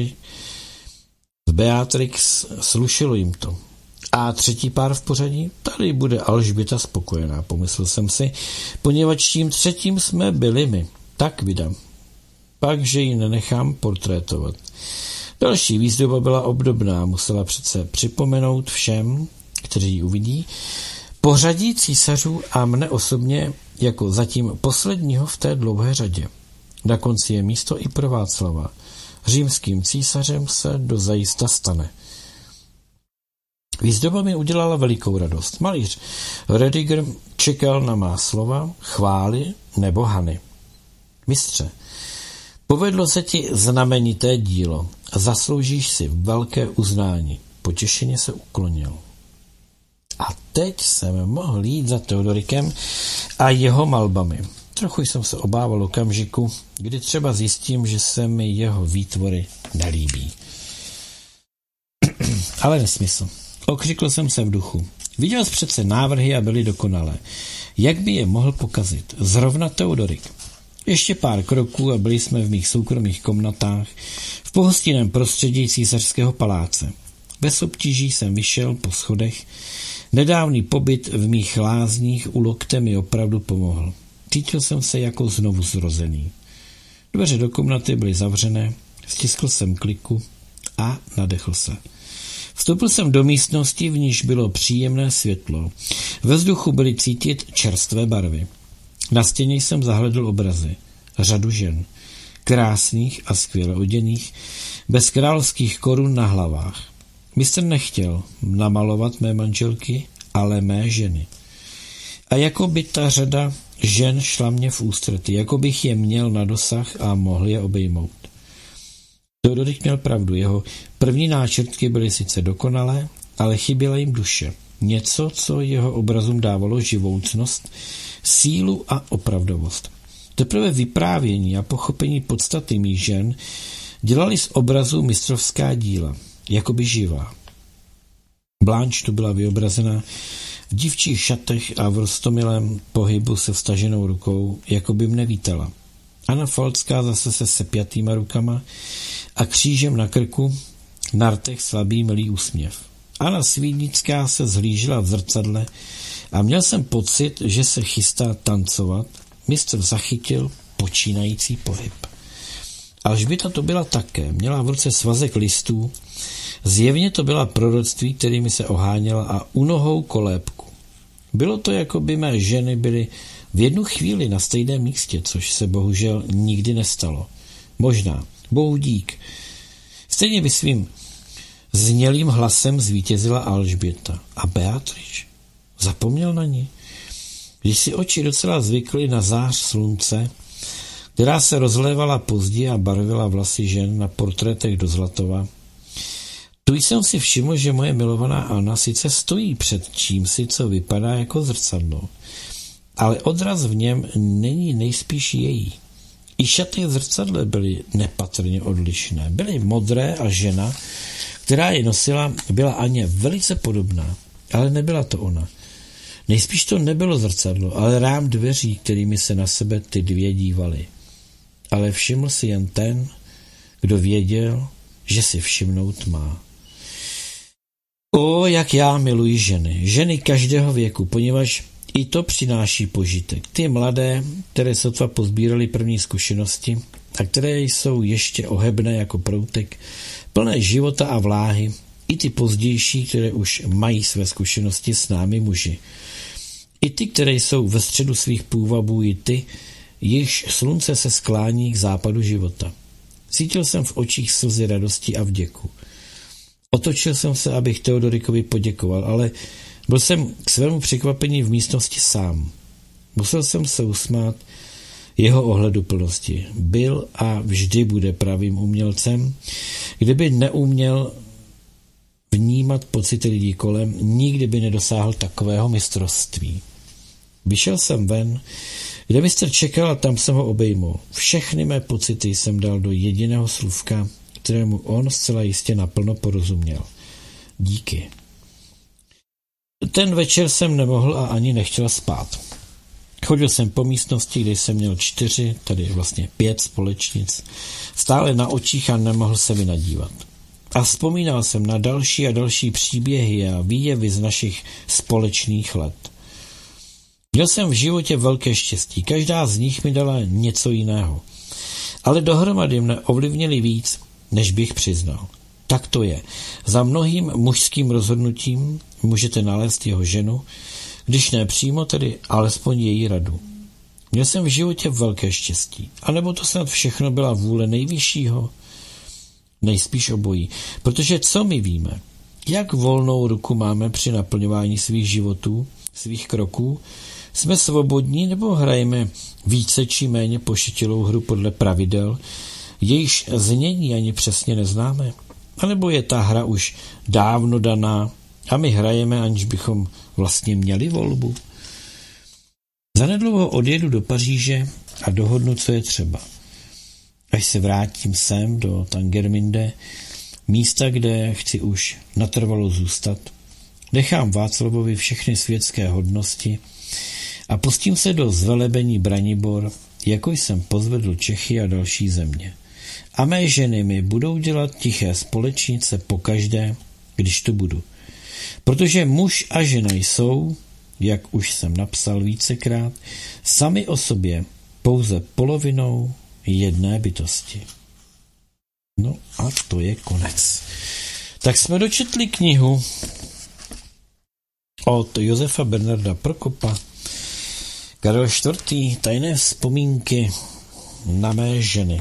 Beatrix, slušelo jim to. A třetí pár v pořadí? Tady bude Alžběta spokojená, pomyslel jsem si, poněvadž tím třetím jsme byli my. Tak vydám. Pak, že ji nenechám portrétovat. Další výzdoba byla obdobná, musela přece připomenout všem, kteří ji uvidí, pořadí císařů a mne osobně jako zatím posledního v té dlouhé řadě. Na konci je místo i pro Václava. Římským císařem se dozajista stane. Výzdoba mi udělala velikou radost. Malíř Rediger čekal na má slova, chvály nebo hany. Mistře, povedlo se ti znamenité dílo. Zasloužíš si velké uznání. Potěšeně se uklonil. A teď jsem mohl jít za Teodorikem a jeho malbami. Trochu jsem se obával okamžiku, kdy třeba zjistím, že se mi jeho výtvory nelíbí. Ale nesmysl. Okřikl jsem se v duchu. Viděl jsi přece návrhy a byly dokonalé. Jak by je mohl pokazit? Zrovna Teodorik. Ještě pár kroků a byli jsme v mých soukromých komnatách v pohostinném prostředí císařského paláce. Bez obtíží jsem vyšel po schodech. Nedávný pobyt v mých lázních u lokte mi opravdu pomohl. Cítil jsem se jako znovu zrozený. Dveře do komnaty byly zavřené, stiskl jsem kliku a nadechl se. Vstoupil jsem do místnosti, v níž bylo příjemné světlo. Ve vzduchu byly cítit čerstvé barvy. Na stěně jsem zahledl obrazy. Řadu žen. Krásných a skvěle oděných, bez královských korun na hlavách. Mistr nechtěl namalovat mé manželky, ale mé ženy. A jako by ta řada žen šla mě v ústrety, jako bych je měl na dosah a mohl je obejmout. Teodorik měl pravdu, jeho první náčrtky byly sice dokonalé, ale chyběla jim duše. Něco, co jeho obrazům dávalo živoucnost, sílu a opravdovost. Teprve vyprávění a pochopení podstaty mých žen dělali z obrazu mistrovská díla, jakoby živá. Blanche tu byla vyobrazena v dívčích šatech a v roztomilém pohybu se vstaženou rukou, jako by mne vítala. Anna Falcká zase se sepjatýma rukama a křížem na krku, na rtech slabý milý úsměv. Anna Svídnická se zhlížela v zrcadle a měl jsem pocit, že se chystá tancovat. Mistr zachytil počínající pohyb. Alžběta to byla také, měla v ruce svazek listů, zjevně to byla proroctví, kterými se oháněla a u nohou kolébku. Bylo to, jako by mé ženy byly v jednu chvíli na stejném místě, což se bohužel nikdy nestalo. Možná, bohu dík. Stejně by svým znělým hlasem zvítězila Alžběta. A Beatrič? Zapomněl na ní? Když si oči docela zvykly na zář slunce, která se rozlévala pozdě a barvila vlasy žen na portrétech do Zlatova, tu jsem si všiml, že moje milovaná Anna sice stojí před čímsi, co vypadá jako zrcadlo, ale odraz v něm není nejspíš její. I šaty v zrcadle byly nepatrně odlišné. Byly modré a žena, která je nosila, byla Aně velice podobná, ale nebyla to ona. Nejspíš to nebylo zrcadlo, ale rám dveří, kterými se na sebe ty dvě dívaly. Ale všiml si jen ten, kdo věděl, že si všimnout má. O, jak já miluji ženy. Ženy každého věku, poněvadž i to přináší požitek. Ty mladé, které sotva pozbíraly první zkušenosti a které jsou ještě ohebné jako proutek, plné života a vláhy, i ty pozdější, které už mají své zkušenosti s námi muži. I ty, které jsou ve středu svých půvabů, i ty, jejichž slunce se sklání k západu života. Cítil jsem v očích slzy radosti a vděku. Otočil jsem se, abych Teodorikovi poděkoval, ale byl jsem k svému překvapení v místnosti sám. Musel jsem se usmát jeho ohleduplnosti. Byl a vždy bude pravým umělcem. Kdyby neuměl vnímat pocity lidí kolem, nikdy by nedosáhl takového mistrovství. Vyšel jsem ven, kde mistr čekal a tam jsem ho obejmul. Všechny mé pocity jsem dal do jediného slůvka, kterému on zcela jistě naplno porozuměl. Díky. Ten večer jsem nemohl a ani nechtěl spát. Chodil jsem po místnosti, kde jsem měl 4, tady vlastně 5 společnic, stále na očích a nemohl se mi nadívat. A vzpomínal jsem na další a další příběhy a výjevy z našich společných let. Měl jsem v životě velké štěstí, každá z nich mi dala něco jiného. Ale dohromady mne ovlivnili víc, než bych přiznal. Tak to je. Za mnohým mužským rozhodnutím můžete nalézt jeho ženu, když ne přímo, tedy alespoň její radu. Měl jsem v životě velké štěstí. A nebo to snad všechno byla vůle nejvyššího? Nejspíš obojí. Protože co my víme? Jak volnou ruku máme při naplňování svých životů, svých kroků? Jsme svobodní nebo hrajeme více či méně pošetilou hru podle pravidel, jejíž znění ani přesně neznáme? A nebo je ta hra už dávno daná a my hrajeme, aniž bychom vlastně měli volbu? Zanedlouho odjedu do Paříže a dohodnu, co je třeba. Až se vrátím sem do Tangermünde, místa, kde chci už natrvalo zůstat, nechám Václavovi všechny světské hodnosti a pustím se do zvelebení Branibor, jako jsem pozvedl Čechy a další země. A mé ženy mi budou dělat tiché společnice pokaždé, když to budu. Protože muž a žena jsou, jak už jsem napsal vícekrát, sami o sobě pouze polovinou jedné bytosti. No a to je konec. Tak jsme dočetli knihu od Josefa Bernarda Prokopa, Karel IV. Tajné vzpomínky na mé ženy.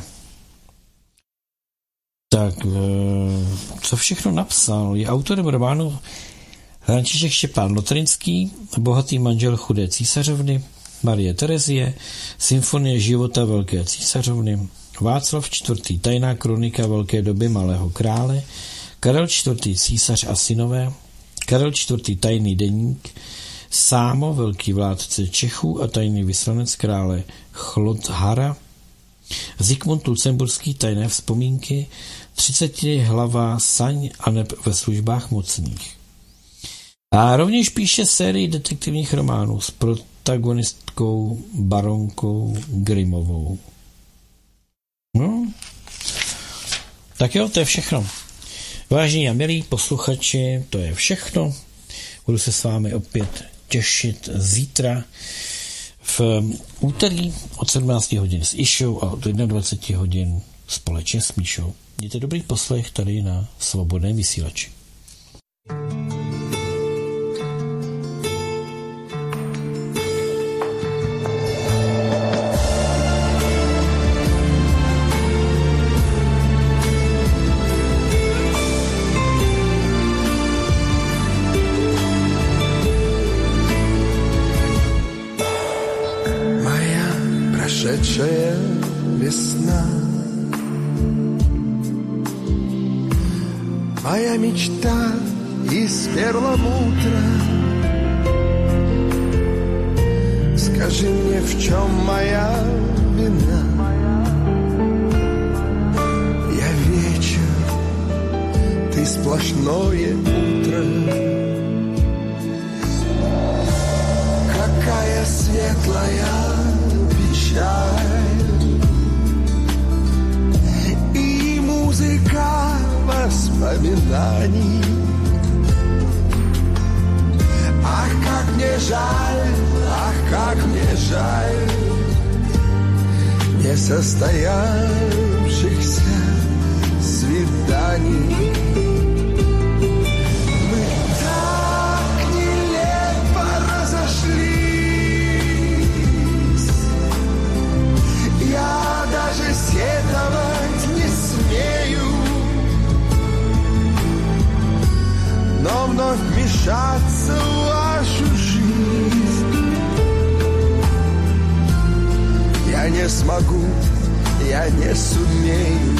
Tak, co všechno napsal? Je autorem románu František Štěpán Lotrinský, Bohatý manžel chudé císařovny, Marie Terezie, Symfonie života velké císařovny, Václav IV. Tajná kronika velké doby malého krále, Karel IV. Císař a synové, Karel IV. Tajný deník, Sámo, velký vládce Čechů a tajný vyslanec krále Chlodhara, Zikmund Lucemburský, tajné vzpomínky, 30hlavá Saň aneb ve službách mocných. A rovněž píše sérii detektivních románů s protagonistkou baronkou Grimmovou. No, tak jo, to je všechno. Vážení a milí posluchači, to je všechno. Budu se s vámi opět těšit zítra v úterý od 17 hodin s Išou a od 21 hodin společně s Míšou. Mějte dobrý poslech tady na Svobodném vysílači. Прошедшая весна, моя мечта из перламутра. Скажи мне, в чем моя вина? Я вечер, ты сплошное утро. Какая светлая и музыка воспоминаний. Ах, как мне жаль, ах, как мне жаль несостоявшихся свиданий. Мы так нелепо разошлись, я даже сетовать не смею, но вновь вмешаться в вашу жизнь я не смогу, я не сумею.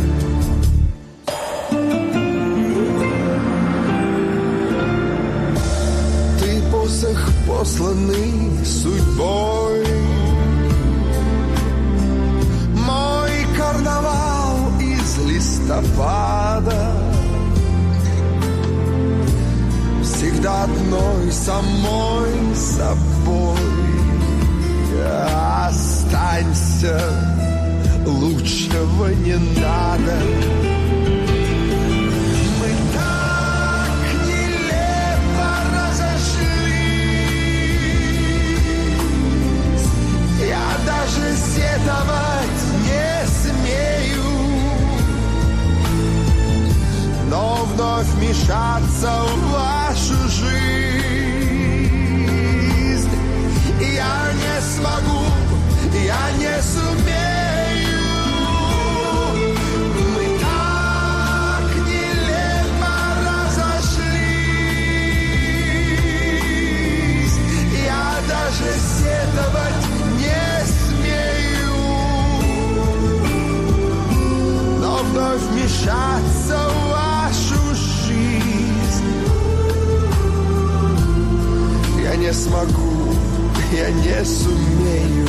Ты посох, посланный судьбой, карнавал из листопада, всегда одной самой собой. Останься, лучшего не надо. Мы так нелепо разошлись, я даже сетовать не смею, но вновь вмешаться в вашу жизнь я не смогу, я не сумею. Мы так нелепо разошлись, я даже сетовать не смею, но вновь вмешаться в вашу жизнь я не смогу, я не сумею.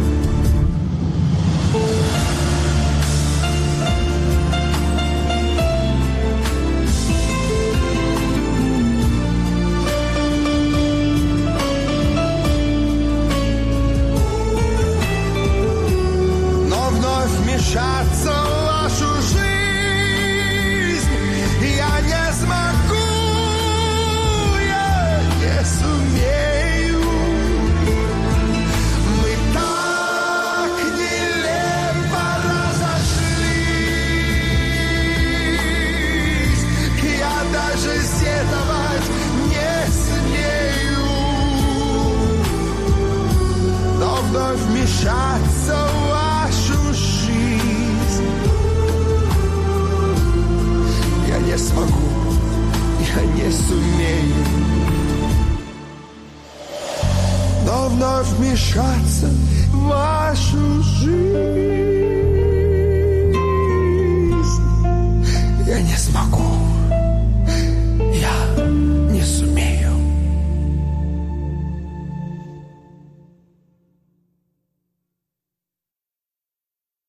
Но вновь вмешаться в вашу жизнь я не смогу, я не сумею. Мы так нелепо разошлись, я даже сетовать не смею, но вновь вмешаться в вашу жизнь я не смогу, я не сумею, но вновь вмешаться в вашу жизнь смогу.